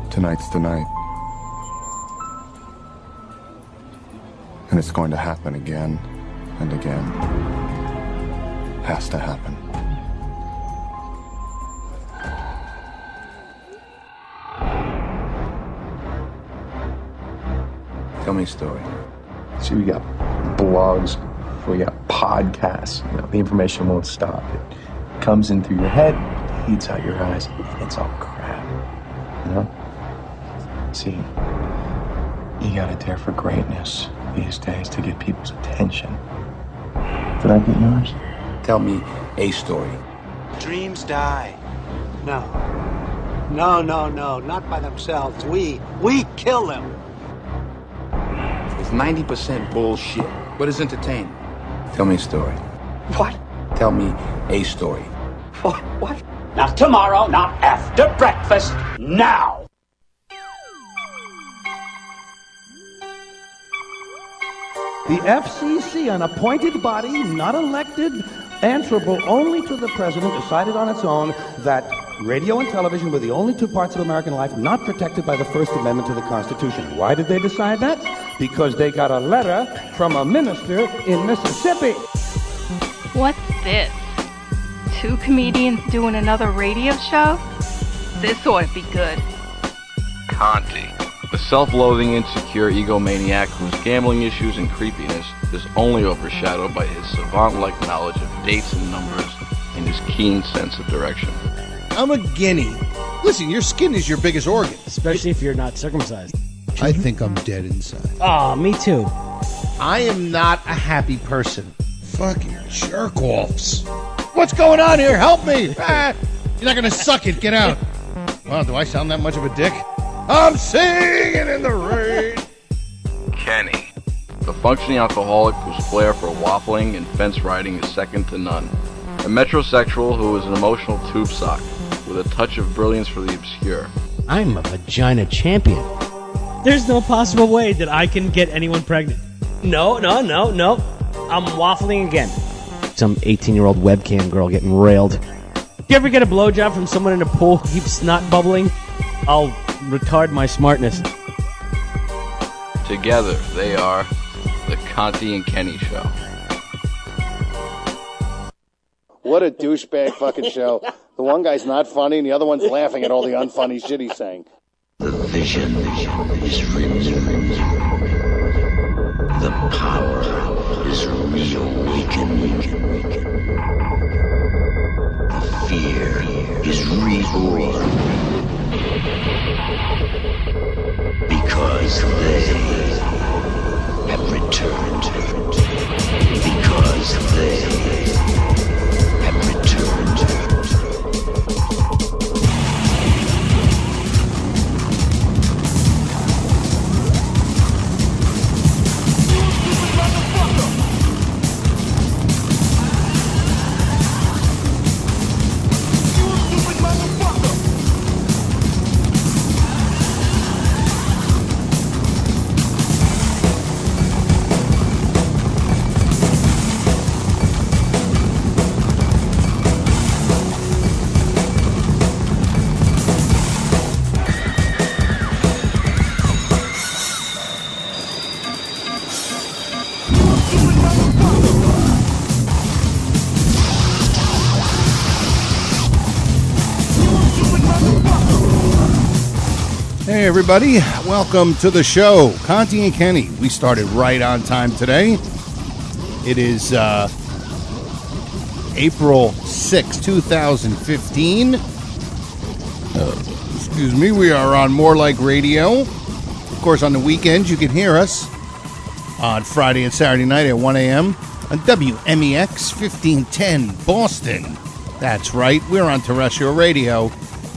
Tonight's the night. And it's going to happen again and again. Has to happen. Tell me a story. See, we got blogs, we got podcasts. You know, the information won't stop. It comes in through your head, eats out your eyes, and it's all crap. You know? See, you gotta dare for greatness these days to get people's attention. Did I get yours? Tell me a story. Dreams die. No. No, not by themselves. We kill them. It's 90% bullshit. What is entertainment? Tell me a story. What? Tell me a story. What? Not tomorrow, not after breakfast, now! The FCC, an appointed body, not elected, answerable only to the president, decided on its own that radio and television were the only two parts of American life not protected by the First Amendment to the Constitution. Why did they decide that? Because they got a letter from a minister in Mississippi. What's this? Two comedians doing another radio show? This ought to be good. Conti, a self-loathing, insecure egomaniac whose gambling issues and creepiness is only overshadowed by his savant-like knowledge of dates and numbers and his keen sense of direction. I'm a guinea. Listen, your skin is your biggest organ. Especially if you're not circumcised. I think I'm dead inside. Oh, me too. I am not a happy person. Fucking jerk-offs. What's going on here? Help me! You're not gonna suck it. Get out. Wow, do I sound that much of a dick? I'm singing in the rain. Kenny, the functioning alcoholic whose flair for waffling and fence riding is second to none. A metrosexual who is an emotional tube sock with a touch of brilliance for the obscure. I'm a vagina champion. There's no possible way that I can get anyone pregnant. No. I'm waffling again. Some 18-year-old webcam girl getting railed. You ever get a blowjob from someone in a pool who keeps snot bubbling? I'll retard my smartness. Together, they are the Conti and Kenny Show. What a douchebag fucking show. The one guy's not funny and the other one's laughing at all the unfunny shit he's saying. The vision is real. The power is reawakened. The fear is reborn. Because they have returned. Because they have returned. Hey everybody, welcome to the show. Conti and Kenny. We started right on time today. It is April 6, 2015. Excuse me, we are on More Like Radio. Of course, on the weekends you can hear us on Friday and Saturday night at 1 a.m. on WMEX 1510 Boston. That's right, we're on terrestrial radio.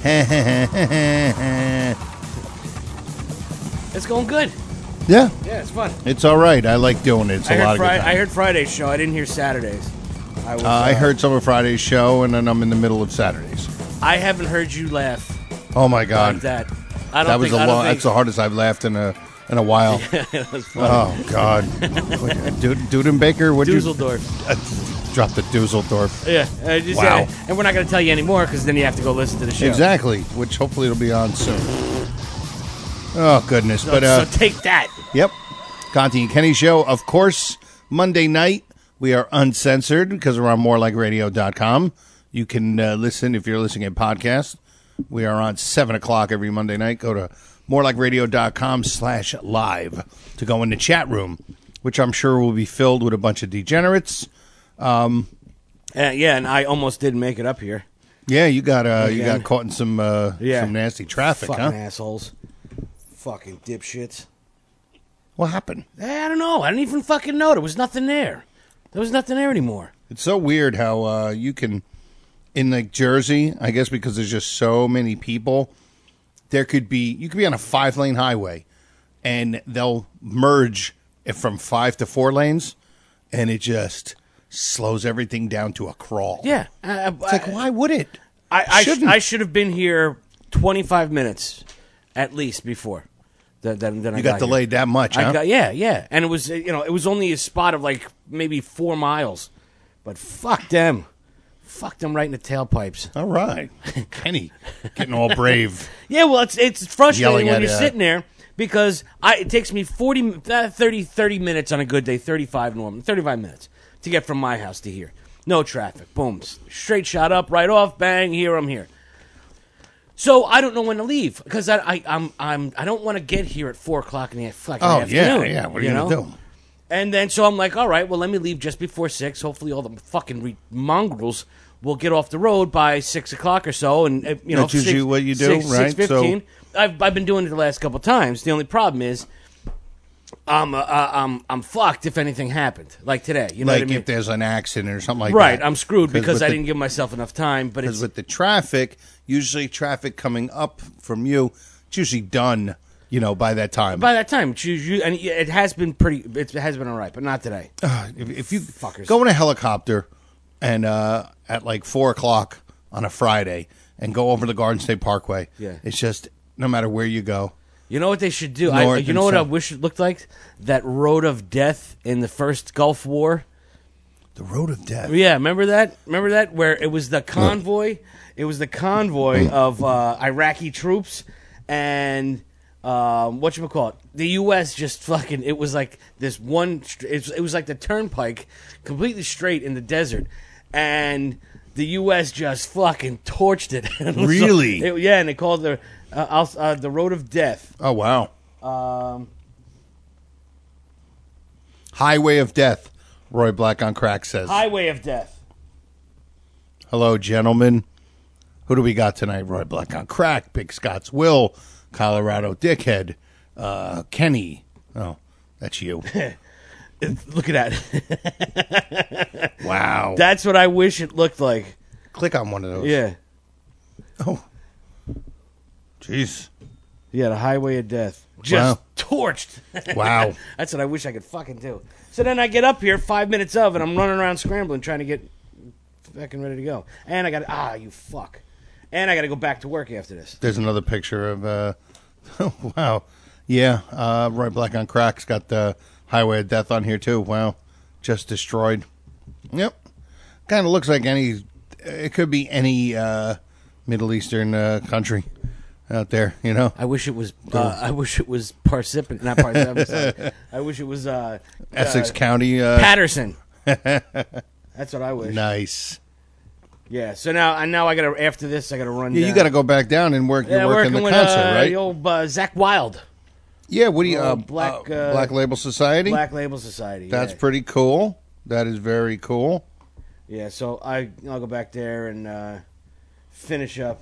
It's going good. Yeah. Yeah, it's fun. It's all right. I like doing it. It's a lot of good time. I heard Friday's show. I didn't hear Saturday's. I heard some of Friday's show, and then I'm in the middle of Saturday's. I haven't heard you laugh. Oh my God, like that. That's the hardest I've laughed in a while. Yeah, it was funny. Oh God, Dudenbaker, would Dusseldorf. Drop the Dusseldorf. Yeah. Wow. And we're not going to tell you anymore because then you have to go listen to the show. Exactly. Which hopefully it'll be on soon. Oh, goodness. But So take that. Yep. Conti and Kenny Show. Of course, Monday night, we are uncensored because we're on morelikeradio.com. You can listen if you're listening at podcast. We are on 7 o'clock every Monday night. Go to morelikeradio.com/live to go in the chat room, which I'm sure will be filled with a bunch of degenerates. Yeah, and I almost didn't make it up here. Yeah, you got caught in some nasty traffic, Fucking huh? assholes. Fucking dipshits. What happened? I don't know. I didn't even fucking know. There was nothing there. There was nothing there anymore. It's so weird how you can, in like Jersey, I guess because there's just so many people, you could be on a 5-lane highway, and they'll merge it from 5 to 4 lanes, and it just slows everything down to a crawl. Yeah. It's like, why would it? I should have been here 25 minutes at least before. Then I got delayed that much, huh? Yeah. And it was, it was only a spot of like maybe 4 miles. But fuck them. Fuck them right in the tailpipes. All right. Kenny getting all brave. Yeah, well, it's frustrating when at you're you. sitting there because it takes me 30 minutes on a good day, 35 minutes to get from my house to here. No traffic. Boom. Straight shot up, right off, bang, here, I'm here. So I don't know when to leave because I don't want to get here at 4 o'clock in the afternoon. Yeah. What are you gonna do? And then so I'm like, all right, well, let me leave just before 6. Hopefully, all the fucking mongrels will get off the road by 6 o'clock or so. And That's usually what you do, right? 6:15. I've been doing it the last couple of times. The only problem is I'm fucked if anything happened, like today. You know like what I mean? if there's an accident or something like right, that. I'm screwed because I with didn't give myself enough time. But Because it's with the traffic, usually traffic coming up from you, it's usually done, by that time. by that time, and it has been it has been all right, but not today. If you Fuckers. go in a helicopter and at like 4 o'clock on a Friday and go over the Garden State Parkway, Yeah. it's just no matter where you go. You know what they should do? North You know and what I south. wish it looked like? That road of death in the first Gulf War. The road of death. Yeah, remember that? Remember that? Where it was the convoy. It was the convoy of Iraqi troops and whatchamacallit? The U.S. just fucking. It was like this one. It was like the turnpike, completely straight in the desert, and the U.S. just fucking torched it. Really? Yeah, and they called it the road of death. Oh, wow. Highway of Death, Roy Black on Crack says. Highway of death. Hello, gentlemen. Who do we got tonight? Roy Black on Crack, Big Scott's Will, Colorado Dickhead, Kenny. Oh, that's you. Look at that. Wow. That's what I wish it looked like. Click on one of those. Yeah. Oh. Jeez. Yeah, the highway of death. Just torched. Wow. That's what I wish I could fucking do. So then I get up here 5 minutes of, and I'm running around scrambling, trying to get fucking ready to go. And I got you fuck. And I got to go back to work after this. There's another picture of, wow. Yeah, Roy Black on Crack's got the Highway of Death on here, too. Wow. Just destroyed. Yep. Kind of looks like it could be any Middle Eastern country out there, I wish it was Parsippany, not Parsippany. I wish it was Essex County. Patterson. That's what I wish. Nice. Yeah. So now I got to after this I got to run. Yeah, you got to go back down and work. You're working the with, concert, right? The old Zach Wild. Yeah. What do you Black Label Society? Black Label Society. That's yeah. pretty cool. That is very cool. Yeah. So I'll go back there and finish up.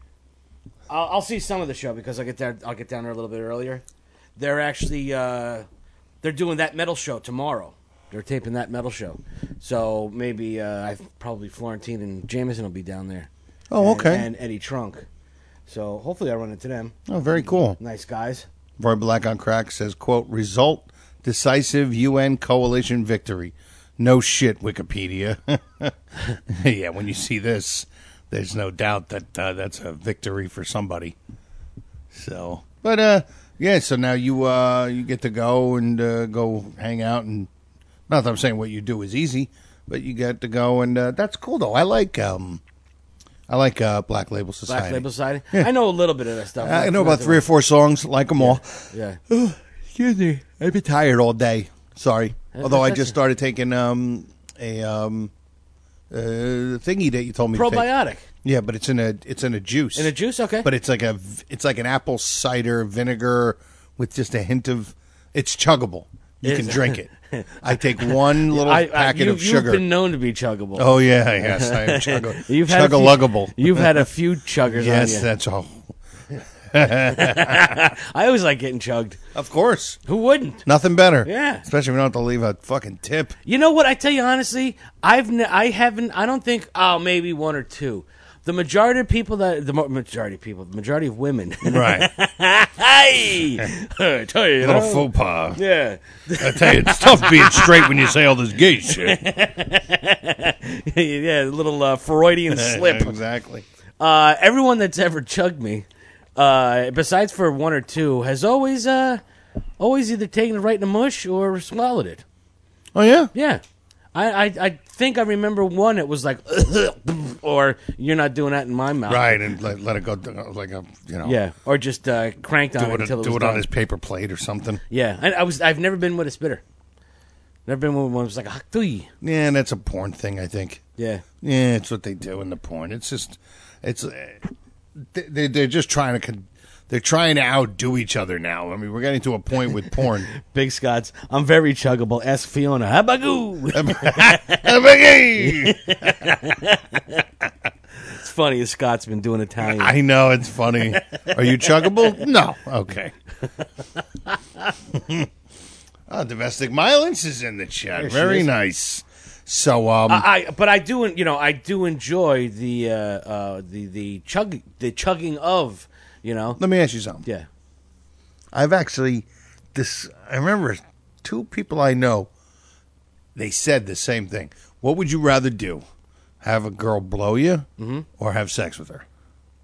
I'll see some of the show because I'll get down there a little bit earlier. They're actually they're doing that metal show tomorrow. They're taping that metal show, so maybe probably Florentine and Jameson will be down there. Oh, okay. And Eddie Trunk. So hopefully I run into them. Oh, very cool. Nice guys. Roy Black on Crack says, "Quote: Result: decisive UN coalition victory." No shit, Wikipedia. Yeah, when you see this, there's no doubt that that's a victory for somebody. So, but yeah. So now you get to go and go hang out, and not that I'm saying what you do is easy, but you get to go and that's cool though. I like I like Black Label Society. Black Label Society? Yeah. I know a little bit of that stuff. I know about 3 or 4 songs. Like them all. Yeah. Excuse me. I've been tired all day. Sorry. Although I that's just started taking a thingy that you told me to take. Probiotic. Yeah, but it's in a juice. In a juice, okay. But it's like an apple cider vinegar with just a hint of. It's chuggable. You can drink it. I take one little packet of sugar. You've been known to be chuggable. Oh yeah, yes, I am chugga-luggable. You've had a few chuggers on you. Yes, that's all. I always like getting chugged. Of course. Who wouldn't? Nothing better. Yeah. Especially if you don't have to leave a fucking tip. You know what? I tell you honestly, I don't think, maybe 1 or 2. The majority of women. Right. Hey! I tell you, Little faux pas. Yeah. I tell you, it's tough being straight when you say all this gay shit. Yeah, a little Freudian slip. Exactly. Everyone that's ever chugged me, besides for 1 or 2, has always either taken it right in the mush or swallowed it. Oh yeah? Yeah. I think I remember one. It was like, or you're not doing that in my mouth, right? And let it go like a yeah, or just cranked on it until it was do it done. on his paper plate or something. Yeah, I've never been with a spitter. Never been with one. It was like a yeah, and that's a porn thing, I think. Yeah, it's what they do in the porn. It's just they're just trying to. They're trying to outdo each other now. I mean, we're getting to a point with porn. Big Scots, I'm very chuggable. Ask Fiona. Habagoo. Habagoo. It's funny. A Scott's been doing Italian. I know, it's funny. Are you chuggable? No. Okay. Domestic violence is in the chat. Very nice. So, but I do enjoy the chugging of. Let me ask you something. Yeah. I remember 2 people I know, they said the same thing. What would you rather do? Have a girl blow you or have sex with her?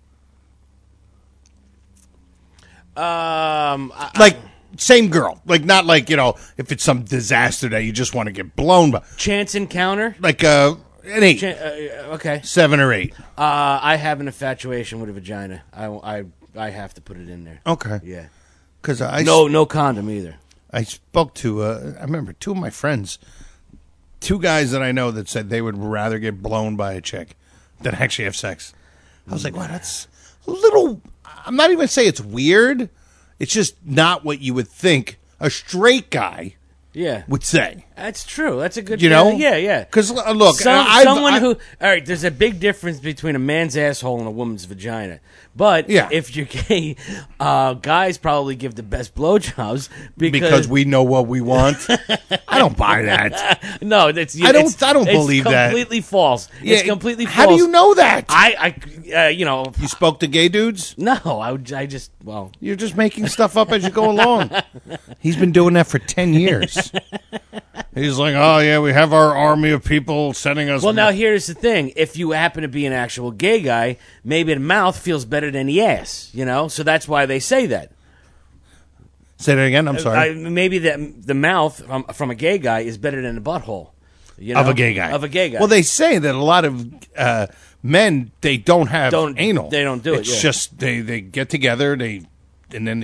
Like, same girl. Like, not like, if it's some disaster that you just want to get blown by. Chance encounter? Like, an 8. Okay. 7 or 8. I have an infatuation with a vagina. I have to put it in there. Okay. Yeah. Because no condom either. I spoke to I remember 2 of my friends, 2 guys that I know that said they would rather get blown by a chick than actually have sex. I was like, wow, that's a little. I'm not even saying it's weird. It's just not what you would think a straight guy. Yeah, would say. That's true. That's a good. Yeah. Because look, all right. There's a big difference between a man's asshole and a woman's vagina. But if you're gay, guys probably give the best blowjobs because we know what we want. I don't buy that. No, I don't believe that. It's completely false. Yeah, it's completely false. How do you know that? You spoke to gay dudes? No, you're just making stuff up as you go along. He's been doing that for 10 years. He's like, oh yeah, we have our army of people sending us. Well, now here's the thing: if you happen to be an actual gay guy, maybe the mouth feels better than the ass. So that's why they say that. Say that again. I'm sorry. Maybe the mouth from a gay guy is better than the butthole. Of a gay guy. Of a gay guy. Well, they say that a lot of men they don't have anal. They don't do it. It's just they get together. And then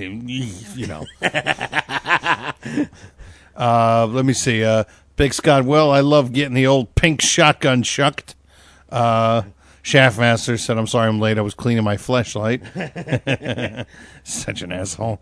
let me see. Big Scott, well, I love getting the old pink shotgun shucked. Shaftmaster said, I'm sorry I'm late. I was cleaning my fleshlight. Such an asshole.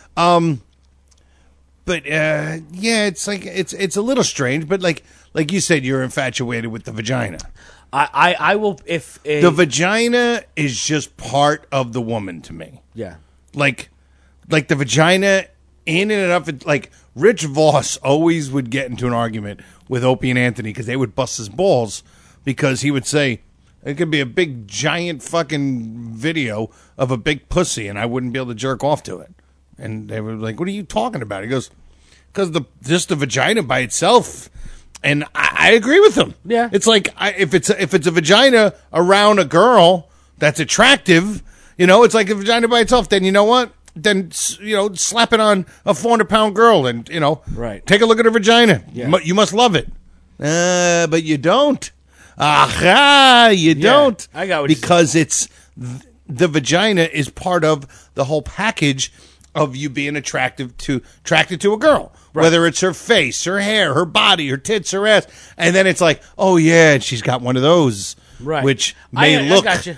But it's like it's a little strange, but like you said, you're infatuated with the vagina. I will if the vagina is just part of the woman to me. Yeah. Like the vagina in and of it, like Rich Voss always would get into an argument with Opie and Anthony because they would bust his balls because he would say it could be a big giant fucking video of a big pussy and I wouldn't be able to jerk off to it. And they were like, what are you talking about? He goes, because just the vagina by itself. And I agree with him. Yeah. It's like if it's a vagina around a girl that's attractive, it's like a vagina by itself, then you know what? Then, slap it on a 400-pound girl and, right. Take a look at her vagina. Yeah. You must love it. But you don't. Aha, you don't. I got what you're because it's the vagina is part of the whole package of you being attracted to a girl. Right. Whether it's her face, her hair, her body, her tits, her ass. And then it's like, oh yeah, and she's got one of those. Right. Which I look gotcha.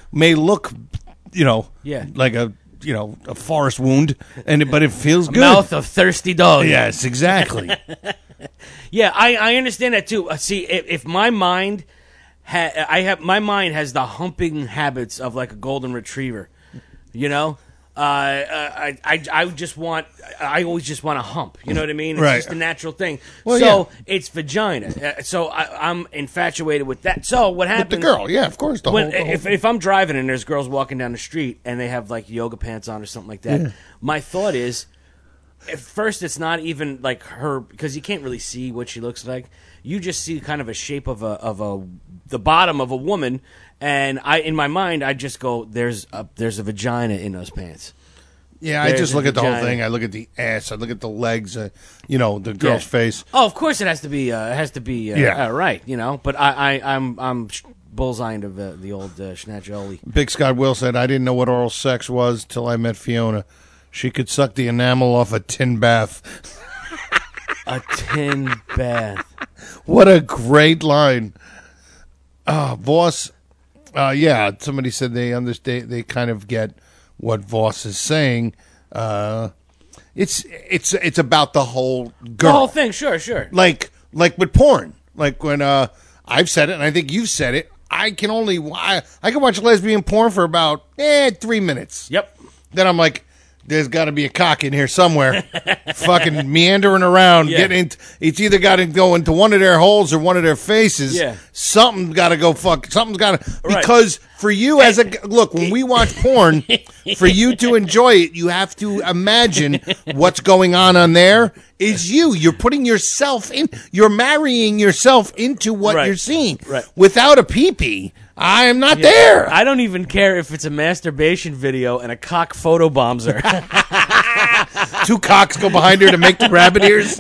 like a forest wound, but it feels good. Mouth of thirsty dog. Yes, exactly. Yeah, I understand that too. See, if my mind my mind has the humping habits of like a golden retriever, you know. I always just want to hump. You know what I mean? It's right. just a natural thing. Well, so it's vagina. So I'm infatuated with that. So what happens? With the girl, yeah, of course. If I'm driving and there's girls walking down the street and they have like yoga pants on or something like that, my thought is, at first it's not even like her because you can't really see what she looks like. You just see kind of a shape of the bottom of a woman. And in my mind, I just go, there's a vagina in those pants. Yeah, I just look at the whole thing. I look at the ass. I look at the legs. The girl's face. Oh, of course it has to be. Right. You know, but I'm bullseyeing of the old Schnatcholi. Big Scott Will said, "I didn't know what oral sex was till I met Fiona. She could suck the enamel off a tin bath." A tin bath. What a great line. Voss. Yeah, somebody said they understand. They kind of get what Voss is saying. It's about the whole girl, the whole thing. Sure. Like with porn. Like when I've said it, and I think you've said it. I can watch lesbian porn for about 3 minutes. Yep. Then I'm like, there's got to be a cock in here somewhere, fucking meandering around. Yeah. It's either got to go into one of their holes or one of their faces. Yeah. Something's got to go something's got to, Right. because for you look, when we watch porn, for you to enjoy it, you have to imagine what's going on there is you. You're putting yourself in, you're marrying yourself into what Right. you're seeing. Right. Without a pee-pee, I am not there. I don't even care if it's a masturbation video and a cock photobombs her. 2 cocks go behind her to make the rabbit ears.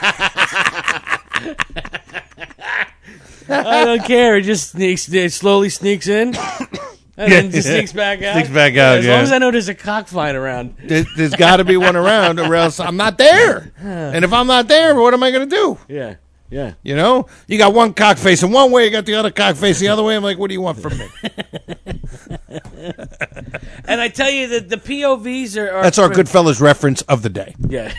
I don't care. It just it slowly sneaks in and then just sneaks back out. Sneaks back out, As long as I know there's a cock flying around. There's got to be one around, or else I'm not there. And if I'm not there, what am I going to do? Yeah. You know? You got one cock face in one way, you got the other cock face the other way. I'm like, what do you want from me? And I tell you that the POVs are That's our Goodfellas reference of the day. Yeah.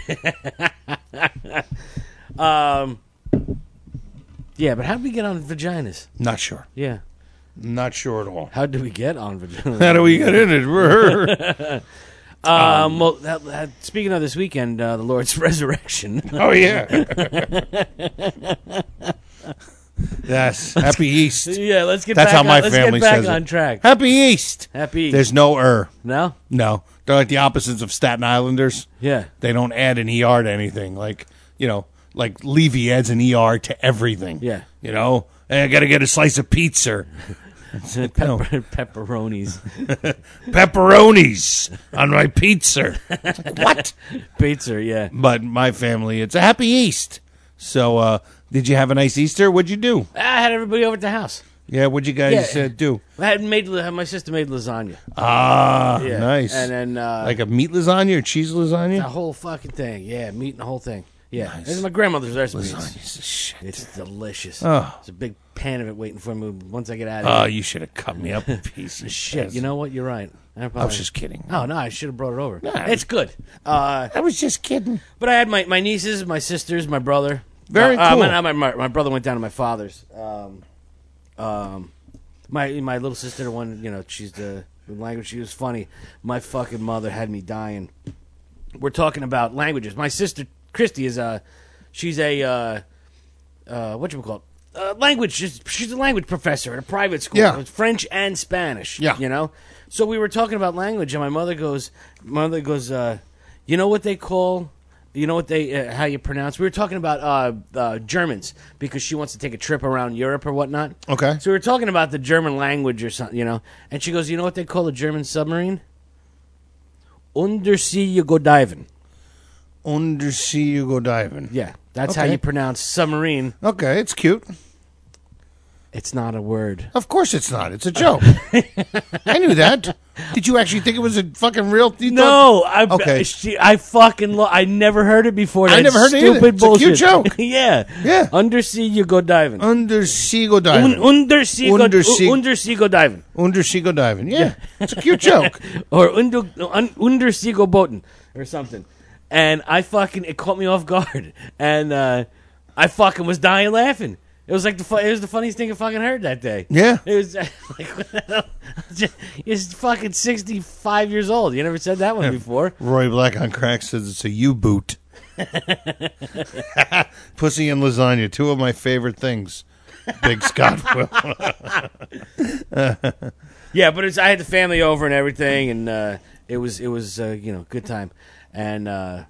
Yeah, but how did we get on vaginas? Not sure. Yeah. Not sure at all. How did we get on vaginas? How do we get in it? Well, speaking of this weekend, the Lord's Resurrection. Oh, yeah. Yes. Happy East. Yeah, let's get That's back how my let's family get back says on it. track. Happy East. Happy East. There's no No? No. They're like the opposites of Staten Islanders. Yeah. They don't add an ER to anything. Like Levy adds an ER to everything. Yeah. You know? Hey, I got to get a slice of pizza. Pepperonis. Pepperonis on my pizza. What? Pizza, yeah. But my family, it's a Happy East. So, did you have a nice Easter? What'd you do? I had everybody over at the house. Yeah, what'd you guys do? I had my sister made lasagna. Ah, Yeah. nice. And then like a meat lasagna or cheese lasagna? the whole fucking thing. Yeah, meat and the whole thing. Yeah, Nice. this is my grandmother's recipe. Lasagna's the shit. It's delicious. Oh. There's a big pan of it waiting for me once I get out of Oh, here. you should have cut me up a piece of Shit, you know what? You're right. I was just kidding. Oh, no, I should have brought it over. Nah. It's good. I was just kidding. But I had my nieces, my sisters, my brother. Very cool. My brother went down to my father's. My little sister, the one, she's the language. She was funny. My fucking mother had me dying. We're talking about languages. My sister Christy is she's a whatchamacallit? Language. She's a language professor at a private school. Yeah. It's French and Spanish. Yeah. You know. So we were talking about language, and my mother goes, you know what they call. You know what how you pronounce? We were talking about Germans because she wants to take a trip around Europe or whatnot. Okay. So we were talking about the German language or something, And she goes, you know what they call a German submarine? Undersea go diving. Undersea you go diving. Yeah, that's Okay. how you pronounce submarine. Okay, it's cute. It's not a word. Of course it's not. It's a joke. I knew that. Did you actually think it was a fucking real? No, Okay. I fucking I never heard it before. I That never heard it stupid either. It's a bullshit. cute joke. Yeah. Yeah. Undersea, you go diving. Undersea go diving. Undersea go diving. Undersea go diving. Yeah. It's a cute joke. Or undersea go boating or something. And it caught me off guard. And I fucking was dying laughing. It was like it was the funniest thing I fucking heard that day. Yeah. It was like, he's fucking 65 years old. You never said that one before. Roy Black on Crack says it's a U-boot. Pussy and lasagna, two of my favorite things. Big Scott Will. Yeah, but I had the family over and everything, and it was good time. And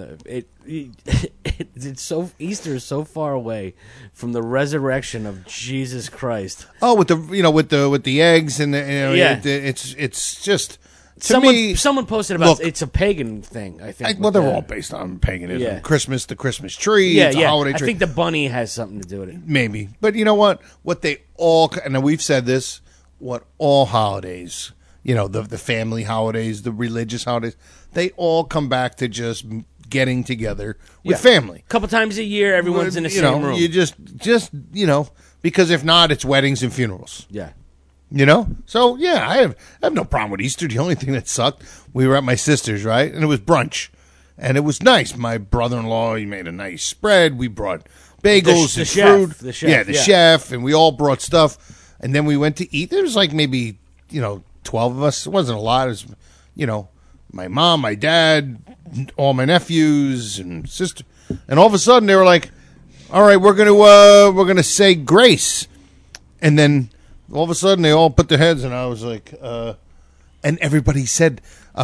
it's so Easter is so far away from the resurrection of Jesus Christ. Oh, with the eggs and it's just someone posted about it's a pagan thing. I think. They're all based on paganism. Yeah. Christmas, the Christmas tree. Yeah, it's a holiday tree. I think the bunny has something to do with it. Maybe, but you know what? What they all and we've said this. What all holidays, the family holidays, the religious holidays, they all come back to just getting together with family. A couple times a year, everyone's in the same room. You just because if not, it's weddings and funerals. Yeah. So yeah, I have no problem with Easter. The only thing that sucked, we were at my sister's, right, and it was brunch, and it was nice. My brother-in-law, he made a nice spread. We brought bagels and fruit. The chef, the chef, and we all brought stuff, and then we went to eat. There was like maybe 12 of us. It wasn't a lot. It was my mom, my dad, all my nephews and sister, and all of a sudden they were like, "All right, we're gonna say grace," and then all of a sudden they all put their heads, and I was like, and everybody said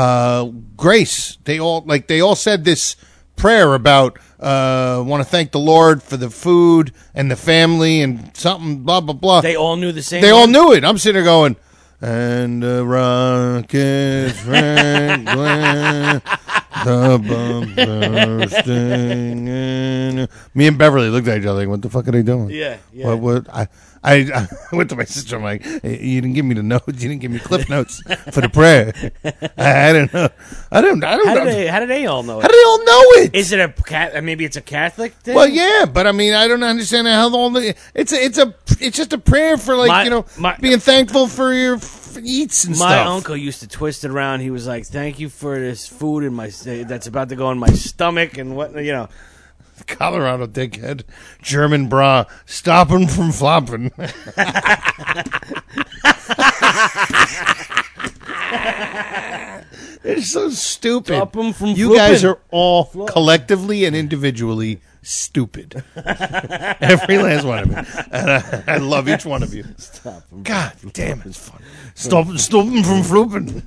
grace. They all said this prayer about want to thank the Lord for the food and the family and something blah blah blah. They all knew the same. They all knew it. I'm sitting there going. And the rockets Franklin, the bomb bursting in. Me and Beverly looked at each other like, what the fuck are they doing? Yeah. What? I went to my sister. I'm like, hey, you didn't give me the notes. You didn't give me clip notes for the prayer. I don't know. I don't know. How do they all know it? How do they all know it? Is it maybe it's a Catholic thing? Well, yeah, but I mean, I don't understand how all the. It's just a prayer for being thankful for your eats and stuff. My uncle used to twist it around. He was like, "Thank you for this food in that's about to go in my stomach and what Colorado dickhead, German bra, stop him from flopping. They're so stupid. Stop him from you flopping. Guys are all collectively and individually stupid. Every last one of you. And I love each one of you. Stop him. God damn, it's fun. Stop him from flopping.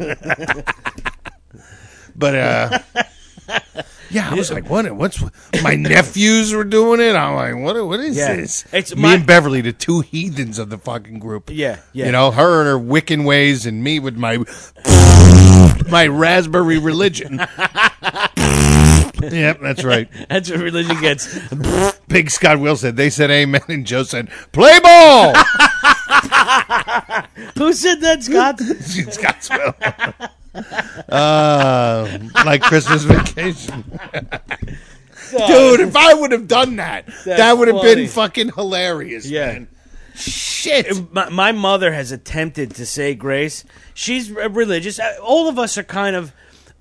But yeah, I was like, what's my nephews were doing it. I'm like, what is this? It's me and Beverly, the two heathens of the fucking group. Yeah. Her and her Wiccan ways, and me with my raspberry religion. Yep, that's right. That's what religion gets. Big Scott Will said, they said amen, and Joe said, play ball! Who said that, Scott? Scott's Will. Like Christmas Vacation. Dude, if I would have done that would have been fucking hilarious, man. Shit. My mother has attempted to say grace. She's religious. All of us are kind of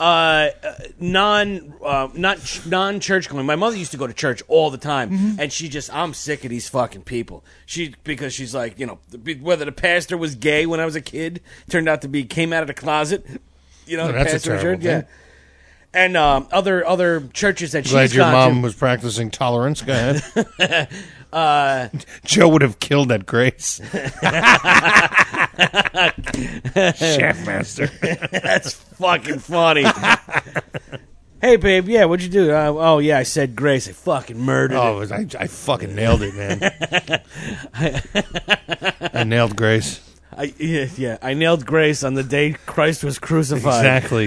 non-church going. My mother used to go to church all the time, and I'm sick of these fucking people. Because she's like, whether the pastor was gay when I was a kid, turned out to be came out of the closet. The that's pastor a terrible thing. And other churches that Glad she's your gone mom to. was practicing tolerance. Go ahead. Joe would have killed that grace. Chef master. That's fucking funny. Hey, babe, what'd you do? I said grace. I fucking murdered it. I fucking nailed it, man. I nailed grace. I nailed grace on the day Christ was crucified. Exactly.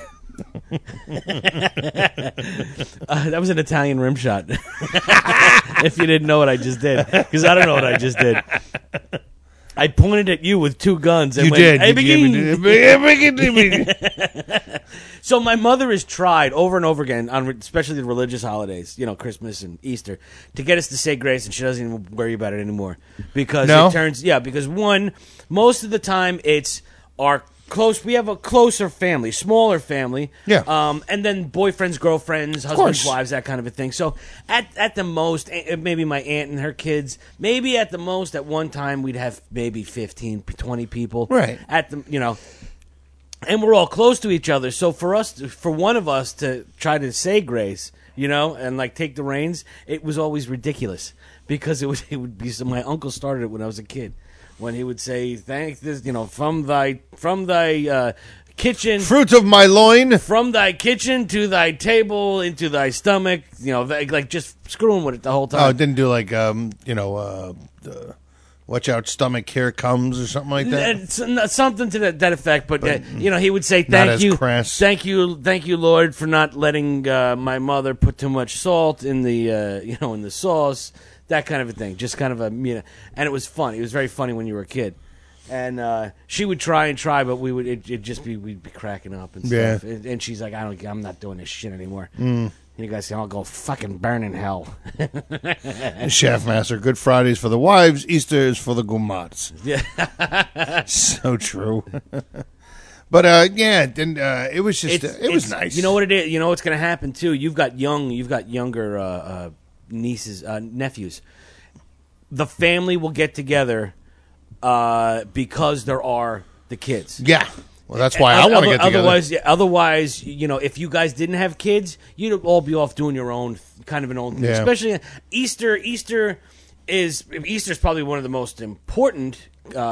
That was an Italian rim shot. If you didn't know what I just did, because I don't know what I just did. I pointed at you with 2 guns. And You went, did. Hey, You begin. So my mother has tried over and over again, on especially the religious holidays, Christmas and Easter, to get us to say grace, and she doesn't even worry about it anymore. Because No? it turns, because one, most of the time it's our close, we have a closer family, smaller family. Yeah. And then boyfriends, girlfriends, husbands, wives, that kind of a thing. So at the most, maybe my aunt and her kids, maybe at the most at one time we'd have maybe 15, 20 people. Right. At the, and we're all close to each other. So for one of us to try to say grace, and like take the reins, it was always ridiculous because it would be. So my uncle started it when I was a kid. When he would say, "Thank this, from thy kitchen, fruit of my loin, from thy kitchen to thy table, into thy stomach," like just screwing with it the whole time. Oh, it didn't do like watch out, stomach, here comes, or something like that. It's something to that effect. But he would say, not as "Thank you, crass. thank you, Lord, for not letting my mother put too much salt in the in the sauce." That kind of a thing, just kind of a and it was fun. It was very funny when you were a kid, and she would try, but we'd be cracking up and stuff. Yeah. And she's like, I'm not doing this shit anymore. Mm. And you guys say, I'll go fucking burn in hell. Chef Master, Good Fridays for the wives, Easter is for the gumats. Yeah, so true. But it was just it was nice. You know what it is? You know what's going to happen too. You've got younger nieces, nephews. The family will get together because there are the kids. Yeah. Well, that's why I want to get together. Otherwise, if you guys didn't have kids, you'd all be off doing your own kind of an own thing. Yeah. Especially Easter. Easter's probably one of the most important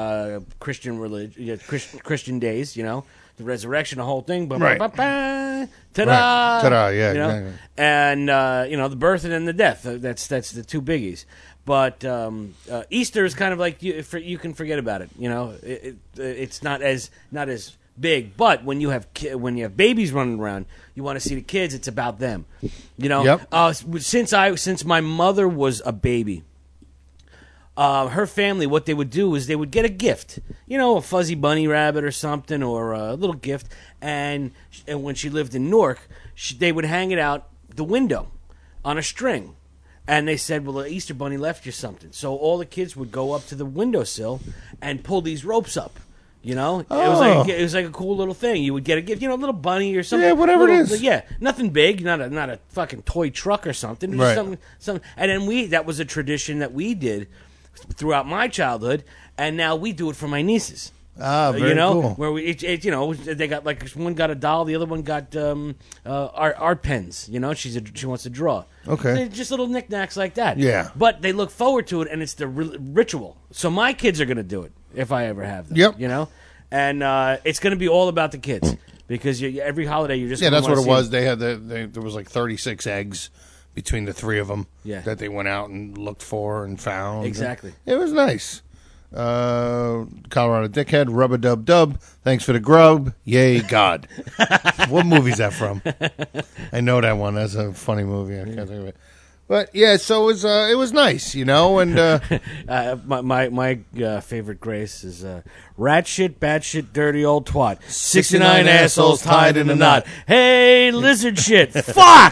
Christian days. The resurrection, the whole thing. Right. Ta-da! Right. Ta-da, yeah, exactly. And, the birth and then the death. That's the 2 biggies. But Easter is kind of like you can forget about it. It's not as big. But when you have babies running around, you want to see the kids. It's about them. Yep. Since my mother was a baby, her family, what they would do is they would get a gift, a fuzzy bunny rabbit or something, or a little gift. And when she lived in Newark, they would hang it out the window on a string. And they said, well, the Easter bunny left you something. So all the kids would go up to the windowsill and pull these ropes up. It was like a cool little thing. You would get a gift, a little bunny or something. Yeah, whatever it is. Yeah, nothing big, not a fucking toy truck or something. Just Right. something. And then that was a tradition that we did throughout my childhood, and now we do it for my nieces. Very cool. Where they got one got a doll, the other one got art pens. She wants to draw. Okay. Just little knickknacks like that. Yeah. But they look forward to it, and it's the ritual. So my kids are going to do it if I ever have them. Yep. And it's going to be all about the kids because every holiday you're just that's what it was. They had there was like 36 eggs between the 3 of them that they went out and looked for and found. Exactly. It was nice. Colorado Dickhead, Rub-a-Dub-Dub, thanks for the grub, yay God. What movie's that from? I know that one. That's a funny movie. I can't think of it. But yeah, so it was nice, and my favorite grace is rat shit, bat shit, dirty old twat, 69 assholes tied in a knot. Hey, lizard shit, fuck.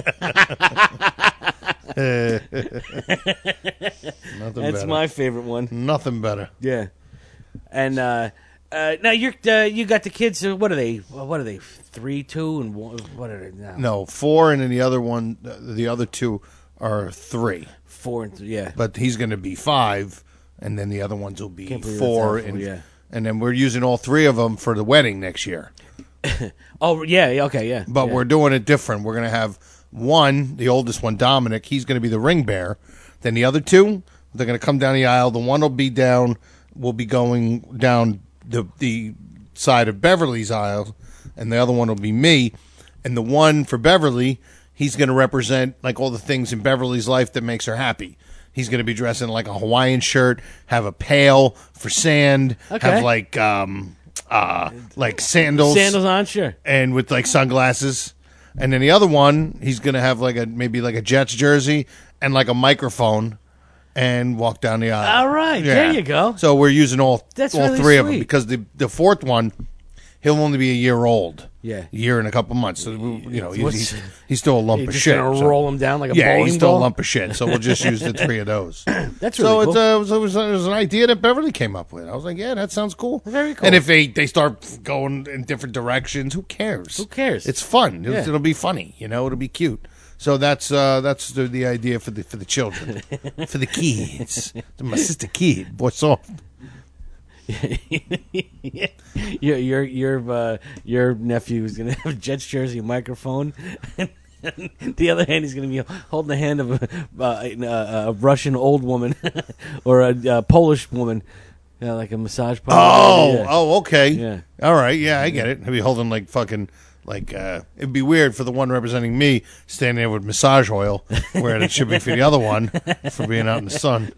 That's my favorite one. Nothing better. Yeah, and now you got the kids. What are they? 3, 2, and 1? What are they now? No, 4, and then the other 2 are 3. 4 and 3, yeah. But he's going to be 5, and then the other ones will be 4, and then we're using all 3 of them for the wedding next year. Oh yeah, okay, yeah. But we're doing it different. We're going to have one, the oldest one, Dominic. He's going to be the ring bearer. Then the other 2, they're going to come down the aisle. The one will be going down the side of Beverly's aisle, and the other one will be me. And the one for Beverly, he's going to represent like all the things in Beverly's life that makes her happy. He's going to be dressed in like a Hawaiian shirt, have a pail for sand, have like sandals on, sure, and with like sunglasses. And then the other one, he's going to have maybe a Jets jersey and like a microphone and walk down the aisle. All right, there you go. So we're using all really three of them sweet. because the fourth one, he'll only be a year old. Yeah. A year and a couple months. So, you know, What's- he's still a lump You're of just shit. gonna roll him down like a yeah, bowling he's still ball? a lump of shit. So we'll just use the three of those. That's so really cool. it was an idea that Beverly came up with. I was like, yeah, that sounds cool. Very cool. And if they start going in different directions, who cares? Who cares? It's fun. Yeah. It'll be funny. You know, it'll be cute. So that's the idea for the children, for the kids. My sister kid, boy, soft. Your nephew is gonna have a Jets jersey, a microphone, and the other hand he's gonna be holding the hand of a Russian old woman or a Polish woman, like a massage parlor. Okay. Yeah. All right. Yeah, I get it. He'll be holding like fucking. Like, it'd be weird for the one representing me standing there with massage oil, where it should be for the other one for being out in the sun.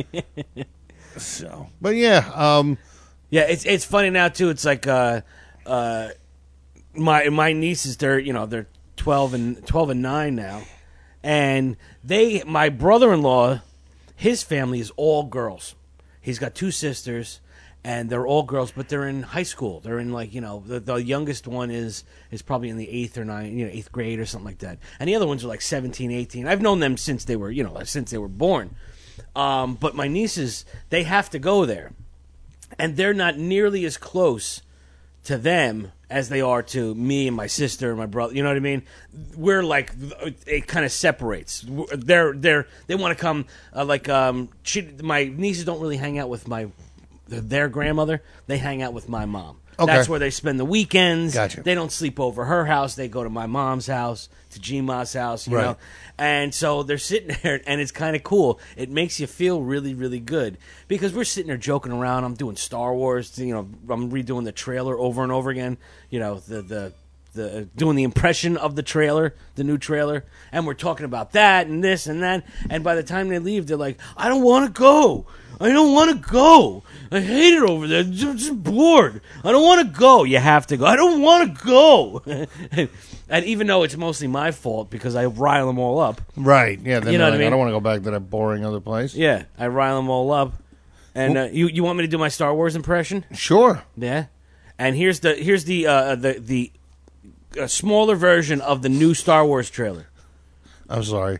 So, but yeah, yeah, it's funny now too. It's like my nieces, they're 12 and 9 now, and my brother-in-law, his family is all girls. He's got 2 sisters. And they're all girls, but they're in high school. They're in the youngest one is probably in the 8th or 8th grade or something like that. And the other ones are like 17, 18. I've known them since they were born. But my nieces, they have to go there, and they're not nearly as close to them as they are to me and my sister and my brother. You know what I mean? We're like, it kind of separates. They want to come my nieces don't really hang out with their grandmother. They hang out with my mom. Okay. That's where they spend the weekends. Gotcha. They don't sleep over her house. They go to my mom's house, to G-Ma's house, you Right. know. And so they're sitting there, and it's kind of cool. It makes you feel really, really good because we're sitting there joking around. I'm doing Star Wars. I'm redoing the trailer over and over again. The doing the impression of the trailer, the new trailer, and we're talking about that and this and that. And by the time they leave, they're like, "I don't want to go. I don't want to go. I hate it over there. I'm just bored. I don't want to go." You have to go. I don't want to go. And even though it's mostly my fault because I rile them all up. right. Yeah. Then You know what I mean? I don't want to go back to that boring other place. Yeah, I rile them all up. And you want me to do my Star Wars impression? Sure. Yeah. And here's the smaller version of the new Star Wars trailer. I'm sorry.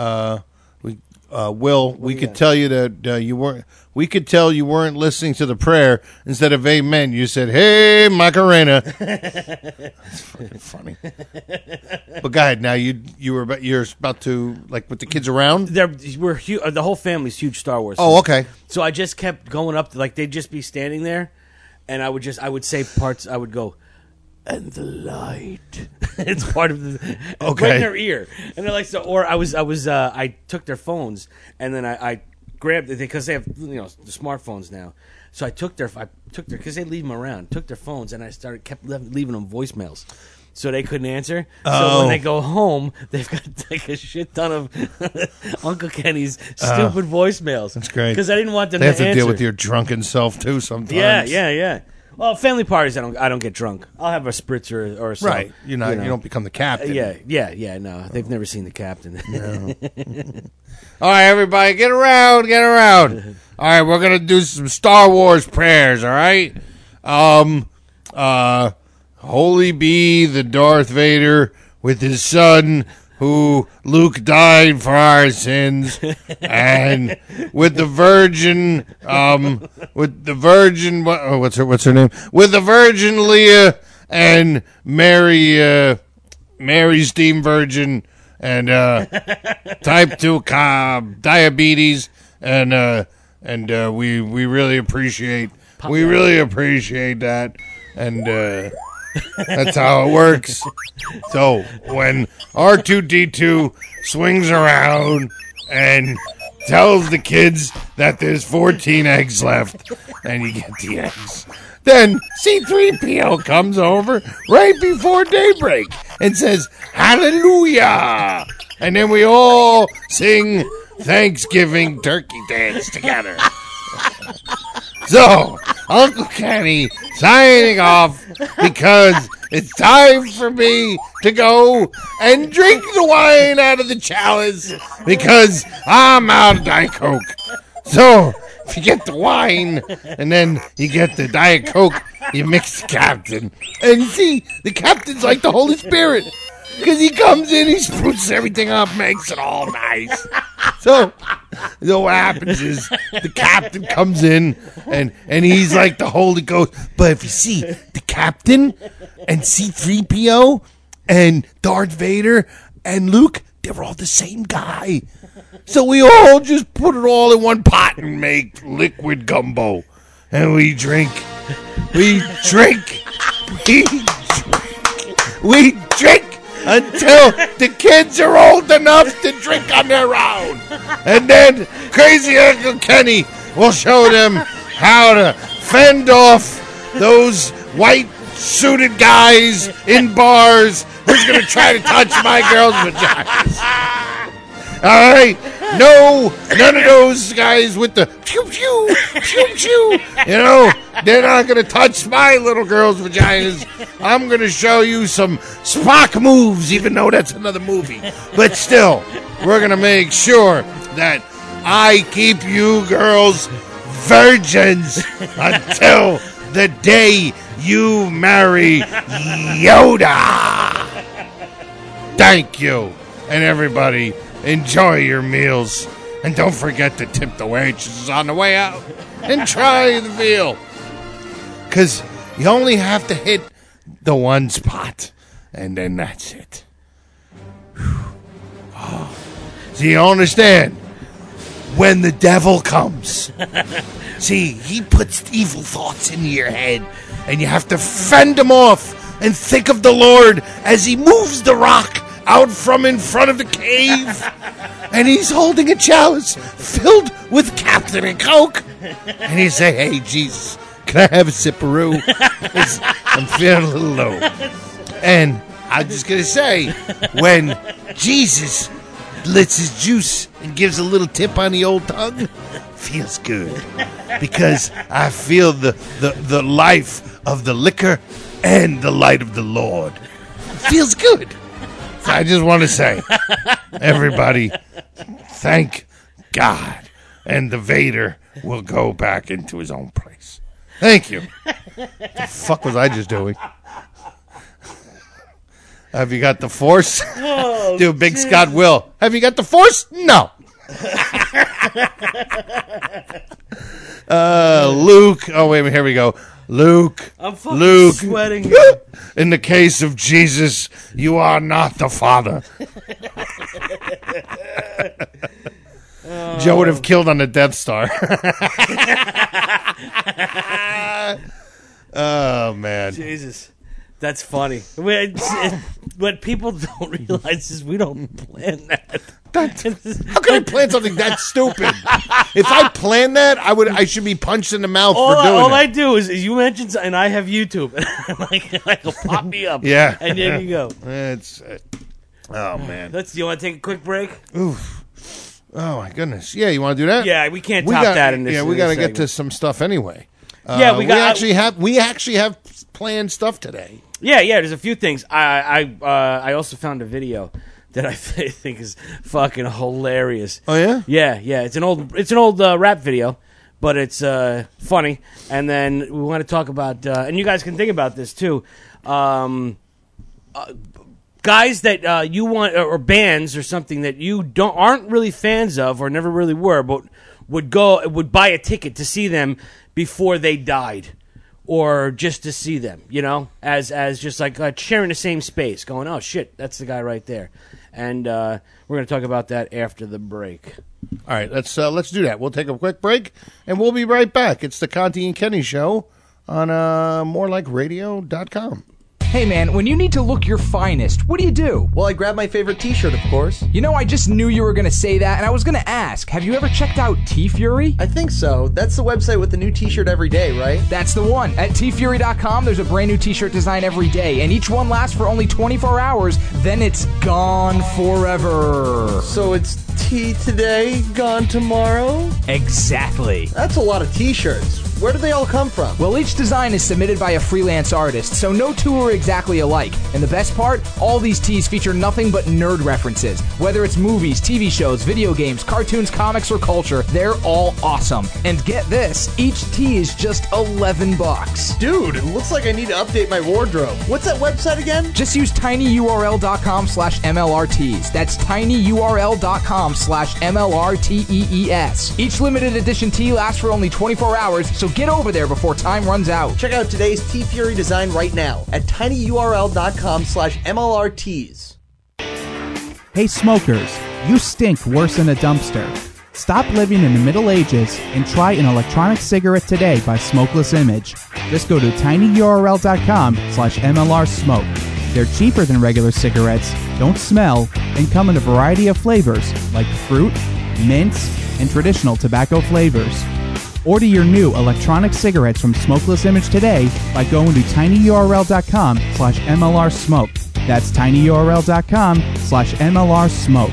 Will, we could tell you that you weren't. We could tell you weren't listening to the prayer. Instead of amen, you said, "Hey, Macarena." That's fucking funny. But go ahead. Now you're about to, like, with the kids around. The whole family's huge Star Wars. Oh, fans. okay. So I just kept going up to, like, they'd just be standing there, and I would say parts. I would go, "And the light." It's part of the Okay. right in their ear, and they're like, so. Or I took their phones, and then I grabbed it because they have the smartphones now. So I took their because they leave them around. Took their phones, and I kept leaving them voicemails. So they couldn't answer. So when they go home, they've got like a shit ton of Uncle Kenny's stupid voicemails. That's great. Because I didn't want them They have to to answer. deal with your drunken self too sometimes. Yeah. Well, family parties, I don't get drunk. I'll have a spritzer or something. Right. You don't become the captain. Yeah. No, they've never seen the captain. No. All right, everybody, get around. All right, we're gonna do some Star Wars prayers. All right. Holy be the Darth Vader with his son, who Luke died for our sins, and with the Virgin, what's her name? With the Virgin Leah and Mary's Steam Virgin, and type 2 diabetes, and we really appreciate that, and that's how it works. So when R2-D2 swings around and tells the kids that there's 14 eggs left, and you get the eggs, then C-3PO comes over right before daybreak and says, "Hallelujah!" And then we all sing Thanksgiving turkey dance together. So, Uncle Kenny signing off because it's time for me to go and drink the wine out of the chalice because I'm out of Diet Coke. So, if you get the wine and then you get the Diet Coke, you mix the captain. And you see, the captain's like the Holy Spirit because he comes in, he spruces everything up, makes it all nice. So what happens is the captain comes in and he's like the Holy Ghost. But if you see the captain and C-3PO and Darth Vader and Luke, they're all the same guy. So we all just put it all in one pot and make liquid gumbo. And we drink. We drink. We drink until the kids are old enough to drink on their own. And then Crazy Uncle Kenny will show them how to fend off those white suited guys in bars who's going to try to touch my girl's vaginas. All right? No, none of those guys with the pew-pew, pew-pew. You know, they're not going to touch my little girl's vaginas. I'm going to show you some Spock moves, even though that's another movie. But still, we're going to make sure that I keep you girls virgins until the day you marry Yoda. Thank you. And everybody, enjoy your meals. And don't forget to tip the waitresses on the way out. And try the veal. Because you only have to hit the one spot. And then that's it. Oh. So you understand? When the devil comes. See, he puts evil thoughts into your head. And you have to fend them off. And think of the Lord as he moves the rock out from in front of the cave, and he's holding a chalice filled with Captain and Coke, and he say, "Hey, Jesus, can I have a sipperoo? I'm feeling a little low." And I'm just gonna say, when Jesus lets his juice and gives a little tip on the old tongue, feels good because I feel the life of the liquor and the light of the Lord. Feels good. I just want to say, everybody, thank God. And the Vader will go back into his own place. Thank you. The fuck was I just doing? Have you got the Force? Whoa, do Big Scott Will. Have you got the Force? No. Luke. Oh, wait a minute. Here we go. Luke. I'm fucking Luke. sweating. In the case of Jesus, you are not the Father. Joe would have killed on the Death Star. Oh, man. Jesus. That's funny. What people don't realize is we don't plan that. How can I plan something that stupid? If I plan that, I should be punched in the mouth for doing it. All I do is you mention something, and I have YouTube. like it'll pop me up. Yeah. And there you go. It's oh, man. Do you want to take a quick break? Oof. Oh, my goodness. Yeah, you want to do that? Yeah, we can't top that in this. Yeah, we got to get to some stuff anyway. Yeah, we actually have planned stuff today. Yeah, there's a few things. I also found a video that I think is fucking hilarious. Oh yeah? Yeah. It's an old rap video, but it's funny. And then we want to talk about, and you guys can think about this too. Guys that you want, or bands or something that you aren't really fans of or never really were, but would buy a ticket to see them before they died. Or just to see them, you know, as just like sharing the same space, going, oh shit, that's the guy right there, and we're going to talk about that after the break. All right, let's do that. We'll take a quick break, and we'll be right back. It's the Conti and Kenny Show on morelikeradio.com. Hey man, when you need to look your finest, what do? Well, I grab my favorite t-shirt, of course. You know, I just knew you were going to say that, and I was going to ask, have you ever checked out T-Fury? I think so. That's the website with the new t-shirt every day, right? That's the one. At tfury.com, there's a brand new t-shirt design every day, and each one lasts for only 24 hours, then it's gone forever. So it's tea today, gone tomorrow? Exactly. That's a lot of t-shirts. Where do they all come from? Well, each design is submitted by a freelance artist, so no two are exactly alike. And the best part, all these tees feature nothing but nerd references. Whether it's movies, TV shows, video games, cartoons, comics, or culture, they're all awesome. And get this, each tee is just $11. Dude, it looks like I need to update my wardrobe. What's that website again? Just use tinyurl.com/MLRTees. That's tinyurl.com/MLRTEES. Each limited edition tee lasts for only 24 hours, so get over there before time runs out. Check out today's T-Fury design right now at tinyurl.com/MLRTees. Hey smokers, you stink worse than a dumpster. Stop living in the Middle Ages and try an electronic cigarette today by Smokeless Image. Just go to tinyurl.com/MLRsmoke. They're cheaper than regular cigarettes, don't smell, and come in a variety of flavors like fruit, mints, and traditional tobacco flavors. Order your new electronic cigarettes from Smokeless Image today by going to tinyurl.com/MLRsmoke. That's tinyurl.com/MLRsmoke.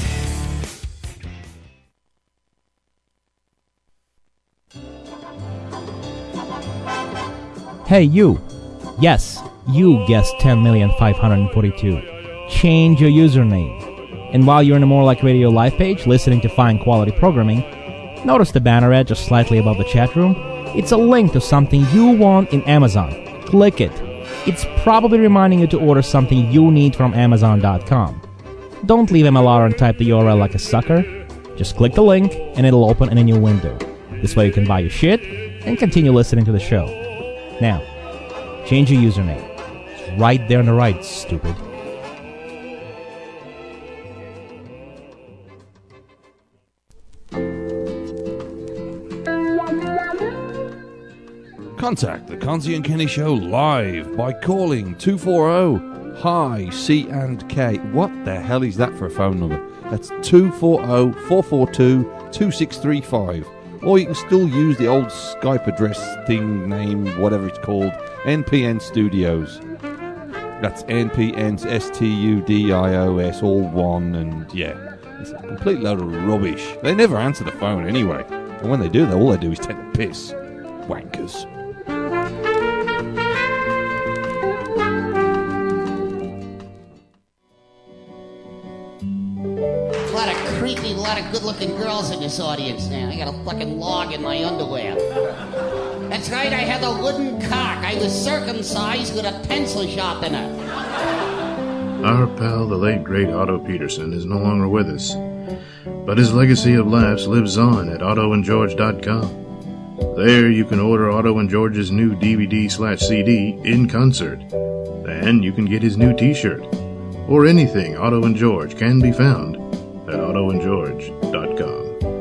Hey you! Yes, you guessed 10,542,000. Change your username. And while you're in the More Like Radio live page, listening to fine quality programming, notice the banner ad just slightly above the chat room? It's a link to something you want in Amazon. Click it. It's probably reminding you to order something you need from Amazon.com. Don't leave MLR and type the URL like a sucker. Just click the link and it'll open in a new window. This way you can buy your shit and continue listening to the show. Now, change your username. It's right there on the right, stupid. Contact the Conti and Kenny Show live by calling 240-HI-C&K. What the hell is that for a phone number? That's 240-442-2635. Or you can still use the old Skype address thing, name, whatever it's called, NPN Studios. That's NPN Studios, all one, and yeah, it's a complete load of rubbish. They never answer the phone anyway, and when they do, all they do is take the piss. Wankers. A lot of good-looking girls in this audience now. I got a fucking log in my underwear. That's right, I had a wooden cock. I was circumcised with a pencil sharpener. Our pal, the late great Otto Peterson, is no longer with us, but his legacy of laughs lives on at ottoandgeorge.com. There you can order Otto and George's new DVD/CD in concert, and you can get his new t-shirt, or anything Otto and George can be found at ottoandgeorge.com.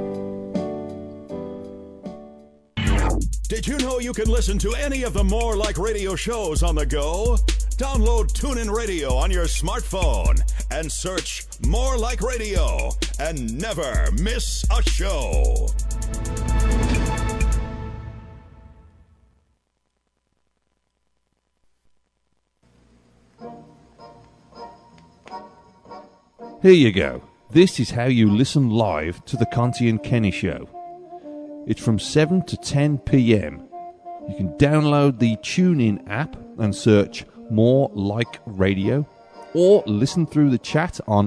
Did you know you can listen to any of the More Like Radio shows on the go? Download TuneIn Radio on your smartphone and search More Like Radio and never miss a show. Here you go. This is how you listen live to the Conti and Kenny Show. It's from 7 to 10 p.m. You can download the TuneIn app and search More Like Radio, or listen through the chat on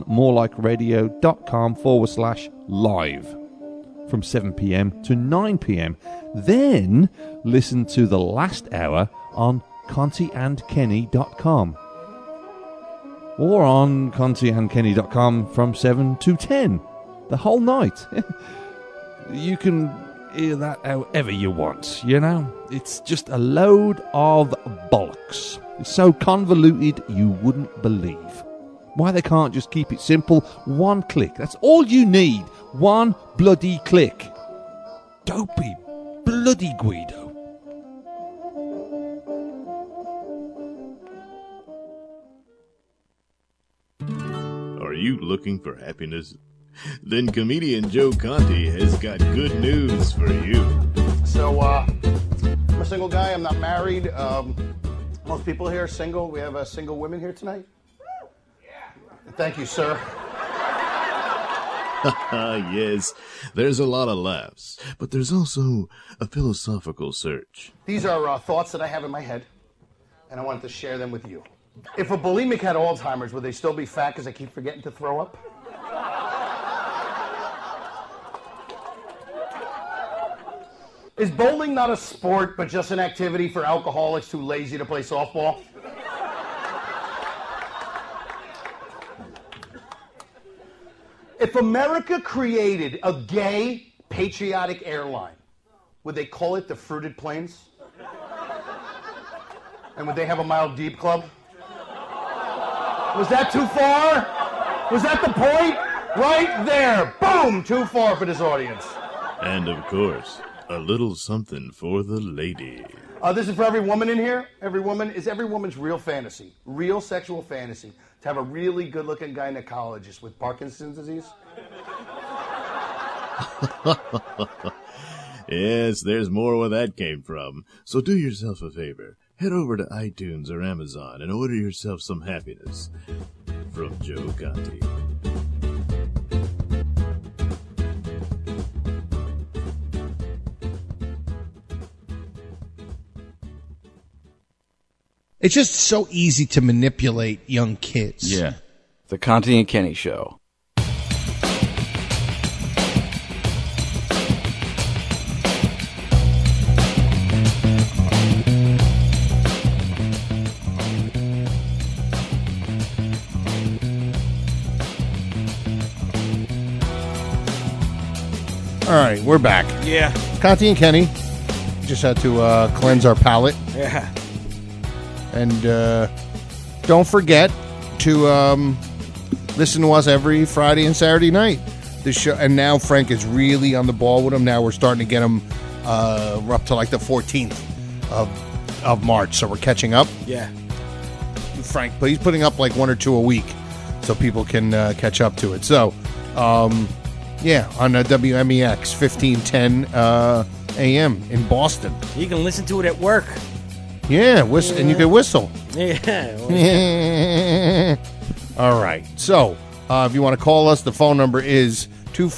morelikeradio.com/live from 7 p.m. to 9 p.m. Then listen to the last hour on contiandkenny.com. Or on contiandkenny.com from 7 to 10. The whole night. You can hear that however you want, you know? It's just a load of bollocks. It's so convoluted you wouldn't believe. Why they can't just keep it simple? One click. That's all you need. One bloody click. Dopey bloody Guido. Are you looking for happiness? Then comedian Joe Conti has got good news for you. So, I'm a single guy. I'm not married. Most people here are single. We have single women here tonight. Thank you, sir. Yes, there's a lot of laughs, but there's also a philosophical search. These are thoughts that I have in my head, and I wanted to share them with you. If a bulimic had Alzheimer's, would they still be fat because they keep forgetting to throw up? Is bowling not a sport, but just an activity for alcoholics too lazy to play softball? If America created a gay, patriotic airline, would they call it the Fruited Plains? And would they have a Mile Deep Club? Was that too far? Was that the point? Right there. Boom! Too far for this audience. And of course, a little something for the lady. This is for every woman in here. Every woman's real fantasy, real sexual fantasy, to have a really good-looking gynecologist with Parkinson's disease. Yes, there's more where that came from. So do yourself a favor. Head over to iTunes or Amazon and order yourself some happiness. From Joe Conti. It's just so easy to manipulate young kids. Yeah. The Conti and Kenny Show. All right, we're back. Yeah. Conti and Kenny. Just had to cleanse our palate. Yeah. And don't forget to listen to us every Friday and Saturday night. The show, and now Frank is really on the ball with them. Now we're starting to get them. We're up to like the 14th of March, so we're catching up. Yeah. Frank, but he's putting up like one or two a week, so people can catch up to it. So, yeah, on WMEX 1510 AM in Boston. You can listen to it at work. Yeah, whistle, and you can whistle. Yeah. All right. So, if you want to call us, the phone number is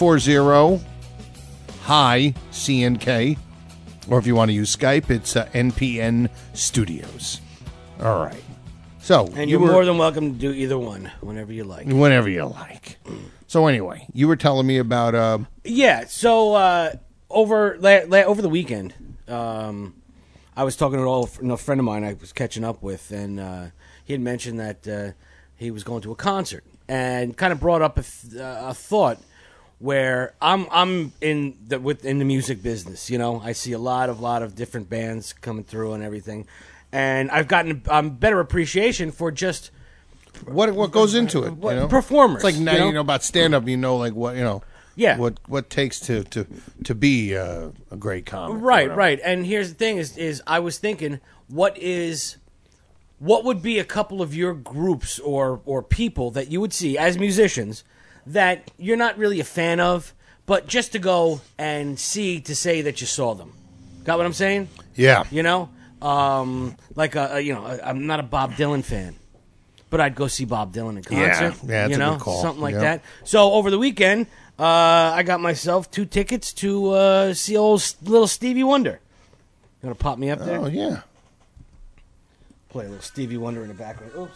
240-HI-CNK. Or if you want to use Skype, it's NPN Studios. All right. So, And you're more than welcome to do either one whenever you like. Whenever you like. So, anyway, you were telling me about... Yeah, so over the weekend... I was talking to a friend of mine I was catching up with, and he had mentioned that he was going to a concert, and kind of brought up a thought where I'm in the music business. You know, I see a lot of different bands coming through and everything, and I've gotten better appreciation for just what goes into it. You know? Performers. It's like now you know about stand up. You know, like what you know. Yeah. What takes to be a great comic. Right. And here's the thing is I was thinking, what would be a couple of your groups or people that you would see as musicians that you're not really a fan of, but just to go and see to say that you saw them. Got what I'm saying? Yeah. You know? I'm not a Bob Dylan fan, but I'd go see Bob Dylan in concert. Yeah, that's a good call. Something like that. So over the weekend, I got myself 2 tickets to see old little Stevie Wonder. You want to pop me up there? Oh, yeah. Play a little Stevie Wonder in the background. Oops.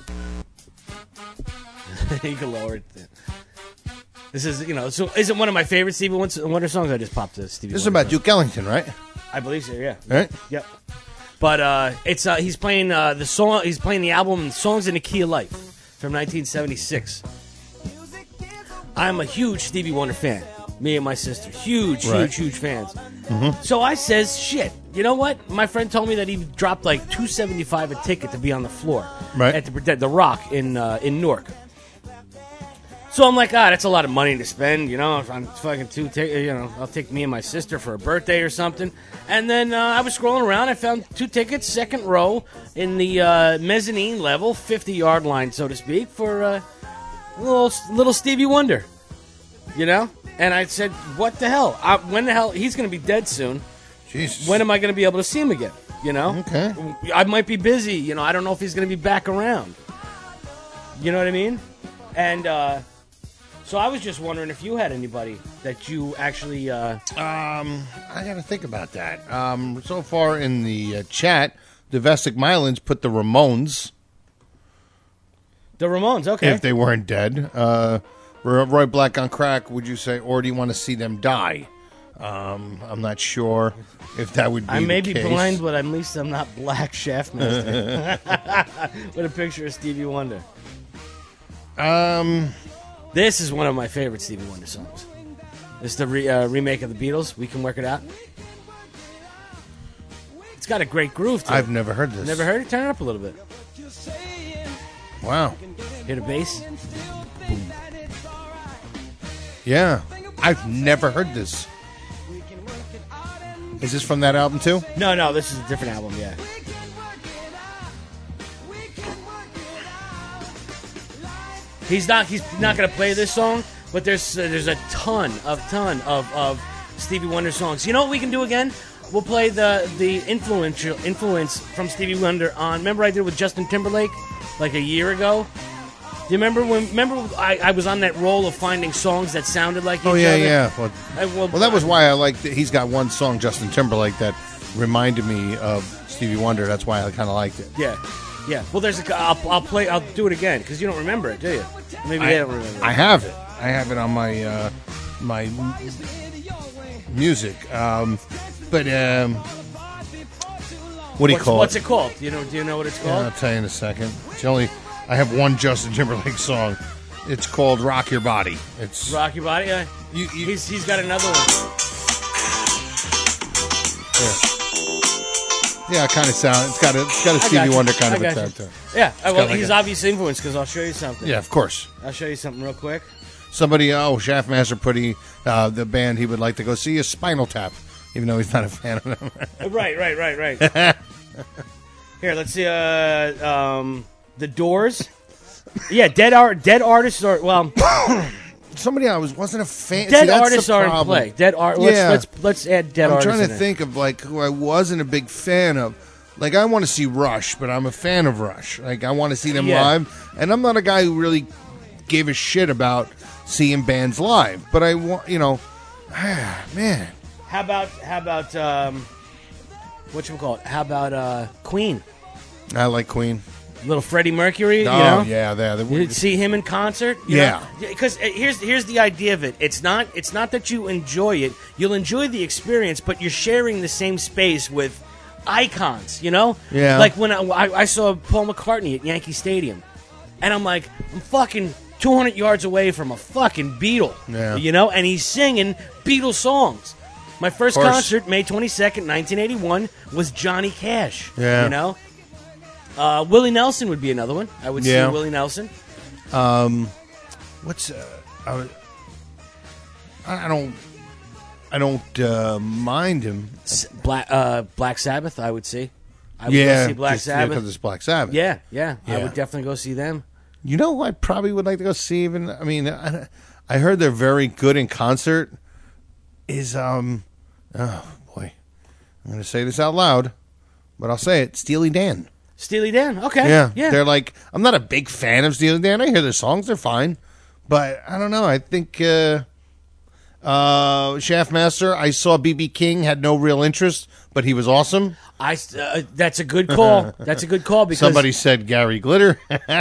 You can lower it. This is, so isn't one of my favorite Stevie Wonder songs. I just popped to Stevie Wonder. This is about Duke Ellington, right? I believe so, yeah. Right? Yep. But it's he's playing the song. He's playing the album "Songs in the Key of Life" from 1976. I'm a huge Stevie Wonder fan. Me and my sister, huge fans. Mm-hmm. So I says, shit. You know what? My friend told me that he dropped like $275 a ticket to be on the floor at the Rock in Newark. So I'm like, that's a lot of money to spend. If I'm fucking I'll take me and my sister for a birthday or something. And then I was scrolling around. I found 2 tickets, second row in the mezzanine level, 50-yard line, so to speak, for little Stevie Wonder. And I said, what the hell? When the hell? He's going to be dead soon. Jesus. When am I going to be able to see him again? Okay. I might be busy. I don't know if he's going to be back around. You know what I mean? And so So I was just wondering if you had anybody that you actually. I got to think about that. So far in the chat, Domestic Mylands put the Ramones. The Ramones, okay. If they weren't dead. Roy Black on Crack, would you say, or do you want to see them die? I'm not sure if that would be I may the be case. blind, but at least I'm not Black Shaftmaster. With a picture of Stevie Wonder. This is one of my favorite Stevie Wonder songs. This is the remake of the Beatles. We Can Work It Out. It's got a great groove to it. I've never heard this. Never heard it? Turn it up a little bit. Wow. Hear the bass? Boom. Yeah. I've never heard this. Is this from that album too? No, this is a different album, yeah. He's not going to play this song, but there's a ton of Stevie Wonder songs. You know what we can do again? We'll play the influence from Stevie Wonder on. Remember I did with Justin Timberlake like a year ago? Do you remember when? Remember I was on that roll of finding songs that sounded like each other? Yeah. Well, that was why I liked it. He's got one song, Justin Timberlake, that reminded me of Stevie Wonder. That's why I kind of liked it. Yeah. Well, I'll do it again because you don't remember it, do you? Maybe they don't remember it. I have it. I have it on my my music. But what do you call it? What's it called? Do you know what it's called? Yeah, I'll tell you in a second. I have one Justin Timberlake song. It's called "Rock Your Body." It's Rock Your Body. Yeah. He's got another one. Yeah, it kind of sound. It's got a Stevie Wonder kind of a sound to it. Yeah. Well, he's obviously influenced because I'll show you something. Yeah, of course. I'll show you something real quick. Somebody, Shaftmaster put the band he would like to go see is Spinal Tap, even though he's not a fan of them. Right. Here, let's see. The Doors. Yeah, dead artists are Somebody I wasn't a fan. Dead artists are in play. Dead art. Let's add dead artists. I'm trying to think of who I wasn't a big fan of. Like I want to see Rush, but I'm a fan of Rush. Like I want to see them live, and I'm not a guy who really gave a shit about seeing bands live. But I want, man. How about whatchamacallit? How about Queen? I like Queen. Little Freddie Mercury, yeah, you see him in concert, because here's the idea of it. It's not that you enjoy it; you'll enjoy the experience, but you're sharing the same space with icons, Yeah. Like when I saw Paul McCartney at Yankee Stadium, and I'm like, I'm fucking 200 yards away from a fucking Beatle, and he's singing Beatles songs. My first concert, May 22nd, 1981, was Johnny Cash. Yeah. Willie Nelson would be another one. I would see Willie Nelson. What's I don't mind him. Black Sabbath, I would see. I would go see Black Sabbath because it's Black Sabbath. Yeah. I would definitely go see them. You know, I probably would like to go see. Even I heard they're very good in concert. Is oh boy, I'm going to say this out loud, but I'll say it. Steely Dan. Steely Dan, okay. Yeah. They're like, I'm not a big fan of Steely Dan. I hear their songs, they're fine. But I don't know. I think Shaftmaster, I saw B.B. King, had no real interest, but he was awesome. That's a good call. That's a good call because somebody said Gary Glitter.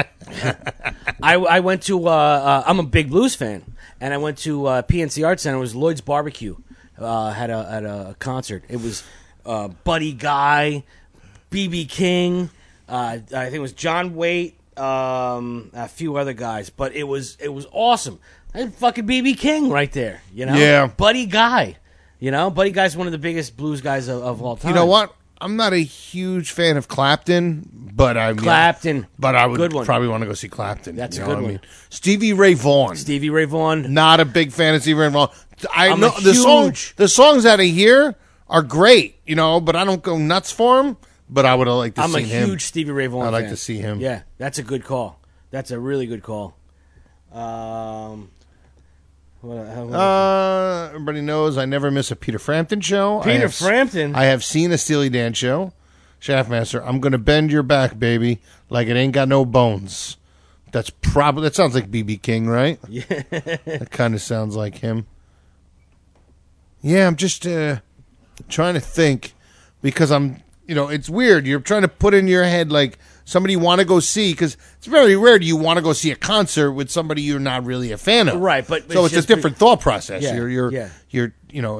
I went to, I'm a big blues fan, and I went to PNC Arts Center. It was Lloyd's Barbecue. Had a concert. It was Buddy Guy, B.B. King, I think it was John Waite, a few other guys, but it was awesome. I had fucking B.B. King right there, Yeah. Buddy Guy, Buddy Guy's one of the biggest blues guys of all time. You know what? I'm not a huge fan of Clapton, but I would probably want to go see Clapton. That's a good one. Stevie Ray Vaughan. Not a big fan of Stevie Ray Vaughan. I know the songs that I hear are great, but I don't go nuts for him. But I would have liked to see him. I'm a huge Stevie Ray Vaughan fan. I'd like to see him. Yeah, that's a good call. That's a really good call. Everybody knows I never miss a Peter Frampton show. Frampton? I have seen a Steely Dan show. Shaftmaster, I'm going to bend your back, baby, like it ain't got no bones. That sounds like B.B. King, right? Yeah. That kind of sounds like him. Yeah, I'm just trying to think because it's weird. You're trying to put in your head like somebody you want to go see because it's very rare do you want to go see a concert with somebody you're not really a fan of. Right, but so it's a different thought process. Yeah, You're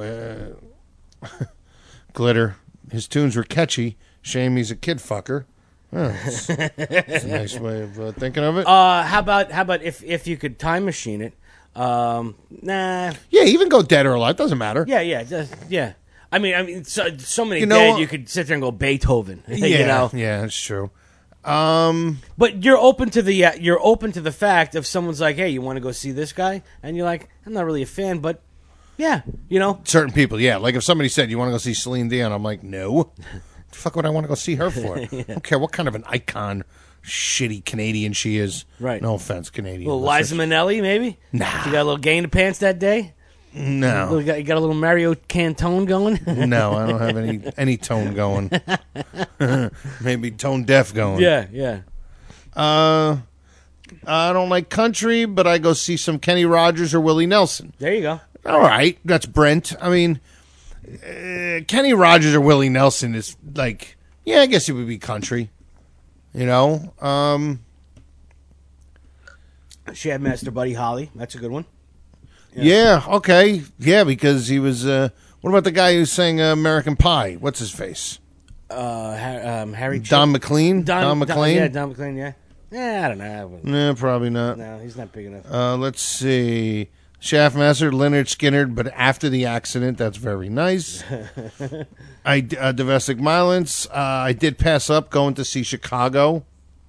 Glitter. His tunes were catchy. Shame he's a kid fucker. Oh, that's a nice way of thinking of it. How about if you could time machine it? Nah. Yeah, even go dead or alive. Doesn't matter. Yeah. I mean, so many You know- dead. You could sit there and go Beethoven. Yeah, you know. yeah, that's true. But you're open to the fact if someone's like, hey, you want to go see this guy, and you're like, I'm not really a fan, but yeah, certain people, yeah. Like if somebody said you want to go see Celine Dion, I'm like, no. The fuck would I want to go see her for? I don't care what kind of an icon, shitty Canadian she is. Right. No offense, Canadian. little Liza Minnelli, maybe. Nah. You got a little gay in the pants that day. No. You got a little Mario Cantone going. No, I don't have any tone going. Maybe tone deaf going. Yeah. I don't like country, but I go see some Kenny Rogers or Willie Nelson. There you go. All right, that's Brent. I mean, Kenny Rogers or Willie Nelson is like, yeah, I guess it would be country. She had Master Buddy Holly. That's a good one. Yeah, okay. Yeah, because he was, what about the guy who sang American Pie? What's his face? Harry Don McLean? Don McLean? Yeah, Don McLean, yeah. I don't know. No, probably not. No, he's not big enough. Let's see. Shaftmaster, Leonard Skinner, but after the accident, that's very nice. Domestic violence. I did pass up going to see Chicago.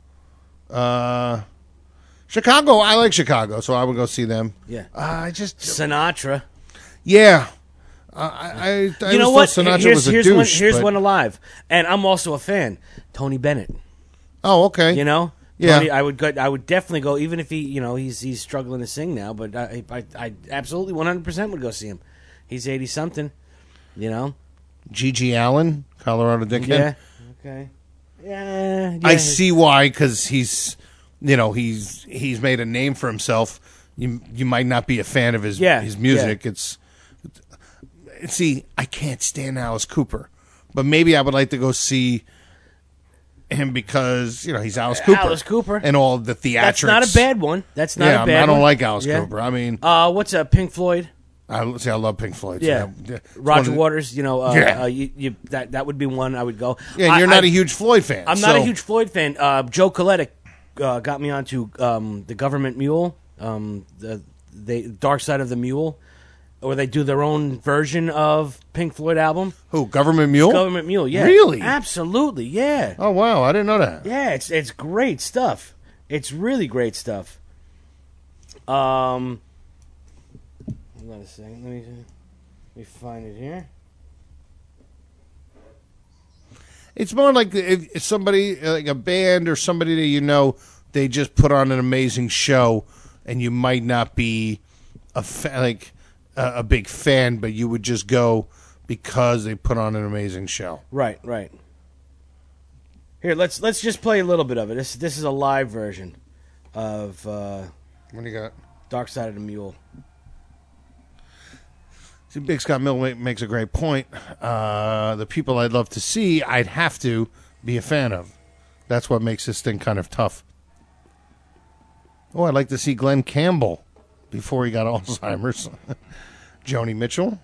Chicago, I like Chicago, so I would go see them. Yeah. Sinatra. Yeah. I you know what? Sinatra was a douche. Here's but- one alive, and I'm also a fan. Tony Bennett. Oh, okay. Yeah. Tony, I would definitely go, even if he's struggling to sing now. But I absolutely 100% would go see him. He's 80 something. G.G. Allen, Colorado Dickhead. Yeah. Okay. Yeah. I see why, because he's made a name for himself. You might not be a fan of his music. Yeah. See, I can't stand Alice Cooper, but maybe I would like to go see him because he's Alice Cooper. Alice Cooper and all the theatrics. That's not a bad one. That's not a bad one. I don't like Alice Cooper. I mean, what's Pink Floyd? I love Pink Floyd. Yeah, Roger Waters. That would be one I would go. Yeah, and you're not a huge Floyd fan. I'm not a huge Floyd fan. Joe Coletta got me onto the Government Mule, the Dark Side of the Mule, where they do their own version of Pink Floyd album. Who, Government Mule? Government Mule, yeah. Really? Absolutely, yeah. Oh, wow, I didn't know that. Yeah, it's great stuff. It's really great stuff. Hold on a second. Let me find it here. It's more like if somebody, like a band or somebody that they just put on an amazing show, and you might not be a big fan, but you would just go because they put on an amazing show. Right. Here, let's just play a little bit of it. This is a live version of what do you got? Dark Side of the Mule. See, Big Scott Mill makes a great point. The people I'd love to see, I'd have to be a fan of. That's what makes this thing kind of tough. Oh, I'd like to see Glenn Campbell before he got Alzheimer's. Joni Mitchell.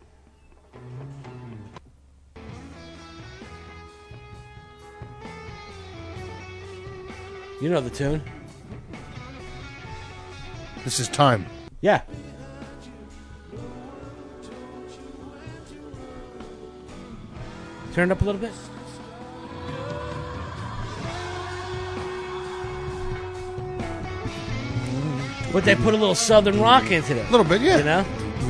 You know the tune. This is Time. Yeah. Turn it up a little bit. But they put a little southern rock into it. A little bit, yeah.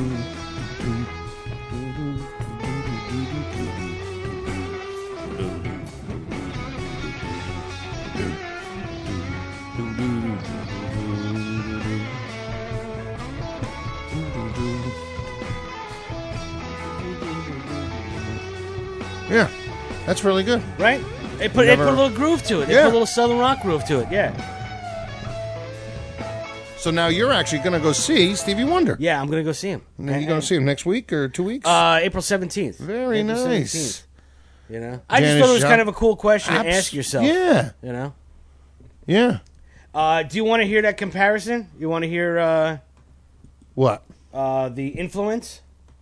Yeah, that's really good. Right? They put a little groove to it. They put a little southern rock groove to it, yeah. So now you're actually going to go see Stevie Wonder. Yeah, I'm going to go see him. And then you're going to see him next week or 2 weeks? April 17th. Very April nice. 17th. You know, I just Janis thought it was Joplin. kind of a cool question to ask yourself. Yeah. You know. Yeah. Do you want to hear that comparison? You want to hear what? The influence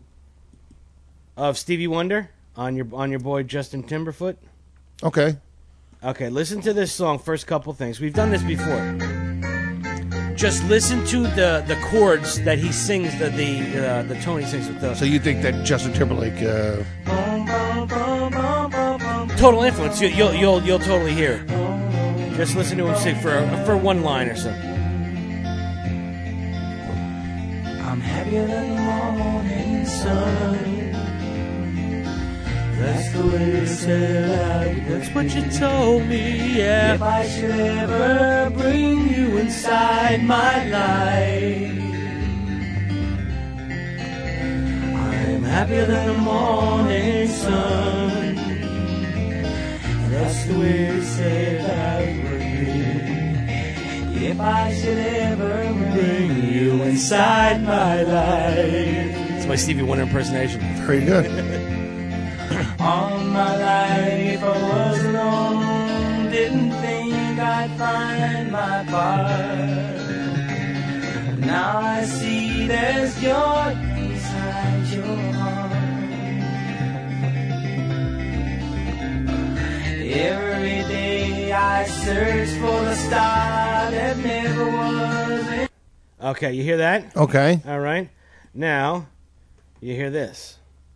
of Stevie Wonder on your boy Justin Timberfoot? Okay. Okay, listen to this song. First couple things. We've done this before. Just listen to the chords that he sings, the tone he sings with the. So you think that Justin Timberlake? Total influence. You'll totally hear it. Just listen to him sing for one line or so. I'm happier than the morning sun. That's the way you said That's what you told me, yeah. If I should ever bring you inside my life, I'm happier than the morning sun. That's the way you said I would be. If I should ever bring you inside my life. It's my Stevie Wonder impersonation. Very good. All my life I was alone, didn't think I'd find my part. Now I see there's joy inside your heart. Every day I search for the star that never was. Okay, you hear that? Okay. All right. Now, you hear this.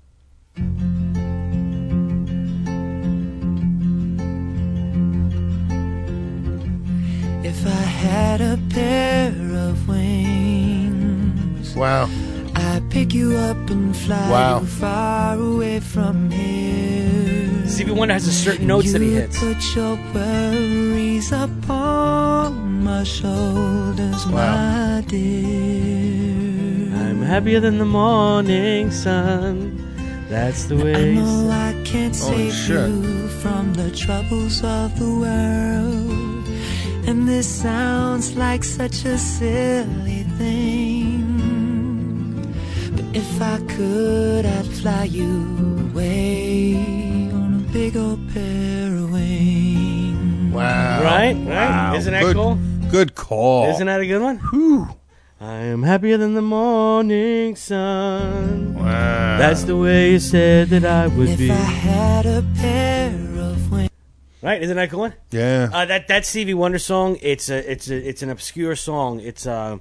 If I had a pair of wings, wow, I'd pick you up and fly you far away from here. Stevie Wonder has a certain notes that he hits. Put your worries upon my shoulders, my dear. I'm happier than the morning sun. That's the way. I know I can't save you from the troubles of the world. And this sounds like such a silly thing, but if I could, I'd fly you away on a big old pair of wings. Wow. Right? Wow. Isn't that Good, cool? Good call. Isn't that a good one? Whew. I am happier than the morning sun. Wow. That's the way you said that I would be. If I had a pair of wings. Right? Isn't that a cool one? Yeah. That Stevie Wonder song. It's an obscure song. It's from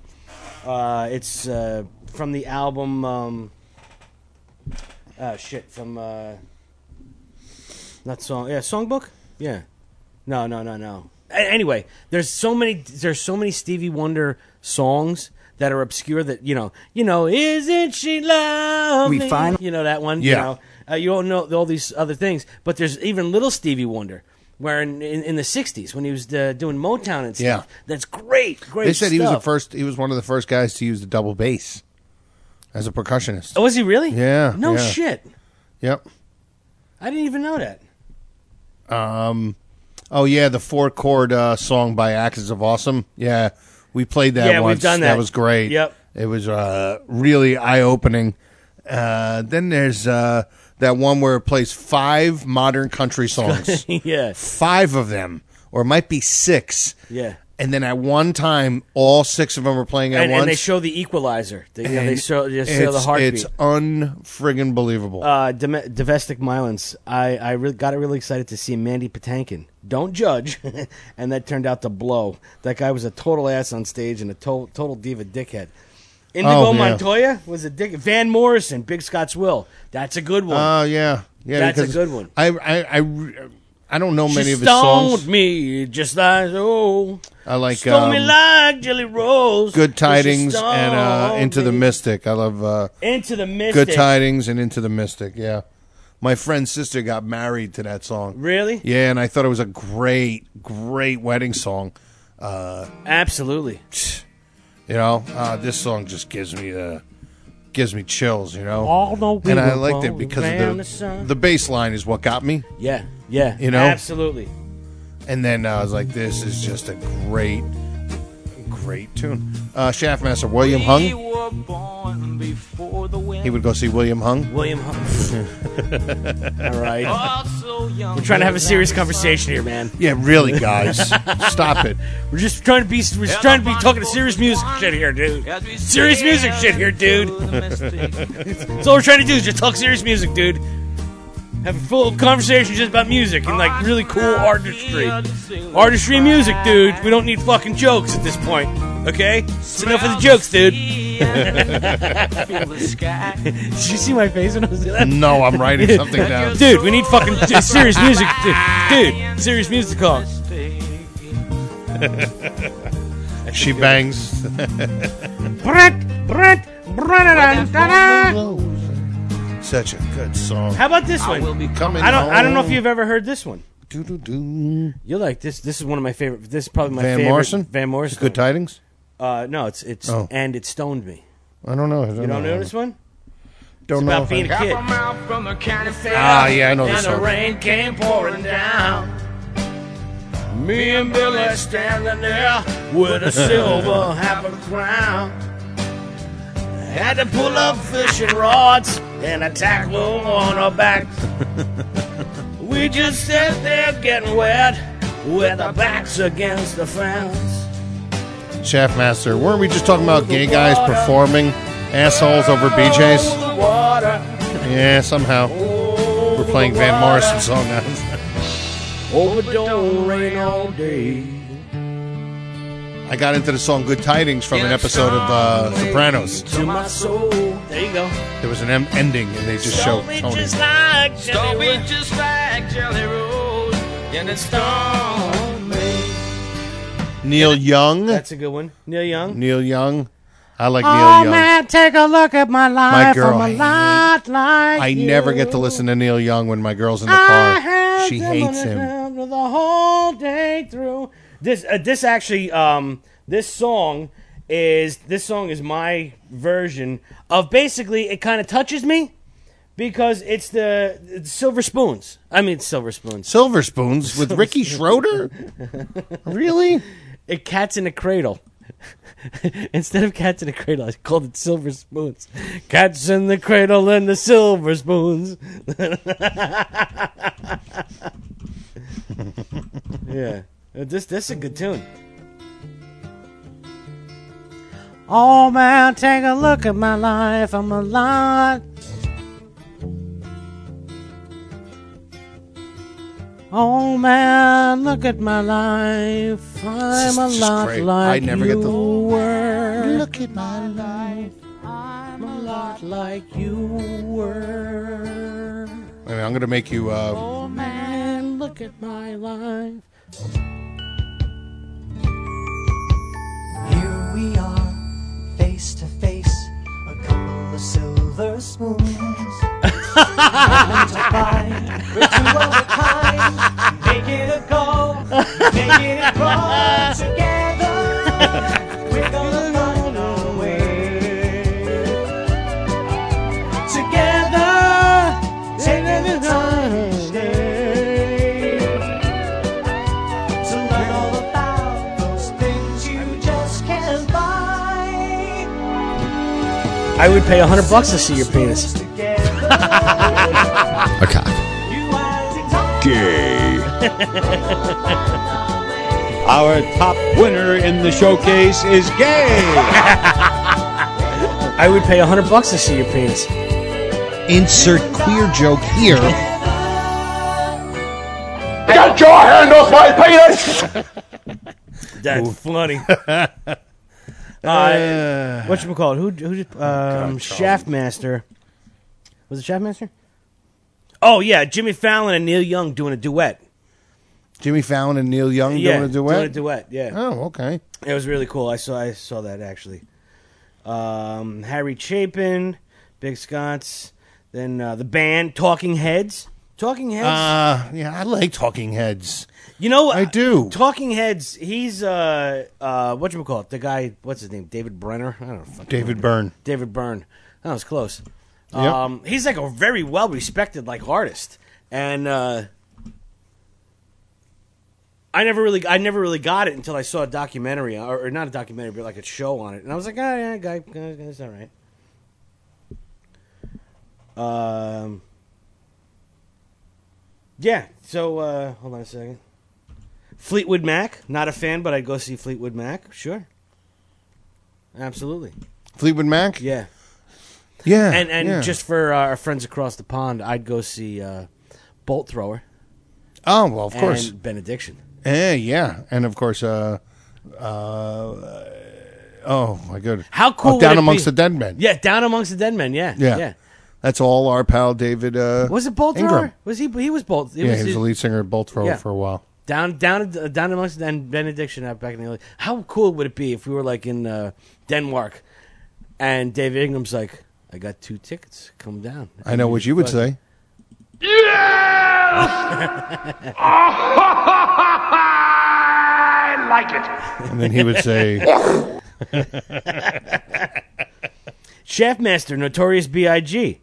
the album. From not song. Yeah, songbook. Yeah. No. Anyway, there's so many Stevie Wonder songs that are obscure that you know. Isn't she lovely? We find that one. Yeah. You don't know all these other things, but there's even little Stevie Wonder. Where in the 60s when he was doing Motown and stuff. Yeah. That's great They said stuff. he was one of the first guys to use the double bass as a percussionist. Oh, was he really? Yeah. No yeah. shit. Yep. I didn't even know that. Oh yeah, the 4-chord song by Axis of Awesome. Yeah, we played that once. We've done that. That was great. Yep. It was really eye-opening. Then there's that one where it plays 5 modern country songs. Yeah. 5 of them, or it might be 6. Yeah. And then at one time, all 6 of them are playing at once. And they show the equalizer. They show the heartbeat. It's unfriggin' believable. Domestic Violence. I got really excited to see Mandy Patinkin. Don't judge. And that turned out to blow. That guy was a total ass on stage and a total diva dickhead. Indigo Montoya was a dick. Van Morrison, Big Scott's Will. That's a good one. Oh yeah. That's a good one. I don't know many she of his songs. Stoned me just like I like stole me like Jelly Rolls. Good Tidings and Into the Mystic. I love Into the Mystic. Good Tidings and Into the Mystic. Yeah, my friend's sister got married to that song. Really? Yeah, and I thought it was a great wedding song. Absolutely. This song just gives me chills. Although we and I were liked it born because around of the bass line is what got me. Yeah. You know? Absolutely. And then I was like, this is just a great tune. Shaftmaster William Hung. He would go see William Hung. William Hung. All right. We're trying to have a serious conversation here, man. Yeah, really, guys. Stop it. We're just trying to be talking serious music shit here, dude. Serious music shit here, dude. That's all we're trying to do is just talk serious music, dude. Have a full conversation just about music and like really cool artistry. Artistry and music, dude. We don't need fucking jokes at this point. Okay? It's enough of the jokes, dude. Did you see my face when I was doing that? No, I'm writing something down. Dude, we need fucking serious music. Dude, serious music on. She bangs. Such a good song. How about this one? I don't know if you've ever heard this one. Doo-doo-doo. You like this? This is one of my favorite. This is probably my Van favorite. Morrison? Van Morrison. Good Tidings? No, it's Oh. And It Stoned Me. I don't know. You don't know this one? Don't it's know. about being a kid. Yeah, I know this And song. the rain came pouring down. Me and Billy standing there with a silver half a crown. Had to pull up fishing rods and a tackle on our backs. We just sat there getting wet with our backs against the fence. Shaftmaster, weren't we just talking about gay guys performing assholes over BJ's? Yeah, somehow. We're playing Van Morrison song now. Oh, it don't rain all day. I got into the song Good Tidings from an episode of Sopranos. To my soul. There you go. There was an ending, and they just showed Tony. Just like Jelly Roll, and it stoned me. Neil Young. That's a good one. Neil Young. Neil Young. I like Oh, Neil Young. man, take a look at my life. My girl, I'm a lot like I you. never get to listen to Neil Young when my girl's in the car. She hates him. The whole day through. This actually this song is my version of basically it kind of touches me because it's the Silver Spoons. I mean Silver Spoons. Silver Spoons with Ricky Schroeder? Really? Cats in a Cradle. Instead of Cats in a Cradle, I called it Silver Spoons. Cats in the Cradle and the Silver Spoons. Yeah. This is a good tune. Oh man, take a look at my life. I'm a lot. Oh man, look at my life. I'm a lot great. like I never you get the were. Look at my life. I'm a lot like you were. Wait, I'm going to make you... Oh man, look at my life. Here we are, face to face, a couple of silver spoons. Moment to find, we're two of a kind. Make it a go, make it a grow together. We're gonna find our way. Together, taking the time each day to learn all about those things you just can't buy. I would pay $100 to see your penis. A cock. Gay. Our top winner in the showcase is gay. I would pay $100 to see your penis. Insert queer joke here. Get your hand off my penis! That's funny. Whatchamacallit? Who Shaftmaster. Was it Shaftmaster? Oh, yeah, Jimmy Fallon and Neil Young doing a duet. Jimmy Fallon and Neil Young doing a duet? doing a duet, yeah. Oh, okay. It was really cool. I saw that, actually. Harry Chapin, Big Scots, then the band Talking Heads. Talking Heads? Yeah, I like Talking Heads. You know, I do. Talking Heads, he's, whatchamacallit? The guy, what's his name? David Brenner? I don't know. David Byrne. David Byrne. That was close. Yep. He's like a very well-respected, like, artist. And, I never really got it until I saw a documentary, or not a documentary, but like a show on it, and I was like, oh yeah, guy, it's all right. Yeah. So hold on a second. Fleetwood Mac, not a fan, but I'd go see Fleetwood Mac. Sure. Absolutely. Fleetwood Mac? Yeah. Yeah. And just for our friends across the pond, I'd go see Bolt Thrower. Oh, well, of course. And Benediction. Yeah. And of course, oh my goodness. How cool Down would it Amongst be? the Dead Men. Yeah, Down Amongst the Dead Men, yeah. That's all our pal David Was it Bolt Ingram. Thrower? Was he was Bolt? He was the lead singer of Bolt Thrower for a while. Down Amongst the Benediction back in the early. How cool would it be if we were like in Denmark and David Ingram's like, I got 2 tickets. Come down. I know what you would say. I like it. And then he would say... Shaftmaster, Notorious B.I.G.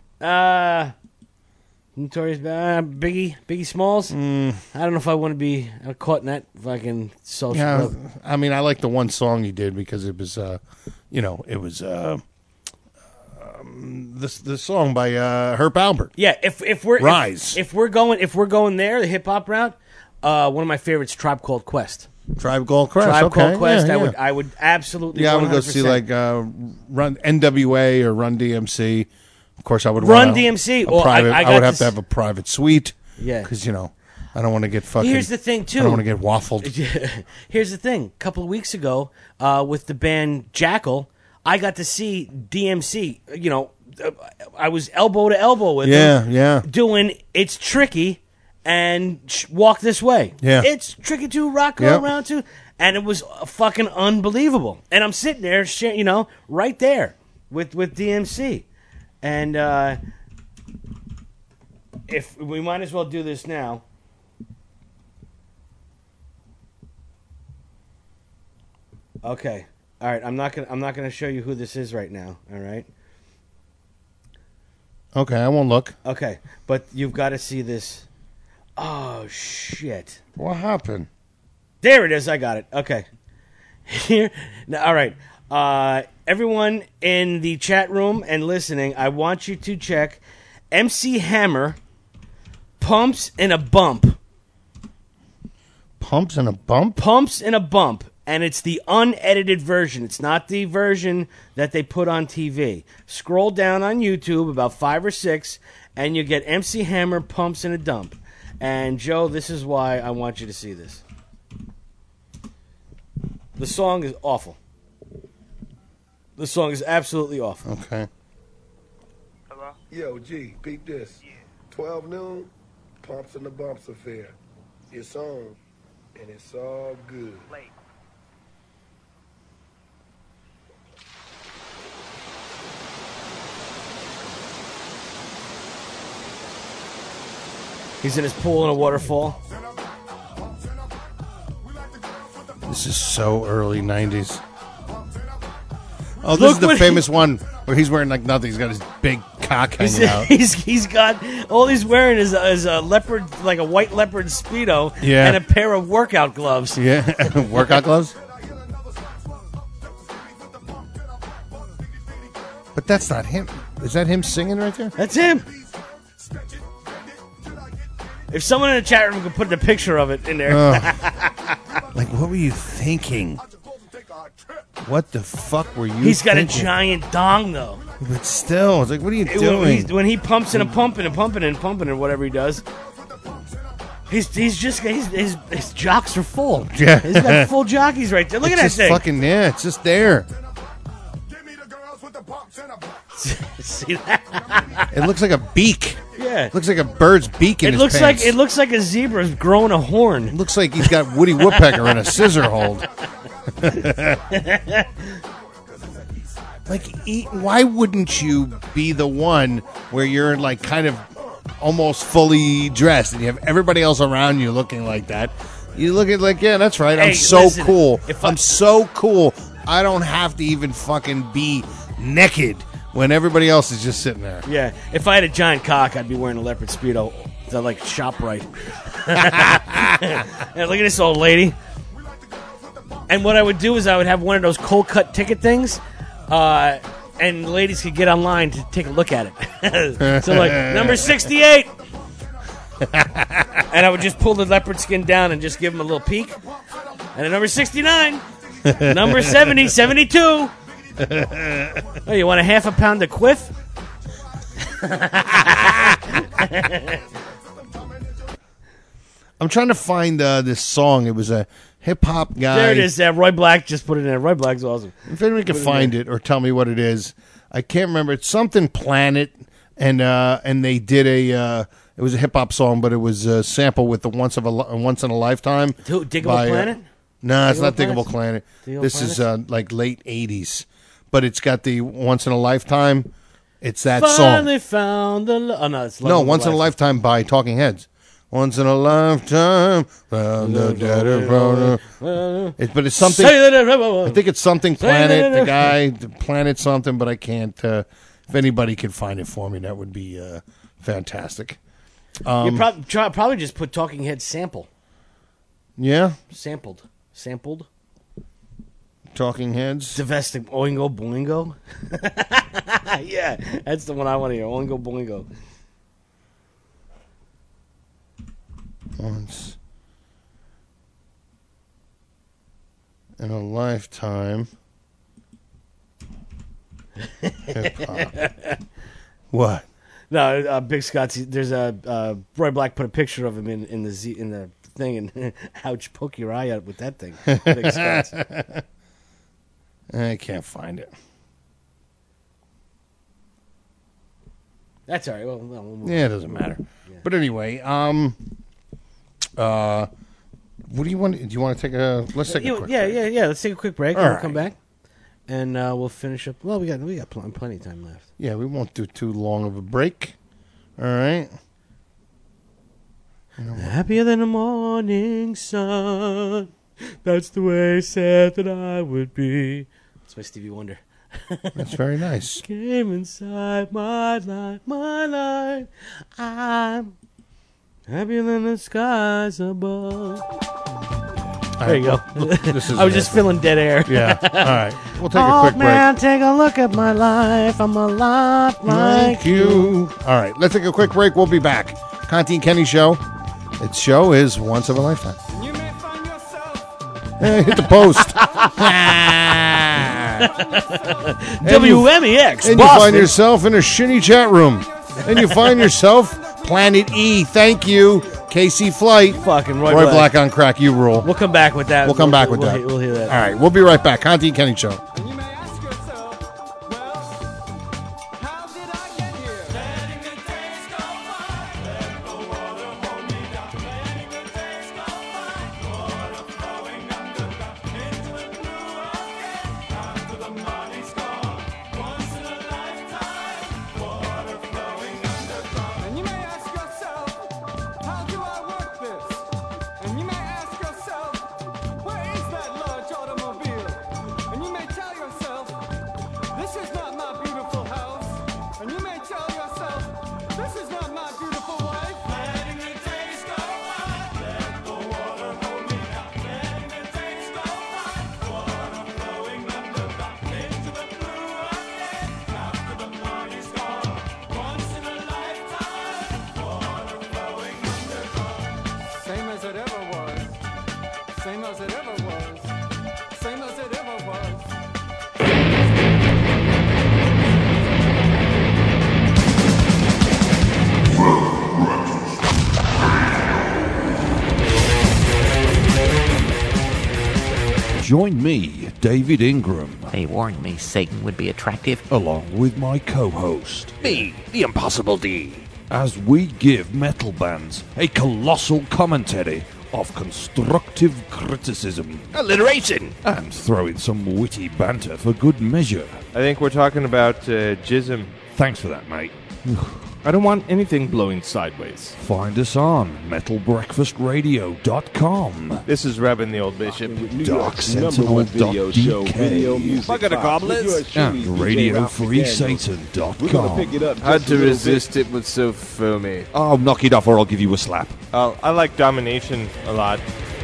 Notorious Biggie Smalls. I don't know if I want to be caught in that fucking social. Yeah, I mean, I like the one song he did because it was, it was the song by Herb Alpert. Yeah, if we're Rise. If we're going there, the hip hop route. One of my favorites, Tribe Called Quest. Tribe Called Quest. Tribe Called Quest. Yeah, I would absolutely. Yeah, I would go 100%. see like Run NWA or Run DMC. Of course, I would Run want DMC. A private, I would got have to have a private suite. Yeah, because I don't want to get fucking. Here's the thing, too. I don't want to get waffled. Here's the thing. A couple of weeks ago, with the band Jackal, I got to see DMC. I was elbow to elbow with them. Yeah. Doing It's Tricky and Walk This Way. Yeah. It's Tricky to Rock Around to. And it was fucking unbelievable. And I'm sitting there, right there with DMC. And if we might as well do this now. Okay. All right, I'm not gonna show you who this is right now, all right? Okay, I won't look. Okay, but you've got to see this. Oh shit. What happened? There it is. I got it. Okay. Here. Now, all right. Everyone in the chat room and listening, I want you to check MC Hammer Pumps in a Bump. Pumps in a Bump? Pumps in a Bump. And it's the unedited version. It's not the version that they put on TV. Scroll down on YouTube about 5 or 6, and you get MC Hammer Pumps in a Dump. And, Joe, this is why I want you to see this. The song is awful. The song is absolutely awful. Okay. Hello? Yo, G, peep this. 12 noon, Pumps and the Bumps affair. It's on, and it's all good. He's in his pool in a waterfall. This is so early 90s. Oh, this is the famous one where he's wearing like nothing. He's got his big cock hanging out. He's got all he's wearing is a leopard, like a white leopard Speedo, and a pair of workout gloves. Yeah, workout gloves. But that's not him. Is that him singing right there? That's him. If someone in the chat room could put the picture of it in there. Like, what were you thinking? What the fuck were you He's got thinking? a giant dong, though. But still, it's like, what are you doing? When he pumps and pumping and pumping and pumping or whatever he does, his jocks are full. Yeah. He's got full jockeys right there. Look at that thing. Fucking, yeah, it's just there. See that? It looks like a beak. Yeah. It looks like a bird's beak in his pants. It looks like a zebra's growing a horn. It looks like he's got Woody Woodpecker in a scissor hold. Why wouldn't you be the one where you're like kind of almost fully dressed and you have everybody else around you looking like that? You look at like, yeah, that's right. Hey, I'm so listen, cool. I'm so cool. I don't have to even fucking be naked when everybody else is just sitting there. Yeah. If I had a giant cock, I'd be wearing a leopard Speedo. That like ShopRite. And look at this old lady. And what I would do is I would have one of those cold cut ticket things, and ladies could get online to take a look at it. So like, number 68. And I would just pull the leopard skin down and just give them a little peek. And at number 69, number 70, 72. Oh, you want a half a pound of quiff? I'm trying to find this song. It was a hip-hop guy. There it is. Roy Black just put it in. Roy Black's awesome. If anyone can find it or tell me what it is. I can't remember. It's something Planet, and they did a... it was a hip-hop song, but it was a sample with the Once in a Lifetime. Diggable Planet? No, it's not Diggable Planet. This Planet? is like late 80s. But it's got the Once in a Lifetime. It's that Finally song. found the... Oh, no, it's No, Once in a Lifetime by Talking Heads. Once in a lifetime, found the dead but it's something. I think it's something Planet. The guy Planet something, but I can't. If anybody can find it for me, that would be fantastic. You probably just put Talking Head sample. Yeah, sampled. Talking Heads. Divesting Oingo Boingo. Yeah, that's the one I want to hear. Oingo Boingo. Once in a lifetime. Hip-hop. What? No, Big Scott's. There's a Roy Black put a picture of him in the thing, and ouch, poke your eye out with that thing. Big Scott's. I can't find it. That's all right. Well, yeah, it doesn't matter. Yeah. But anyway, what do you want? Do you want to take a? Let's take a quick. break. Let's take a quick break. All We'll right. come back, and we'll finish up. Well, we got plenty of time left. Yeah, we won't do too long of a break. All right. Happier than the morning sun. That's the way said that I would be. That's by Stevie Wonder. That's very nice. Came inside my life. I'm happier than the skies above. There you go. I was just feeling dead air. Yeah. All right. We'll take a quick break. Man, take a look at my life. I'm a lot like you. All right. Let's take a quick break. We'll be back. Conti and Kenny Show. Its show is Once in a Lifetime. Hit the post. WMEX. And you find yourself in a shitty chat room. And you find yourself Planet E. Thank you. KC Flight. Fucking Roy Black on crack. You rule. We'll come back with that. We'll come back with that. We'll hear that. All right. We'll be right back. Conti and Kenny Show. Join me, David Ingram. They warned me Satan would be attractive. Along with my co-host, Me, the Impossible D. as we give metal bands a colossal commentary of constructive criticism. Alliteration! And throw in some witty banter for good measure. I think we're talking about Jism. Thanks for that, mate. I don't want anything blowing sideways. Find us on metalbreakfastradio.com. This is Reverend the Old Bishop. DarkSentinel.dk. Bucket of goblets. And RadioFreeSatan.com. Hard to resist, it was so foamy. Oh, knock it off or I'll give you a slap. I like Domination a lot.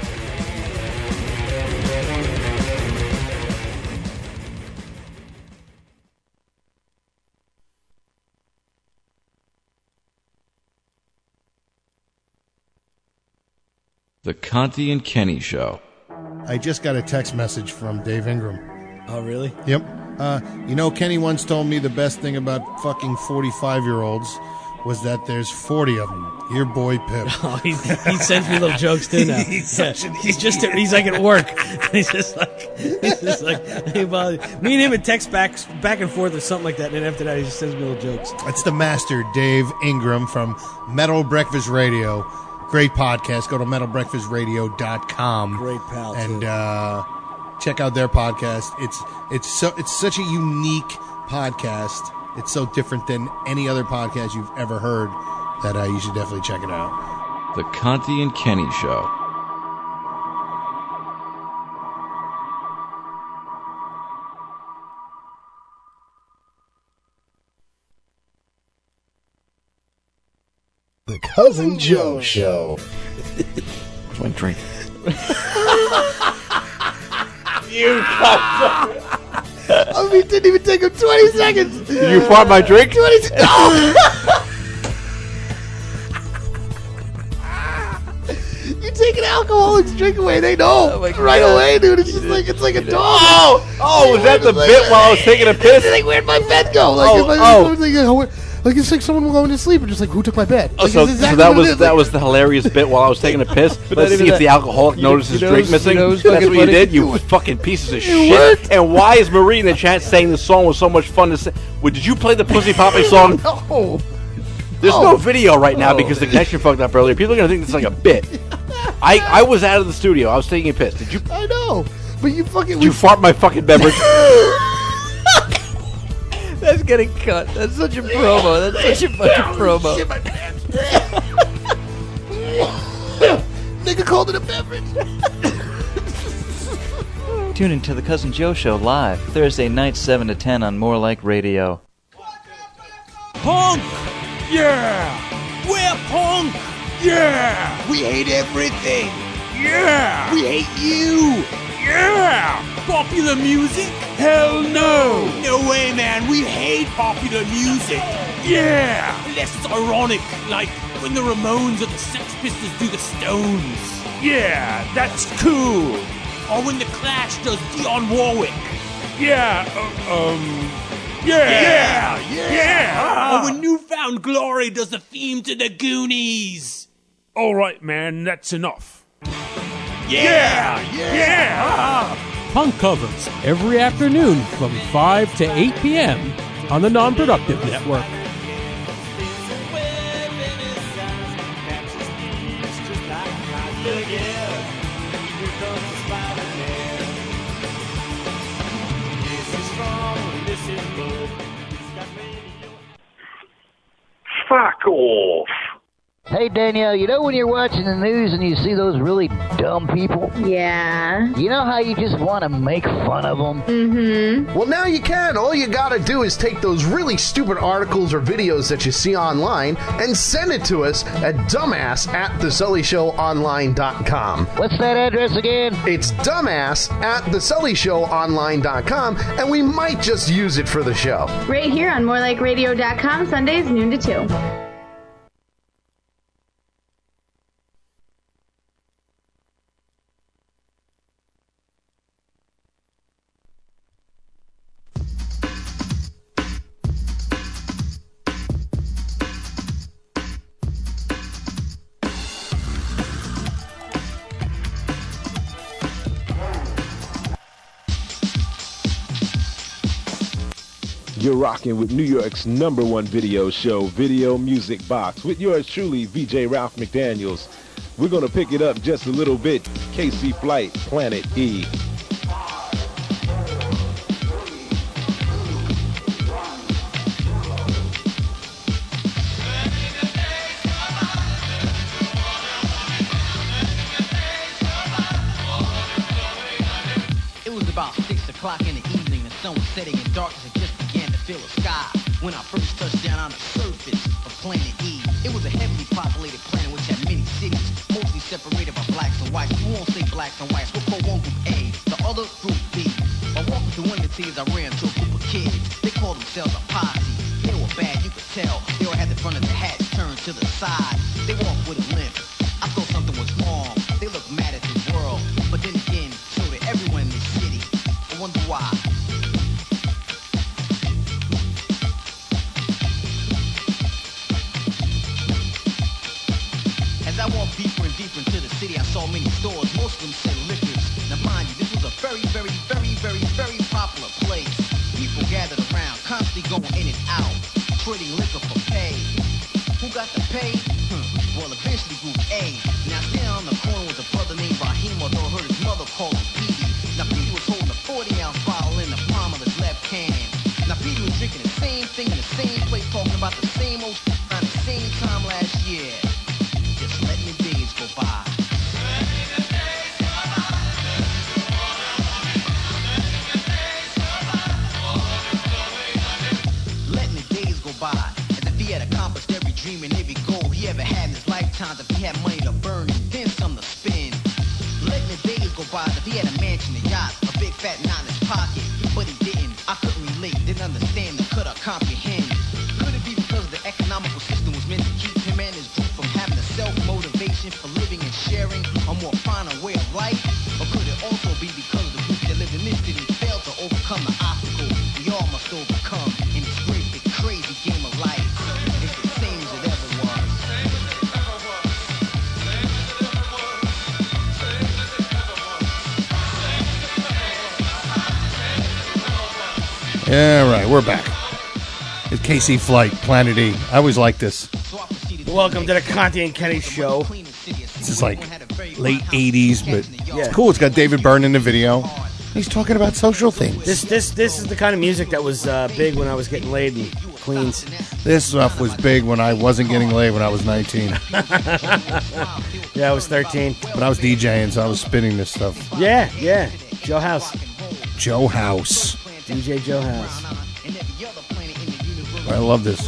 The Conti and Kenny Show. I just got a text message from Dave Ingram. Oh, really? Yep. Kenny once told me the best thing about fucking 45-year-olds was that there's 40 of them. Your boy Pip. Oh, he sends me little jokes too now. He's like at work. He's just like, hey, buddy. Me and him would text back and forth or something like that. And then after that, he just sends me little jokes. That's the master, Dave Ingram from Metal Breakfast Radio. Great podcast. Go to metalbreakfastradio.com. Great pal. And check out their podcast. It's such a unique podcast. It's so different than any other podcast you've ever heard that you should definitely check it out. The Conti and Kenny Show. The Cousin Joe Show. Where's my drink? You cocksucker. I mean, it didn't even take him 20 seconds. Did you fart my drink? 20 seconds. No. You take an alcoholic's drink away, they know right away, dude. It's just like it's like a dog. Oh, was that the bit while I was taking a piss? Like, where'd my bed go? Like it's like someone going to sleep and just like, who took my bed? Oh, Like, so it's exactly that what it was is. that was the hilarious bit while I was taking a piss. But Let's not see even if the that. alcoholic noticed his drink missing. That's That's what you funny. did, you fucking pieces of shit. worked. And why is Marie in the chat saying the song was so much fun to sing? Well, did you play the Pussy Poppy song? No. There's no video right now because the connection fucked up earlier. People are gonna think it's like a bit. I was out of the studio. I was taking a piss. Did you? I know, but you fucking. Did you fart my fucking beverage? That's getting cut. That's such a promo. That's such a fucking promo. Shit my pants. Nigga called it a beverage. Tune into the Cousin Joe Show live Thursday night 7 to 10 on More Like Radio. Punk! Yeah! We're punk! Yeah! We hate everything. Yeah! We hate you. Yeah! Popular music? Hell no! No way, man. We hate popular music. Yeah! Unless it's ironic, like when the Ramones or the Sex Pistols do the Stones. Yeah, that's cool. Or when the Clash does Dionne Warwick. Yeah, Yeah! Or when Newfound Glory does the theme to the Goonies. All right, man, that's enough. Yeah! Punk covers every afternoon from 5 to 8 p.m. on the Non-Productive Network. Fuck off. Hey, Danielle, you know when you're watching the news and you see those really dumb people? Yeah. You know how you just want to make fun of them? Mm-hmm. Well, now you can. All you gotta do is take those really stupid articles or videos that you see online and send it to us at dumbass@thesullyshowonline.com. What's that address again? It's dumbass@thesullyshowonline.com, and we might just use it for the show. Right here on morelikeradio.com, Sundays, noon to 2. You're rocking with New York's #1 video show, Video Music Box, with yours truly, VJ Ralph McDaniels. We're going to pick it up just a little bit. KC Flight, Planet E. About 6 o'clock in the evening, the sun was setting and darkness had just began to fill the sky. When I first touched down on the surface of Planet E, it was a heavily populated planet which had many cities, mostly separated by blacks and whites. We won't say blacks and whites, we'll call one group A, the other group B. By walking through one of the cities, I ran into a group of kids. They called themselves a posse. They were bad, you could tell. They all had the front of their hats turned to the side. They walked with a limp. I thought something was wrong. They looked mad at the world. But then again, so did everyone in this city. I wonder why. As I walked deeper and deeper into the city, I saw many stores. Most of them said liquors. Now mind you, this was a very, very, very, very, very popular place. People gathered around, constantly going in and out, trading liquor for pay. Who got the pay? Well, eventually Group A. Now standing on the corner was a brother named Raheem, although I heard his mother call him Petey. Now Petey was holding a 40-ounce bottle in the palm of his left hand. Now Petey was drinking the same thing in the same place, talking about the same old around the same time last year. Just letting the days go by. Letting the days go by. As if he had accomplished every dream and every goal he ever had in his lifetime. If he had money to burn and then some to spend. Letting the days go by. If he had a mansion, a yacht, a big fat knot in his pocket. But he didn't. I couldn't relate, didn't understand, could I comprehend? Could it be because the economical system was meant to keep him and his group from having a self-motivation for living and sharing a more finer way of life? Or could it also be because the group that lived in this city failed to overcome the obstacle we all must overcome in this great big crazy game of life? It's the same as it ever was. Yeah, right. We're back. It's KC Flight, Planet E. I always like this. Welcome to the Conti and Kenny Show. This is like late 80s, but Yeah. it's cool. It's got David Byrne in the video. He's talking about social things. This is the kind of music that was big when I was getting laid in Queens. This stuff was big when I wasn't getting laid when I was 19. Yeah, I was 13. But I was DJing, so I was spinning this stuff. Yeah. Joe House. Joe House. DJ Joe House. I love this.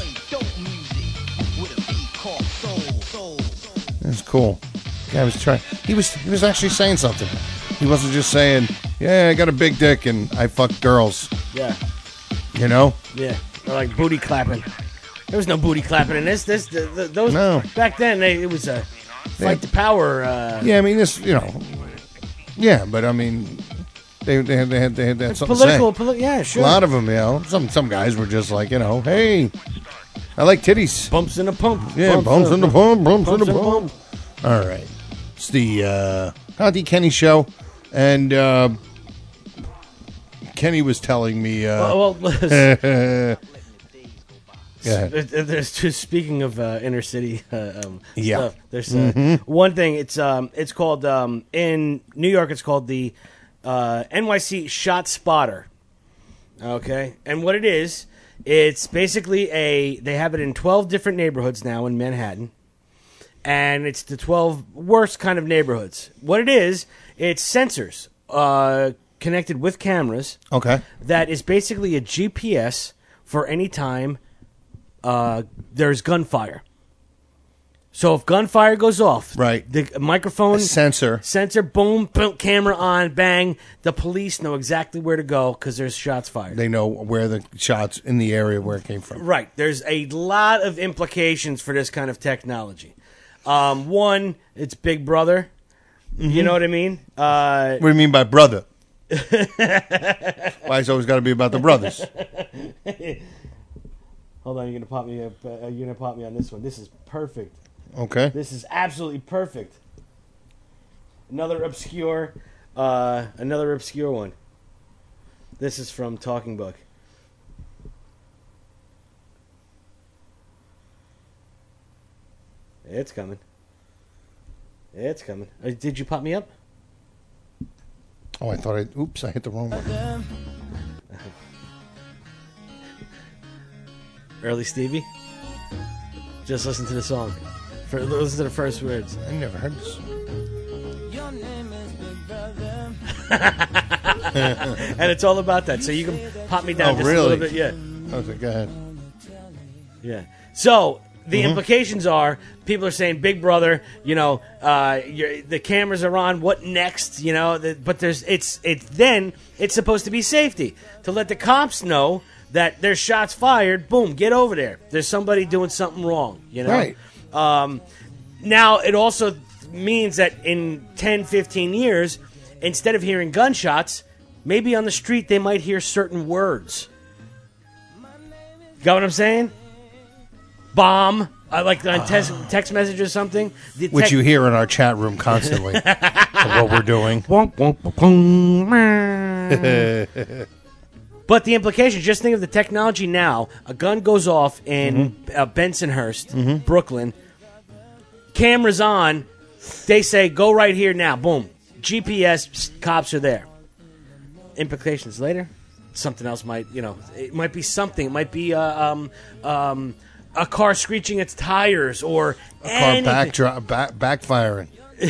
That's cool. Guy was trying. He was actually saying something. He wasn't just saying, "Yeah, I got a big dick and I fuck girls." Yeah. You know? Yeah. Or like booty clapping. There was no booty clapping in this. Those No. back then it was a fight to power. Yeah, I mean this. Yeah, but I mean, they had something Political. to say. Yeah, sure. A lot of them, some guys were just like, hey, I like titties. Bumps in the pump. Yeah, bumps in the pump. Bumps in the pump. All right, it's the Conti Kenny Show, and Kenny was telling me. There's just speaking of inner city Yeah. stuff. There's one thing. It's called in New York. It's called the NYC Shot Spotter. Okay, and what it is, it's basically they have it in 12 different neighborhoods now in Manhattan, and it's the 12 worst kind of neighborhoods. What it is, it's sensors connected with cameras. Okay. That is basically a GPS for any time there's gunfire. So if gunfire goes off, right, the microphone sensor, boom, camera on, bang. The police know exactly where to go because there's shots fired. They know where the shots in the area where it came from. Right. There's a lot of implications for this kind of technology. One, it's Big Brother. You know what I mean? What do you mean by brother? Why it's always got to be about the brothers? Hold on, you're gonna pop me up. You're gonna pop me on this one. This is perfect. Okay. This is absolutely perfect. Another obscure one. This is from Talking Book. It's coming. It's coming. Did you pop me up? Oh, I thought oops, I hit the wrong one. Early Stevie? Just listen to the song. Listen to the first words. I never heard this. Your name is Big Brother. And it's all about that. So you can pop me down just a little bit. Yeah. Okay, go ahead. Yeah. So the implications are people are saying, Big Brother, the cameras are on. What next? But it's supposed to be safety to let the cops know that there's shots fired. Boom, get over there. There's somebody doing something wrong. Right. Now it also means that in 10, 15 years, instead of hearing gunshots, maybe on the street they might hear certain words. Got what I'm saying? Bomb, like on text message or something. Which you hear in our chat room constantly of what we're doing. But the implication, just think of the technology now. A gun goes off in Bensonhurst, Brooklyn. Cameras on. They say, go right here now. Boom. GPS, cops are there. Implications later. Something else might, it might be something. It might be a car screeching its tires or a car backfiring.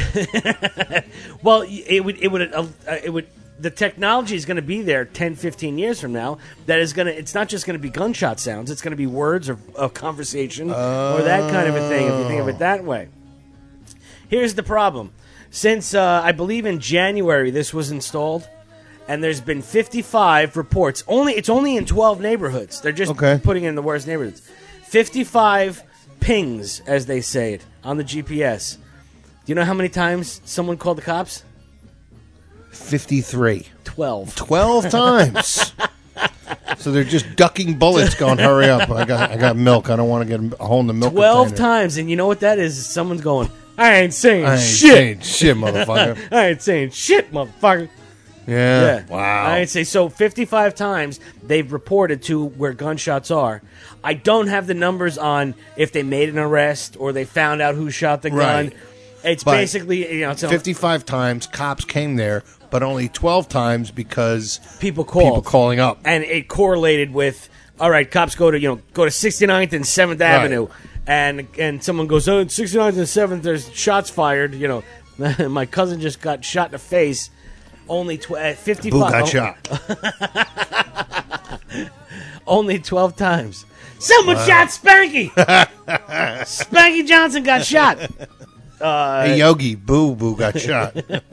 Well, it would. The technology is going to be there 10, 15 years from now. It's not just going to be gunshot sounds. It's going to be words of conversation or that kind of a thing, if you think of it that way. Here's the problem. Since, I believe in January, this was installed, and there's been 55 reports. It's only in 12 neighborhoods. They're just putting it in the worst neighborhoods. 55 pings, as they say it, on the GPS. Do you know how many times someone called the cops? 53. 12. 12 times. So they're just ducking bullets going, hurry up. I got milk. I don't want to get a hole in the milk 12 container. times, and you know what that is? Someone's going, I ain't saying shit. Saying shit, motherfucker. I ain't saying shit, motherfucker. Yeah. Wow. I ain't say so. 55 times they've reported to where gunshots are. I don't have the numbers on if they made an arrest or they found out who shot the gun. Right. It's But basically, it's 55 times cops came there, but only 12 times because people calling up. And it correlated with, all right, cops go to 69th and 7th Avenue. And someone goes, oh, 69th and 7th, there's shots fired. My cousin just got shot in the face. Only 55. Who got shot? Only 12 times. Someone shot Spanky. Spanky Johnson got shot. Hey, Yogi, Boo got shot.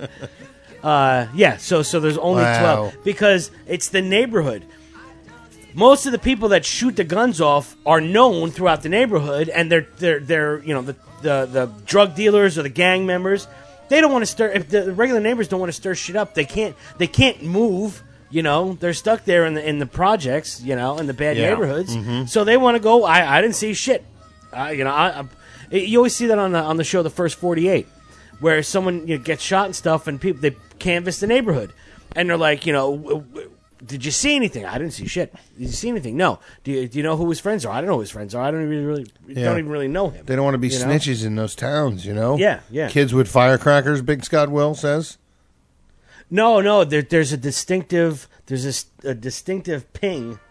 So there's only 12 because it's the neighborhood. Most of the people that shoot the guns off are known throughout the neighborhood, and they're the drug dealers or the gang members. They don't want to stir. If the regular neighbors don't want to stir shit up, they can't move. They're stuck there in the projects. In the bad neighborhoods. So they want to go. I didn't see shit. You always see that on the show, The First 48, where someone gets shot and stuff, and people they canvass the neighborhood, and they're like, did you see anything? I didn't see shit. Did you see anything? No. Do you know who his friends are? I don't know who his friends are. I don't even really know him. They don't want to be snitches in those towns, Yeah. Kids with firecrackers, Big Scott Will says. No. There's a distinctive ping.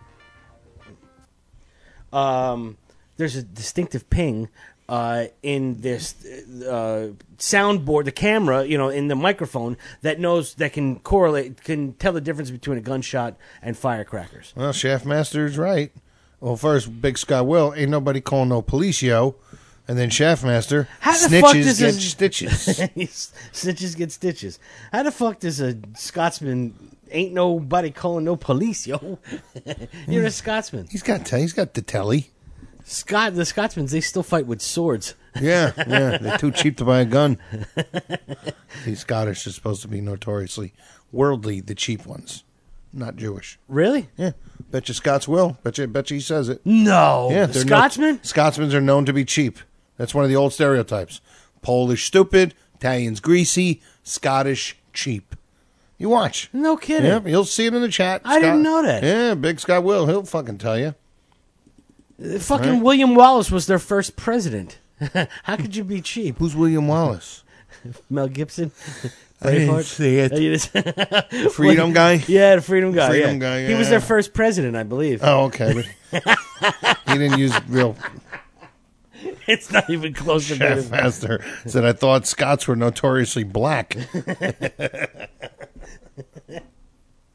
There's a distinctive ping in this soundboard, the camera, in the microphone that can tell the difference between a gunshot and firecrackers. Well, Shaftmaster's right. Well, first, Big Scott Will, ain't nobody calling no police, yo. And then Shaftmaster, snitches get stitches. Snitches get stitches. How the fuck does a Scotsman ain't nobody calling no police, yo? You're a Scotsman. He's got the telly. The Scotsmen, they still fight with swords. Yeah, they're too cheap to buy a gun. These Scottish are supposed to be notoriously worldly, the cheap ones, not Jewish. Really? Yeah. Bet you Scots will. Bet you he says it. No. Yeah, Scotsmen? Scotsmen are known to be cheap. That's one of the old stereotypes. Polish stupid, Italians greasy, Scottish cheap. You watch. No kidding. Yeah, you'll see it in the chat. I didn't know that. Yeah, Big Scott Will. He'll fucking tell you. Fucking William Wallace was their first president. How could you be cheap? Who's William Wallace? Mel Gibson. I didn't see it. Freedom guy? Yeah, the Freedom guy. Freedom guy, yeah. He was their first president, I believe. Oh, okay. He didn't use real... It's not even close to that. Shaftmaster said, I thought Scots were notoriously black.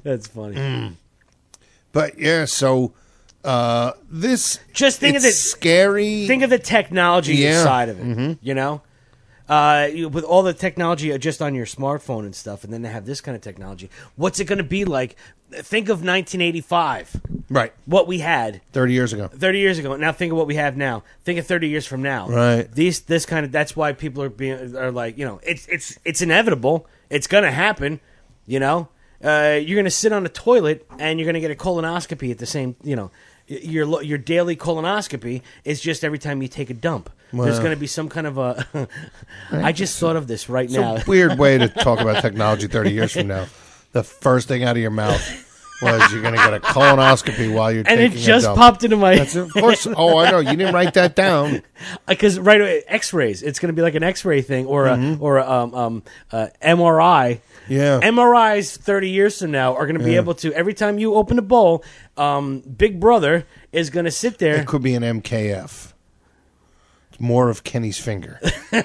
That's funny. But yeah, so this just think of it's it scary. Think of the technology Yeah. side of it. Mhm. You know, with all the technology just on your smartphone and stuff, and then they have this kind of technology. What's it going to be like? Think of 1985. Right. What we had 30 years ago. 30 years ago. Now think of what we have now. Think of 30 years from now. Right. This kind of that's why people are like, you know, it's inevitable. It's going to happen, you know. You're going to sit on a toilet and you're going to get a colonoscopy at the same, you know, your daily colonoscopy is just every time you take a dump. Wow. There's going to be some kind of a I just thought of this right It's now. a weird way to talk about technology 30 years from now. The first thing out of your mouth was you're going to get a colonoscopy while you're and taking it just a dump. popped into my That's, of course. Oh, I know. You didn't write that down. Because right away, X-rays. It's going to be like an X-ray thing or a MRI. Yeah. MRIs 30 years from now are going to be able to every time you open a bowl, Big Brother is going to sit there. It could be an MKF. It's more of Kenny's finger.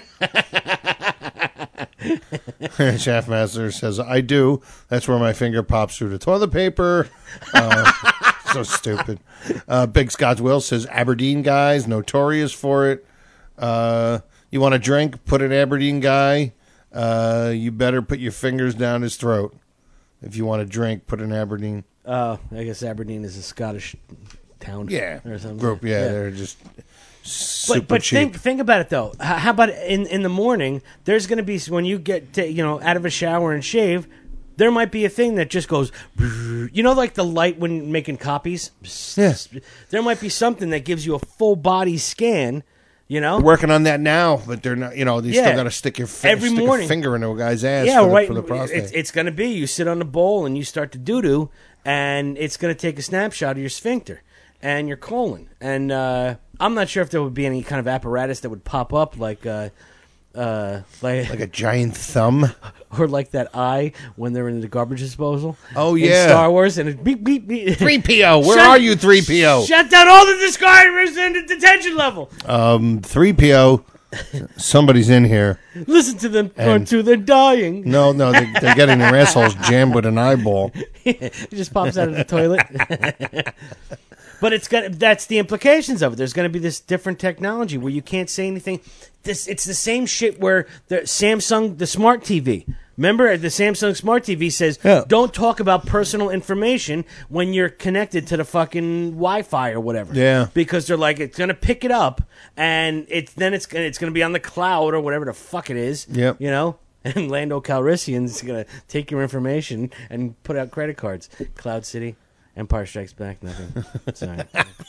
Shaftmaster says, I do. That's where my finger pops through the toilet paper. So stupid. Big Scott's Will says, Aberdeen guys, notorious for it. You want a drink? Put an Aberdeen guy. You better put your fingers down his throat. If you want a drink, put an Aberdeen. I guess Aberdeen is a Scottish town. Yeah. Or something. Group, yeah. They're just super But cheap. think about it though. How about in the morning? There's going to be when you get out of a shower and shave. There might be a thing that just goes, you know, like the light when making copies. Yeah. There might be something that gives you a full body scan. You know, They're working on that now, but they're not. You know, you still got to stick your every morning a finger into a guy's ass. Yeah, right. For the prostate. It's going to be you sit on the bowl and you start to doo-doo, and it's going to take a snapshot of your sphincter and your colon. And I'm not sure if there would be any kind of apparatus that would pop up like a giant thumb, or like that eye when they're in the garbage disposal. Oh, in yeah. Star Wars, and it beep beep beep. 3PO, where are you, 3PO? Shut down all the disguisers and the detention level. 3PO. Somebody's in here. Listen to them, or And- to they're dying. No, they're getting their assholes jammed with an eyeball. It just pops out of the toilet. But that's the implications of it. There's going to be this different technology where you can't say anything. It's the same shit where the Samsung, the smart TV. Remember, the Samsung smart TV says, don't talk about personal information when you're connected to the fucking Wi-Fi or whatever. Yeah. Because they're like, it's going to pick it up, and it's going to be on the cloud or whatever the fuck it is. Yep. You know? And Lando Calrissian's going to take your information and put out credit cards. Cloud City. Empire Strikes Back, nothing. Sorry.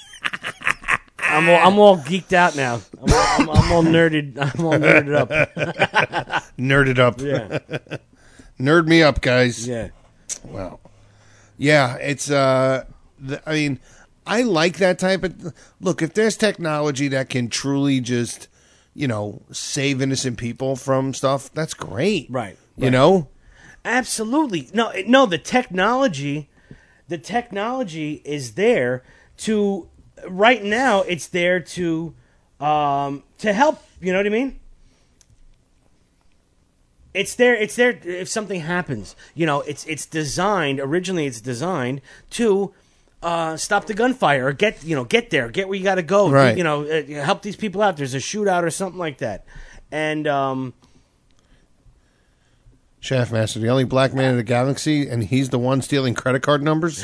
I'm all geeked out now. I'm all nerded. I'm all nerded up. Nerded up. Yeah. Nerd me up, guys. Yeah. Well, yeah, it's, I mean, I like that type of, look, if there's technology that can truly just, save innocent people from stuff, that's great. Right. You know? Absolutely. No, the technology is there to, right now, it's there to help, you know what I mean? It's there if something happens. It's designed to stop the gunfire or get there, get where you got to go. Right. Help these people out. There's a shootout or something like that. And Shaftmaster, the only black man in the galaxy, and he's the one stealing credit card numbers?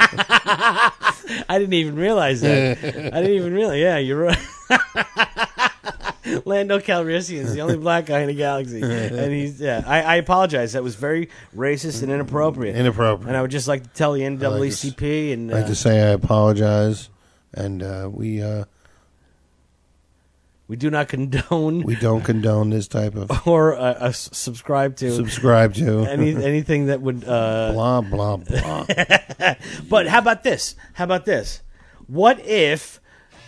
I didn't even realize that. Yeah, you're right. Lando Calrissian is the only black guy in the galaxy, and he's I apologize. That was very racist and inappropriate. And I would just like to tell the NAACP and I'd like to say I apologize, and we do not condone. We don't condone this type of or subscribe to anything that would blah blah blah. But how about this? What if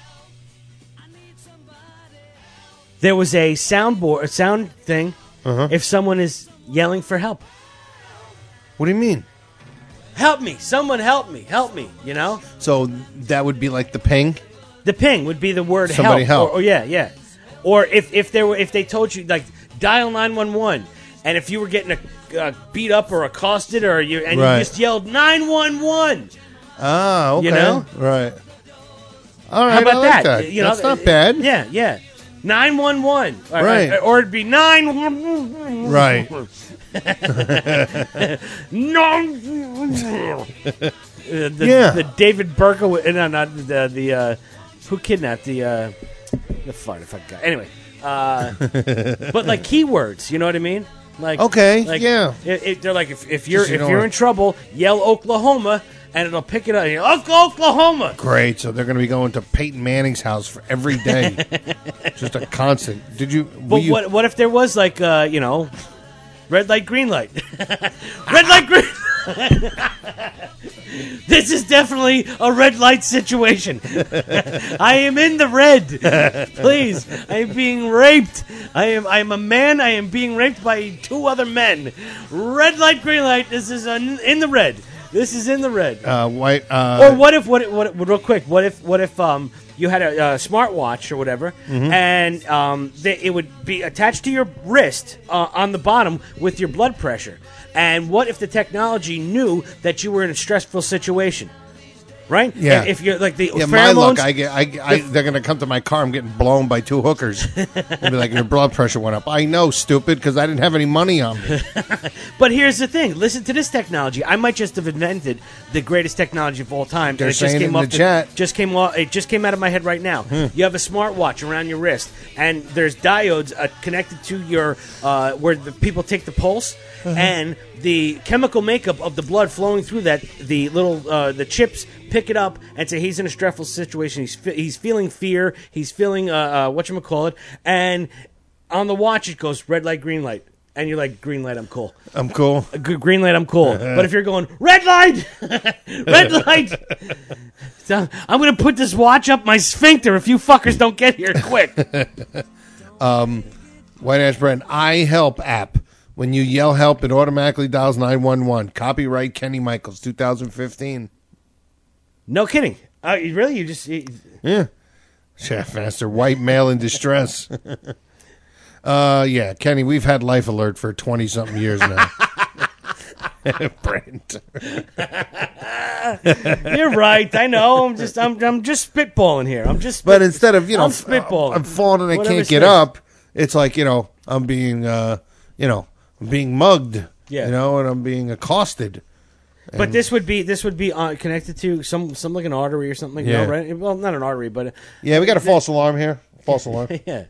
there was a sound thing? If someone is yelling for help, what do you mean? Help me! Someone help me! Help me! So that would be like the ping. The ping would be the word Somebody help. Or yeah. Or if they told you like dial 911 And if you were getting beat up or accosted, or you Right. just yelled 911. Ah, okay. You know? Right. All right, How about I like that? You know, That's not bad. Yeah. 911. Right. Or it'd be 911. Right. The David Berkowitz. No, not the who kidnapped the fucking guy. Anyway, but like keywords, you know what I mean? Like yeah. They're like if you're in trouble, yell Oklahoma, and it'll pick it up. You know, Oklahoma. Great. So they're going to be going to Peyton Manning's house for every day. Just a constant. But what if there was like red light, green light, red light, green. This is definitely a red light situation. I am in the red. Please, I am being raped. I am a man. I am being raped by 2 other men. Red light, green light. This is in the red. This is in the red. White. Or what if real quick? What if you had a smartwatch or whatever, and it would be attached to your wrist on the bottom with your blood pressure. And what if the technology knew that you were in a stressful situation? Right? Yeah. If you're like the my luck, pheromones, they're going to come to my car. I'm getting blown by 2 hookers. And be like, your blood pressure went up. I know, stupid, because I didn't have any money on me. But here's the thing. Listen to this technology. I might just have invented the greatest technology of all time. They're and it just saying came it in up the chat. It just came out of my head right now. You have a smartwatch around your wrist, and there's diodes connected to your where the people take the pulse, and the chemical makeup of the blood flowing through that, the little the chips pick it up and say he's in a stressful situation. He's feeling fear. He's feeling whatchamacallit. And on the watch it goes red light, green light. And you're like, green light, I'm cool. I'm cool. Green light, I'm cool. But if you're going, red light, red light, so I'm going to put this watch up my sphincter if you fuckers don't get here quick. White Ash Brand, iHelp app. When you yell help, it automatically dials 911. Copyright Kenny Michaels, 2015. No kidding. Really? You just... Yeah. Chef Master, white male in distress. Yeah, Kenny, we've had Life Alert for 20-something years now. Brent. You're right. I know. I'm just spitballing here. But instead of, I'm spitballing. I'm falling and I Whatever can't get sticks. up, it's like, I'm being, I'm being mugged. Yeah. And I'm being accosted. But this would be connected to some like an artery or something. Yeah. No, right? Well, not an artery, but Yeah, we got a false alarm here. False alarm. yeah.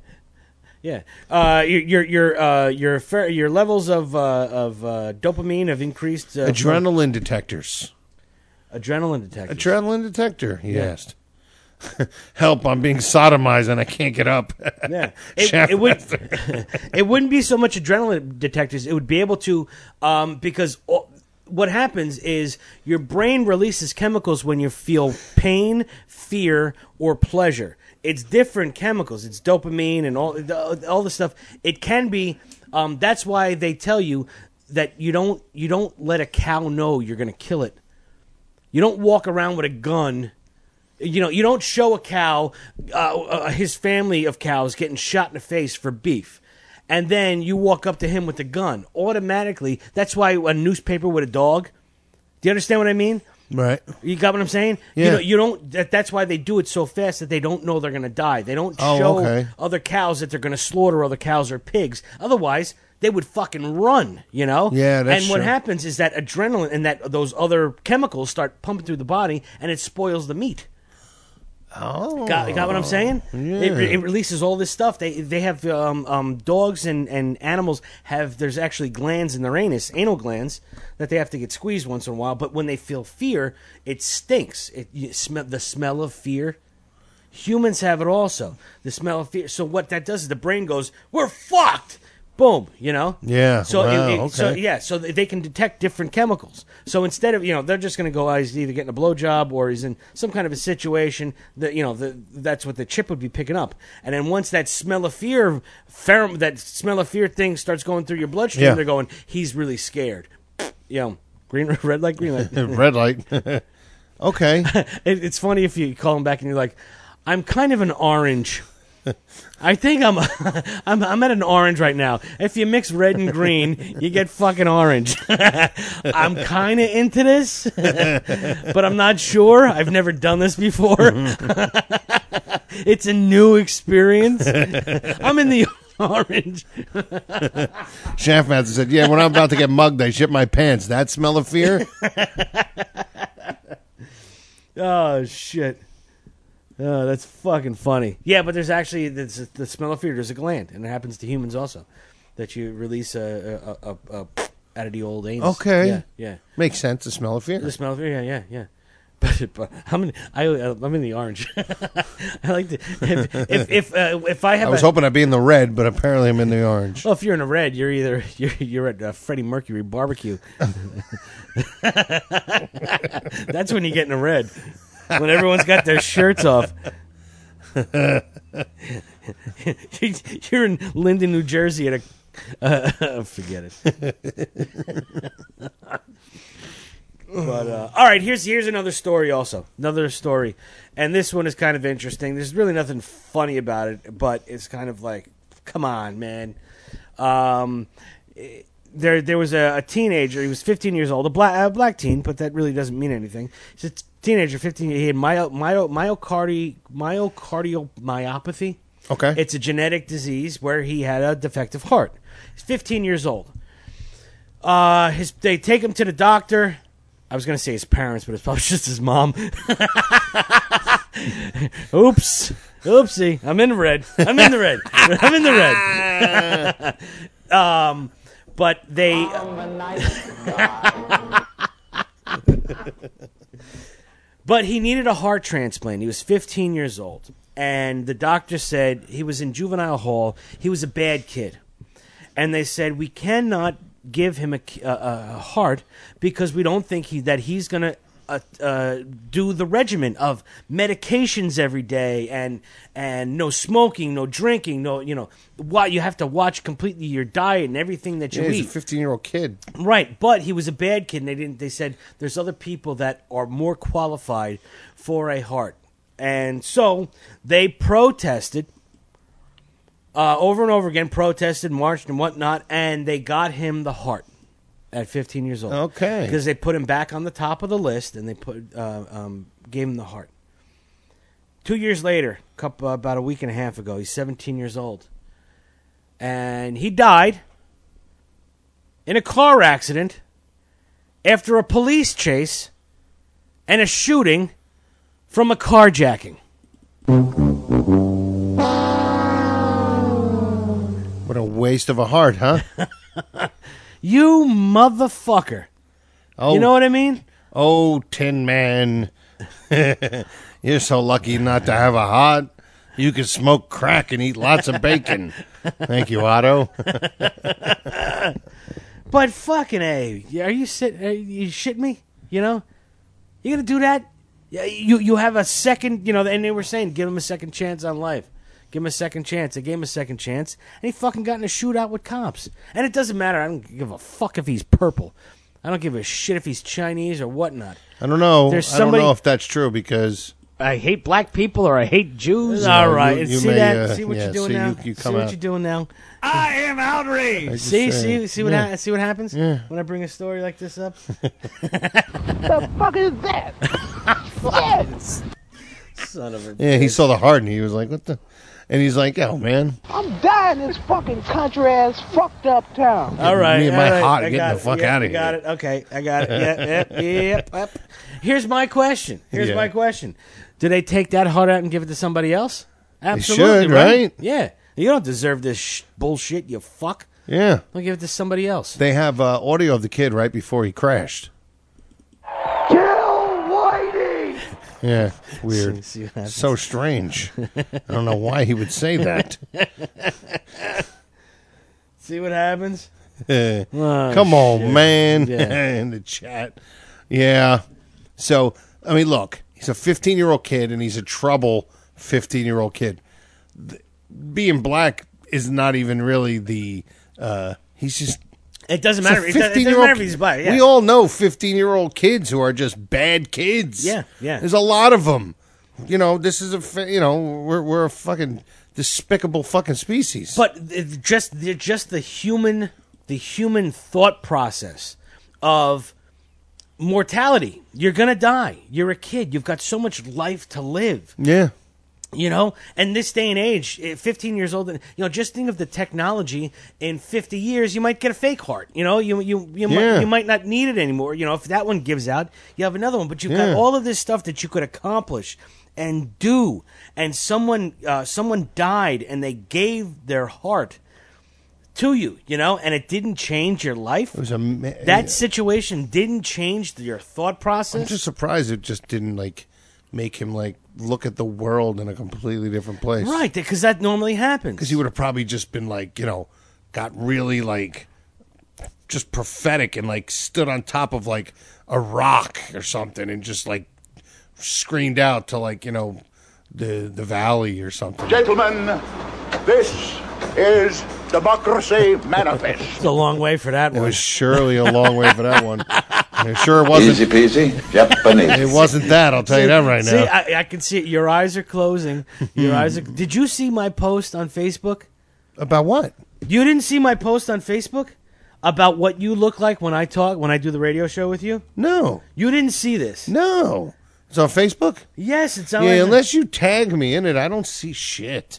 Your levels of dopamine have increased. Adrenaline detectors. Adrenaline detectors. Adrenaline detector, he Yeah. asked. Help, I'm being sodomized and I can't get up. Yeah, Chef it would. Master. It wouldn't be so much adrenaline detectors. It would be able to, because what happens is your brain releases chemicals when you feel pain, fear, or pleasure. It's different chemicals. It's dopamine and all the stuff. It can be. That's why they tell you that you don't let a cow know you're going to kill it. You don't walk around with a gun. You don't show a cow, his family of cows getting shot in the face for beef. And then you walk up to him with a gun. Automatically, that's why a newspaper with a dog. Do you understand what I mean? Right. You got what I'm saying? Yeah. You don't. That's why they do it so fast that they don't know they're going to die. They don't Oh, show okay. other cows that they're going to slaughter other cows or pigs. Otherwise, they would fucking run. Yeah, that's And what true. happens is that adrenaline and those other chemicals start pumping through the body, and it spoils the meat. Oh, Got what I'm saying? Yeah. It releases all this stuff. They have dogs and animals have. There's actually glands in their anal glands that they have to get squeezed once in a while. But when they feel fear, it stinks. The smell of fear. Humans have it also. The smell of fear. So what that does is the brain goes, "We're fucked." Boom. Yeah. So wow, okay. so they can detect different chemicals. So instead of they're just going to go, he's either getting a blowjob or he's in some kind of a situation that that's what the chip would be picking up. And then once that smell of fear thing starts going through your bloodstream, Yeah. they're going, he's really scared. Green, red light, green light, Red light. Okay. It's funny if you call him back and you're like, I'm kind of an orange. I think I'm at an orange right now. If you mix red and green, you get fucking orange. I'm kind of into this, but I'm not sure. I've never done this before. It's a new experience. I'm in the orange. Shaftmaster said, "Yeah, when I'm about to get mugged, I shit my pants. That smell of fear." Oh shit. Oh, that's fucking funny. Yeah, but there's actually the smell of fear. There's a gland, and it happens to humans also, that you release out of the old anus. Okay. Yeah. Makes sense. The smell of fear. The smell of fear. Yeah. But I'm in the orange. I like to if I have. I was hoping I'd be in the red, but apparently I'm in the orange. Well, if you're in the red, you're at Freddie Mercury barbecue. That's when you get in the red. When everyone's got their shirts off. You're in Linden, New Jersey at a... forget it. But all right, here's another story also. Another story. And this one is kind of interesting. There's really nothing funny about it, but it's kind of like, come on, man. There was a teenager. He was 15 years old, a black teen, but that really doesn't mean anything. He's a teenager, 15. He had myocardiomyopathy. Okay, it's a genetic disease where he had a defective heart. He's 15 years old. They take him to the doctor. I was going to say his parents, but it's probably just his mom. Oopsie! I'm in the red. But they. But he needed a heart transplant. He was 15 years old. And the doctor said he was in juvenile hall. He was a bad kid. And they said, we cannot give him a heart because we don't think that he's going to do the regimen of medications every day and no smoking, no drinking, you have to watch completely your diet and everything that you eat. He's a 15-year-old kid. Right, but he was a bad kid, and they said there's other people that are more qualified for a heart. And so they protested over and over again, marched and whatnot, and they got him the heart at 15 years old. Okay. Because they put him back on the top of the list, and they gave him the heart. 2 years later, about a week and a half ago, he's 17 years old. And he died in a car accident after a police chase and a shooting from a carjacking. What a waste of a heart, huh? You motherfucker. Oh, you know what I mean? Oh, Tin Man. You're so lucky not to have a heart. You can smoke crack and eat lots of bacon. Thank you, Otto. But fucking A, are you shitting me? You know? You gonna do that? You have a second, and they were saying give him a second chance on life. Give him a second chance. They gave him a second chance, and he fucking got in a shootout with cops. And it doesn't matter. I don't give a fuck if he's purple. I don't give a shit if he's Chinese or whatnot. I don't know. I don't know if that's true because I hate black people or I hate Jews. All right, see what you're doing now. See what you're doing now. I am outraged. See what happens when I bring a story like this up. The fuck is that? Yes. Son of a yeah, he saw the heart and he was like, "What the?" And he's like, "Oh man, I'm dying in this fucking country ass fucked up town." All right, me and my heart getting the fuck out of here. Got it. Okay, I got it. Yep. Here's my question. Do they take that heart out and give it to somebody else? Absolutely, they should, right? Yeah. You don't deserve this bullshit, you fuck. Yeah. They'll give it to somebody else. They have audio of the kid right before he crashed. Kill Whitey! Yeah, weird. So strange. I don't know why he would say that. See what happens? Come on, shit. man. Yeah. In the chat. Yeah. So, I mean, look, he's a 15-year-old kid, and he's a trouble 15-year-old kid. Being black is not even really the... he's just... It doesn't matter. It doesn't matter if he's black. Yeah. We all know 15-year-old kids who are just bad kids. Yeah. There's a lot of them. This is we're a fucking despicable fucking species. But just the human thought process of mortality. You're gonna die. You're a kid. You've got so much life to live. Yeah. You know, and this day and age, 15 years old, just think of the technology. In 50 years, you might get a fake heart. You know, you might not need it anymore. You know, if that one gives out, you have another one. But you've got all of this stuff that you could accomplish and do. And someone died, and they gave their heart to you. You know, and it didn't change your life. It was that situation didn't change your thought process. I'm just surprised it just didn't make him look at the world in a completely different place. Right, because that normally happens. Because he would have probably just been got really just prophetic and stood on top of a rock or something and just screamed out to the valley or something. Gentlemen, this is Democracy Manifest. It's a long way for that one. It was surely a long way for that one. It sure wasn't. Easy peasy, Japanese. It wasn't that, I'll tell you that right now. See, I can see it. Your eyes are closing. Your eyes are... Did you see my post on Facebook? About what? You didn't see my post on Facebook? About what you look like when I do the radio show with you? No. You didn't see this? No. It's on Facebook? Yes, it's on... Yeah, unless you tag me in it, I don't see shit.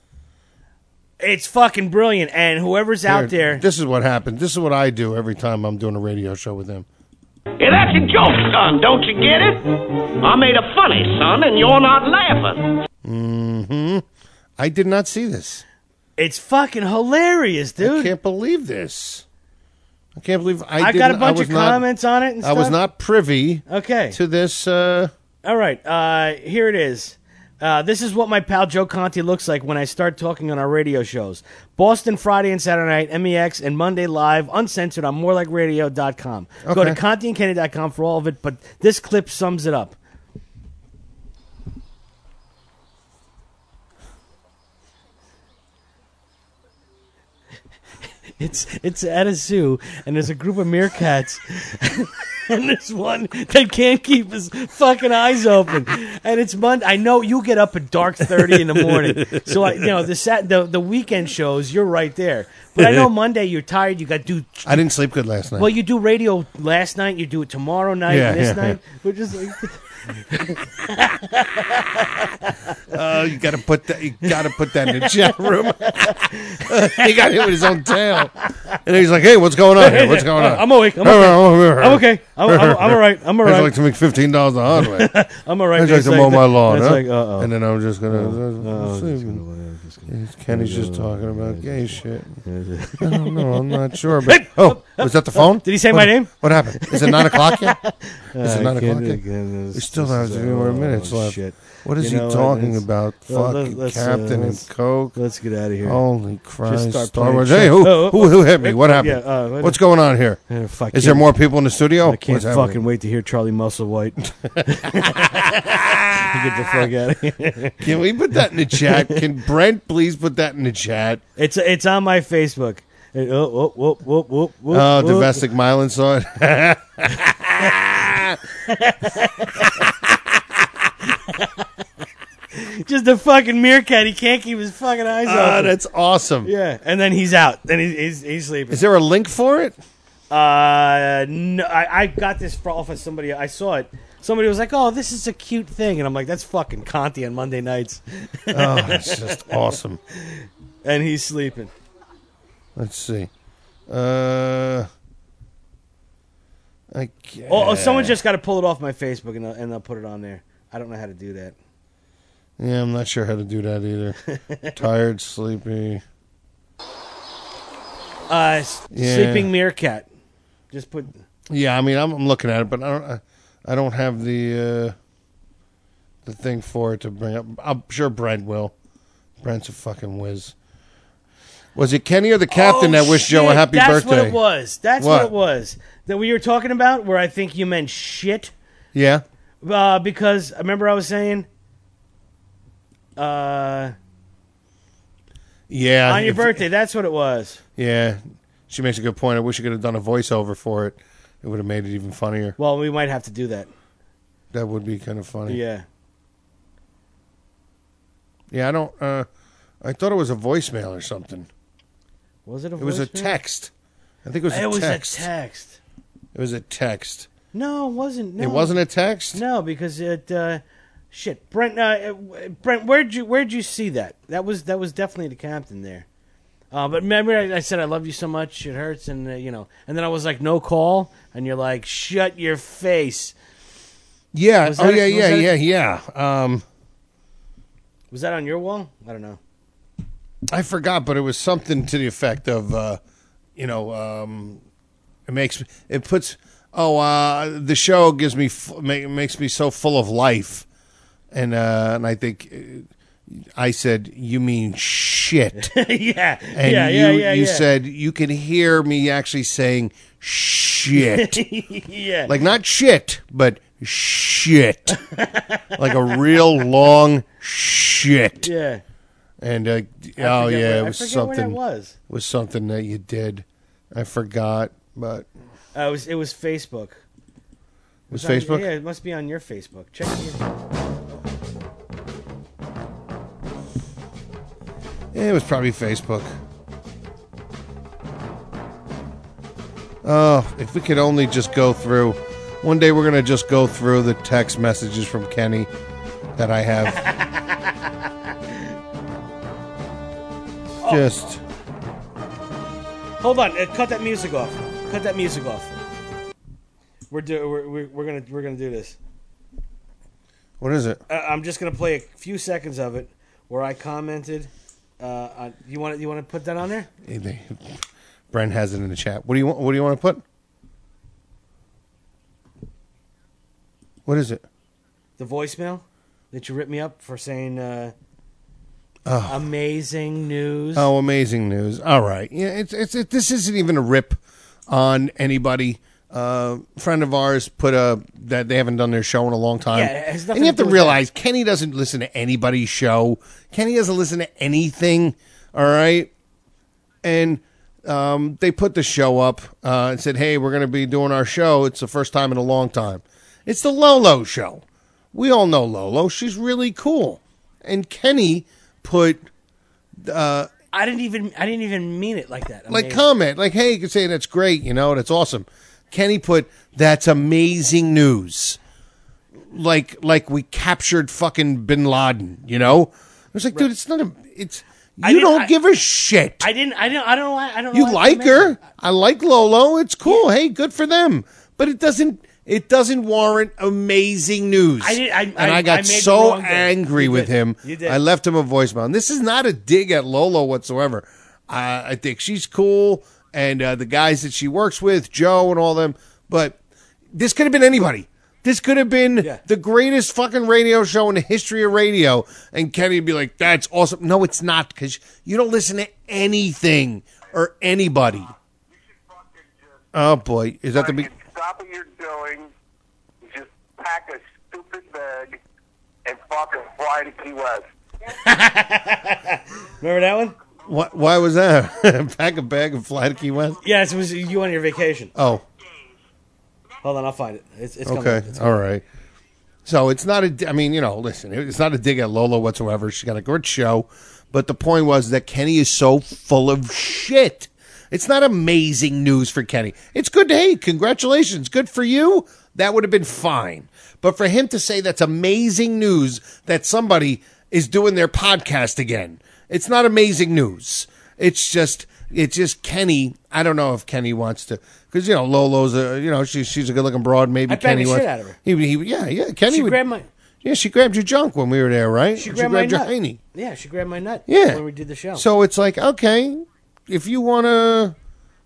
It's fucking brilliant, and whoever's out there... This is what happened. This is what I do every time I'm doing a radio show with him. Hey, that's a joke, son. Don't you get it? I made a funny, son, and you're not laughing. Mm-hmm. I did not see this. It's fucking hilarious, dude. I can't believe this. I can't believe I got a bunch of comments on it and stuff. I was not privy to this. All right, here it is. This is what my pal Joe Conti looks like when I start talking on our radio shows. Boston Friday and Saturday night, MEX, and Monday live, uncensored on morelikeradio.com. Okay. Go to ContiandKenny.com for all of it, but this clip sums it up. It's at a zoo, and there's a group of meerkats, and there's one that can't keep his fucking eyes open. And it's Monday. I know you get up at dark 30 in the morning, so the weekend shows you're right there. But I know Monday you're tired. You got to do. I didn't sleep good last night. Well, you do radio last night. You do it tomorrow night. And this night. We're just like. You gotta put that in the chat room. He got hit with his own tail, and he's like, "Hey, what's going on here? What's going on?" I'm awake. I'm okay. I'm all right. I'm all right. I'd like to make $15 the hard way. I'm all right. I'd like to mow my lawn, huh? Like, and then I'm just gonna. Kenny's just talking about gay shit. I don't know. I'm not sure. But was that the phone? Did he say my name? What happened? Is it 9 o'clock yet? Is it 9 o'clock yet? We still have a few more minutes left. Shit. What is he talking about? Fucking Captain and Coke. Let's get out of here. Holy Christ! Star Wars. Hey, who hit me? What happened? What's going on here? Is there more people in the studio? I can't fucking wait to hear Charlie Musselwhite. Get the fuck out of here. Can we put that in the chat? Can Brent please put that in the chat? It's on my Facebook. Domestic Mylan saw it. Just a fucking meerkat. He can't keep his fucking eyes open. That's awesome. Yeah, and then he's out. Then he's sleeping. Is there a link for it? No, I got this off of somebody. I saw it. Somebody was like, "Oh, this is a cute thing," and I'm like, "That's fucking Conti on Monday nights." Oh, it's just awesome. And he's sleeping. Let's see. I guess. Someone just got to pull it off my Facebook and they'll put it on there. I don't know how to do that. Yeah, I'm not sure how to do that either. Tired, sleepy. Sleeping meerkat. Just put. Yeah, I mean, I'm looking at it, but I don't have the thing for it to bring up. I'm sure Brent will. Brent's a fucking whiz. Was it Kenny or the captain that wished Joe a happy birthday? That's what it was. That's what it was. That we were talking about, where I think you meant shit. Yeah. Because I remember I was saying. Yeah. On your birthday, that's what it was. Yeah. She makes a good point. I wish you could have done a voiceover for it. It would have made it even funnier. Well, we might have to do that. That would be kind of funny. Yeah. Yeah, I I thought it was a voicemail or something. Was it a voicemail? It was a text. I think it was a text. It was a text. It was a text. No, it wasn't. No. It wasn't a text? No, because it... shit. Brent, where'd you see that? That was definitely the captain there. But remember I said I love you so much, it hurts, and and then I was like, no call, and you're like, shut your face. Yeah. Was Oh, that- yeah. Was that on your wall? I don't know. I forgot, but it was something to the effect of, the show gives me makes me so full of life, and I think I said, you mean shit? Yeah, and you said you can hear me actually saying shit, yeah, like not shit, but shit, like a real long shit. Yeah. And I it was forget something. where that was. Was something that you did. I forgot, but It was Facebook. It was on- Facebook? Yeah, it must be on your Facebook. Check it. it was probably Facebook. Oh, if we could only just go through. One day we're gonna just go through the text messages from Kenny that I have. Just Hold on. Cut that music off. Cut that music off. We're gonna do this. what is it? I'm just gonna play a few seconds of it where I commented. You want to put that on there? Brent has it in the chat. What do you want? What do you want to put? What is it? The voicemail that you ripped me up for saying amazing news. Oh, amazing news! All right, yeah, this isn't even a rip on anybody. Friend of ours put that they haven't done their show in a long time. Yeah, it has nothing and you have to to do with realize Kenny doesn't listen to anybody's show. Kenny doesn't listen to anything. All right, and they put the show up and said, "Hey, we're going to be doing our show. It's the first time in a long time. It's the Lolo show. We all know Lolo. She's really cool." And Kenny put. I didn't even mean it like that. Like comment, like, hey, you can say that's great, that's awesome. Kenny put, that's amazing news. Like we captured fucking Bin Laden, It was like, dude, it's not you don't give a shit. I don't know. You like her. I like Lolo. It's cool. Hey, good for them. But it doesn't warrant amazing news. I got so angry with him. You did. I left him a voicemail. And this is not a dig at Lolo whatsoever. I think she's cool, and the guys that she works with, Joe and all them. But this could have been anybody. This could have been the greatest fucking radio show in the history of radio. And Kenny would be like, that's awesome. No, it's not, because you don't listen to anything or anybody. Oh, boy. Is that the big... Stop what you're doing. Just pack a stupid bag and fucking fly to Key West. Remember that one? Why was that? Pack a bag and fly to Key West? Yeah, it was you on your vacation. Oh. Hold on, I'll find it. It's coming. Okay, It's coming. all right. So it's not listen, it's not a dig at Lola whatsoever. She's got a good show. But the point was that Kenny is so full of shit. It's not amazing news for Kenny. It's good. Hey, congratulations. Good for you. That would have been fine. But for him to say that's amazing news that somebody is doing their podcast again, it's not amazing news. It's just Kenny. I don't know if Kenny wants to, because Lolo's she's a good looking broad. Maybe I Kenny banged the wants. shit out of her. Yeah. Kenny She would. grabbed my. Yeah, she grabbed your junk when we were there, right? She grabbed my your nut. hiney. Yeah, she grabbed my nut. Yeah. When we did the show. So it's like, okay, if you want to,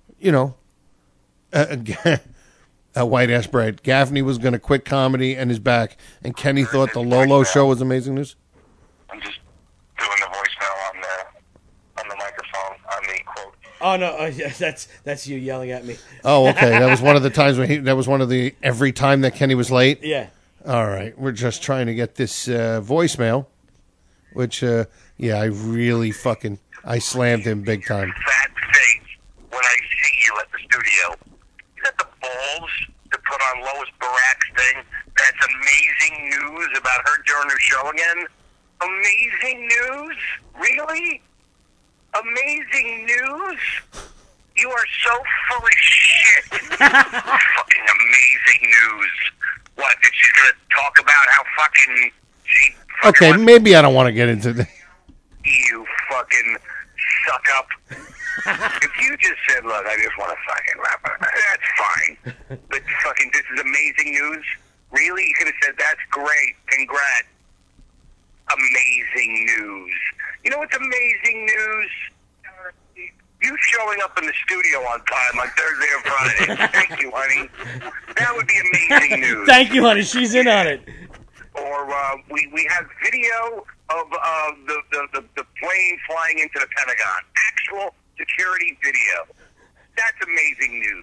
a white ass bread. Gaffney was going to quit comedy and is back, and Kenny thought the Lolo show was amazing news. I'm just doing the voicemail on the microphone on the quote. Oh no, yeah, that's you yelling at me. Oh, okay. That was one of the times when that was one of the every time that Kenny was late. Yeah. All right, we're just trying to get this voicemail, which I really I slammed him big time. Fat face when I see you at the studio. You got the balls to put on Lois Barak's thing. That's amazing news about her doing her show again. Amazing news? Really? Amazing news? You are so full of shit. Fucking amazing news. What, that she's going to talk about how fucking she... Okay, maybe I don't want to get into that. You fucking suck up. If you just said, look, I just want to fucking wrap up, that's fine. But fucking, this is amazing news? Really? You could have said, that's great. Congrats. Amazing news. You know what's amazing news? You showing up in the studio on time on Thursday and Friday. Thank you, honey. That would be amazing news. Thank you, honey. She's in on it. Or we have video of the plane flying into the Pentagon. Actual security video. That's amazing news.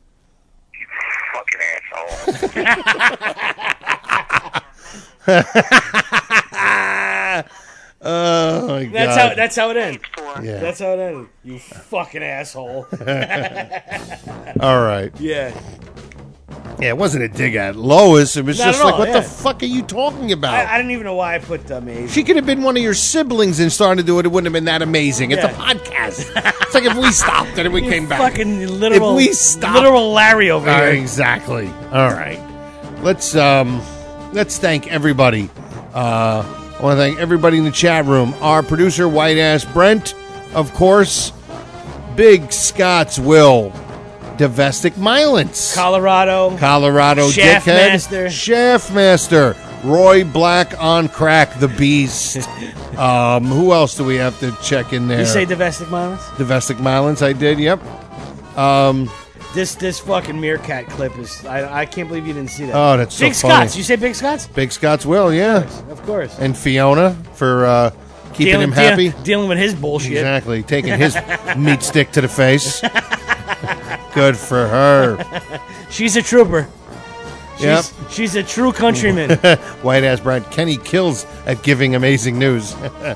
You fucking asshole. Oh my God! That's how it ends. Yeah. That's how it ended. You fucking asshole. All right. Yeah. Yeah, it wasn't a dig at Lois. It was Not just at like, all, what yeah. the fuck are you talking about? I didn't even know why I put amazing. She could have been one of your siblings and started to do it. It wouldn't have been that amazing. It's a podcast. It's like if we stopped and we came back. Fucking literal. If we stopped, literal Larry over here. Exactly. All right. Let's thank everybody. I want to thank everybody in the chat room. Our producer, White Ass Brent, of course. Big Scott's Will. Divestic Milence. Colorado. Dickhead. Shaftmaster. Roy Black on crack, the beast. Who else do we have to check in there? You say Divestic Milence? Divestic Milence, I did, yep. This fucking meerkat clip is... I can't believe you didn't see that. Oh, that's so Big funny. Scots. You say Big Scots? Big Scots Will, yeah. Of course. And Fiona for keeping him happy. Dealing with his bullshit. Exactly. Taking his meat stick to the face. Good for her. She's a trooper. Yep. She's a true countryman. White ass Brian. Kenny kills at giving amazing news.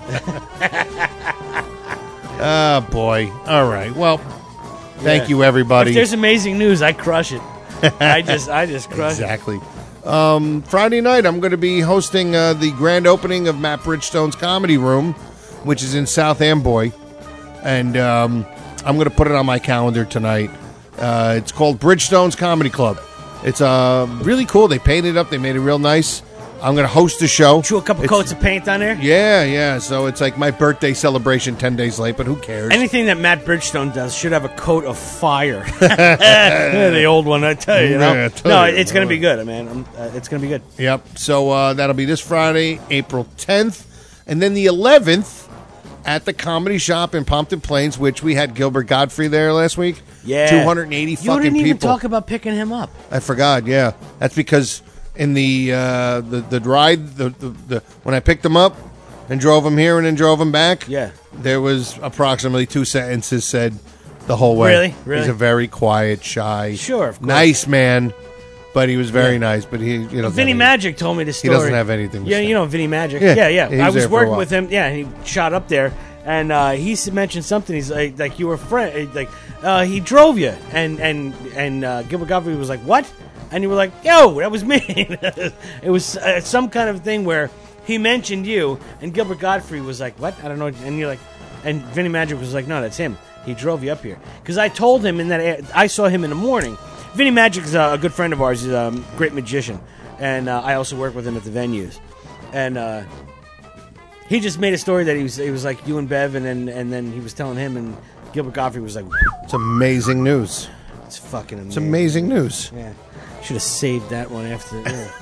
Oh, boy. All right. Well, thank you, everybody. If there's amazing news, I crush it. I just crush exactly. Friday night, I'm going to be hosting the grand opening of Matt Bridgestone's Comedy Room, which is in South Amboy. And I'm going to put it on my calendar tonight. It's called Bridgestone's Comedy Club. It's really cool. They painted it up. They made it real nice. I'm going to host the show. Drew a couple coats of paint on there? Yeah. So it's like my birthday celebration 10 days late, but who cares? Anything that Matt Bridgestone does should have a coat of fire. The old one, I tell you. You know? No, it's going to be good, man. It's going to be good. Yep. So that'll be this Friday, April 10th. And then the 11th at the Comedy Shop in Pompton Plains, which we had Gilbert Godfrey there last week. Yeah. 280 fucking people. You didn't even talk about picking him up. I forgot, yeah. That's because in the ride, when I picked him up and drove him here and then drove him back, there was approximately 2 sentences said the whole way. Really? He's a very quiet, shy, Sure, of course. nice man, but he was very nice. But he, Vinny Magic told me the story. He doesn't have anything to say. You know Vinny Magic. Yeah. Yeah. He was I was there for a working while. with him. Yeah, he shot up there, and he mentioned something. He's like you were a friend. Like he drove you, and Gilbert Godfrey was like, "What?" And you were like, "Yo, that was me." It was some kind of thing where he mentioned you, and Gilbert Godfrey was like, "What?" I don't know. And you're like, and Vinny Magic was like, "No, that's him. He drove you up here." Because I told him I saw him in the morning. Vinny Magic is a good friend of ours. He's a great magician, and I also work with him at the venues. And he just made a story that he was like you and Bev, and then he was telling him, and Gilbert Godfrey was like, "It's amazing news. It's fucking amazing. It's amazing news." Yeah. Should have saved that one after.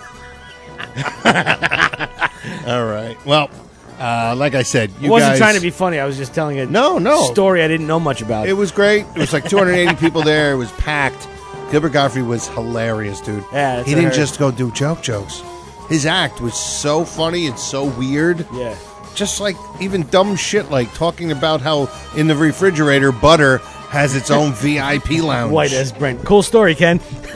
All right. Well, like I said, I wasn't trying to be funny. I was just telling a story I didn't know much about. It was great. It was like 280 people there. It was packed. Gilbert Godfrey was hilarious, dude. Yeah, he didn't just go do jokes. His act was so funny and so weird. Yeah. Just like even dumb shit like talking about how in the refrigerator butter has its own VIP lounge. White as Brent. Cool story, Ken.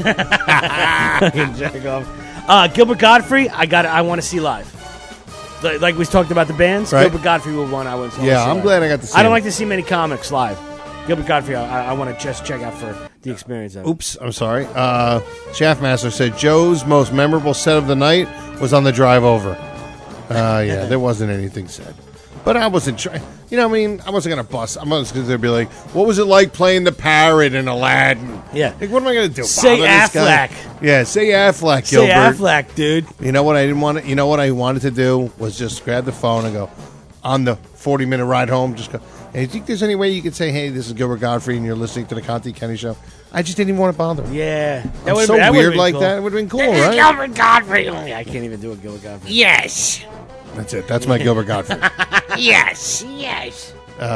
Jack off. Gilbert Godfrey, I want to see live. Like we talked about the bands, right. Gilbert Godfrey will one I want to see. Yeah, I'm live. glad I got to see I don't him. like to see many comics live. Gilbert Godfrey, I want to just check out for the experience of it. Oops, I'm sorry. Shaftmaster said Joe's most memorable set of the night was on the drive over. Yeah, there wasn't anything said. But I wasn't trying. You know what I mean? I wasn't going to bust. I was going to be like, what was it like playing the parrot in Aladdin? Yeah. Like, what am I going to do? Say bother this guy? Affleck. Yeah, say Affleck, Say Gilbert. Affleck, dude. You know what I didn't want to, you know what I wanted to do was just grab the phone and go on the 40-minute ride home, just go, hey, do you think there's any way you could say, hey, this is Gilbert Godfrey and you're listening to the Conti Kenny Show? I just didn't even want to bother him. Yeah. I'm so weird like that. It would have been cool, right? Gilbert Godfrey. I can't even do a Gilbert Godfrey. Yes. That's it. That's my Gilbert Godfrey. Yes. Yes.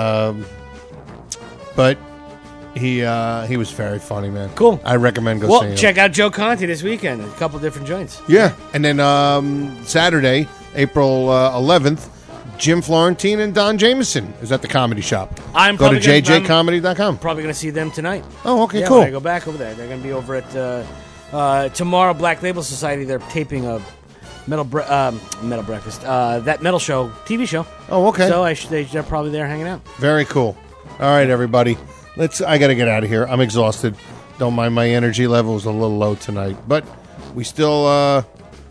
But he was very funny, man. Cool. I recommend go see him. Check out Joe Conti this weekend. A couple different joints. Yeah. And then Saturday, April 11th, Jim Florentine and Don Jameson is at the Comedy Shop. Go to jjcomedy.com. Probably going to see them tonight. Oh, okay, yeah, cool. When I go back over there. They're going to be over at tomorrow. Black Label Society. They're taping a metal breakfast. That metal show, TV show. Oh, okay. So they're probably there hanging out. Very cool. All right, everybody. I got to get out of here. I'm exhausted. Don't mind my energy level is a little low tonight, but we still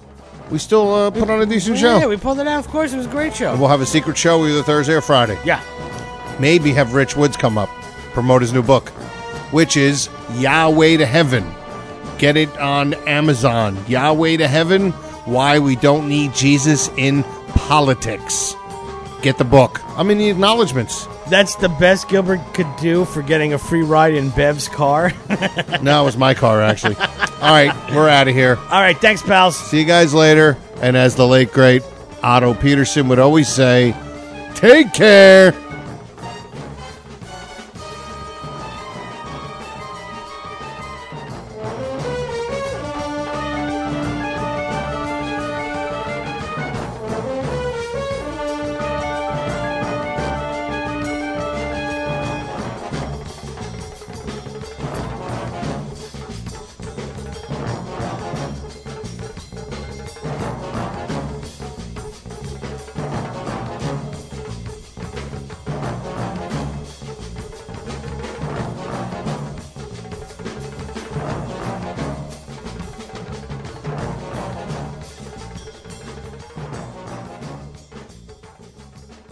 put on a decent show. Yeah, we pulled it out. Of course, it was a great show. We'll have a secret show either Thursday or Friday. Yeah. Maybe have Rich Woods come up, promote his new book, which is Yahweh to Heaven. Get it on Amazon. Yahweh to Heaven, Why We Don't Need Jesus in Politics. Get the book. I'm in the acknowledgments. That's the best Gilbert could do for getting a free ride in Bev's car. No, it was my car, actually. All right, we're out of here. All right, thanks, pals. See you guys later. And as the late, great Otto Peterson would always say, take care.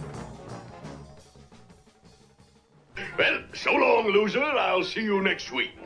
Well, so long, loser. I'll see you next week.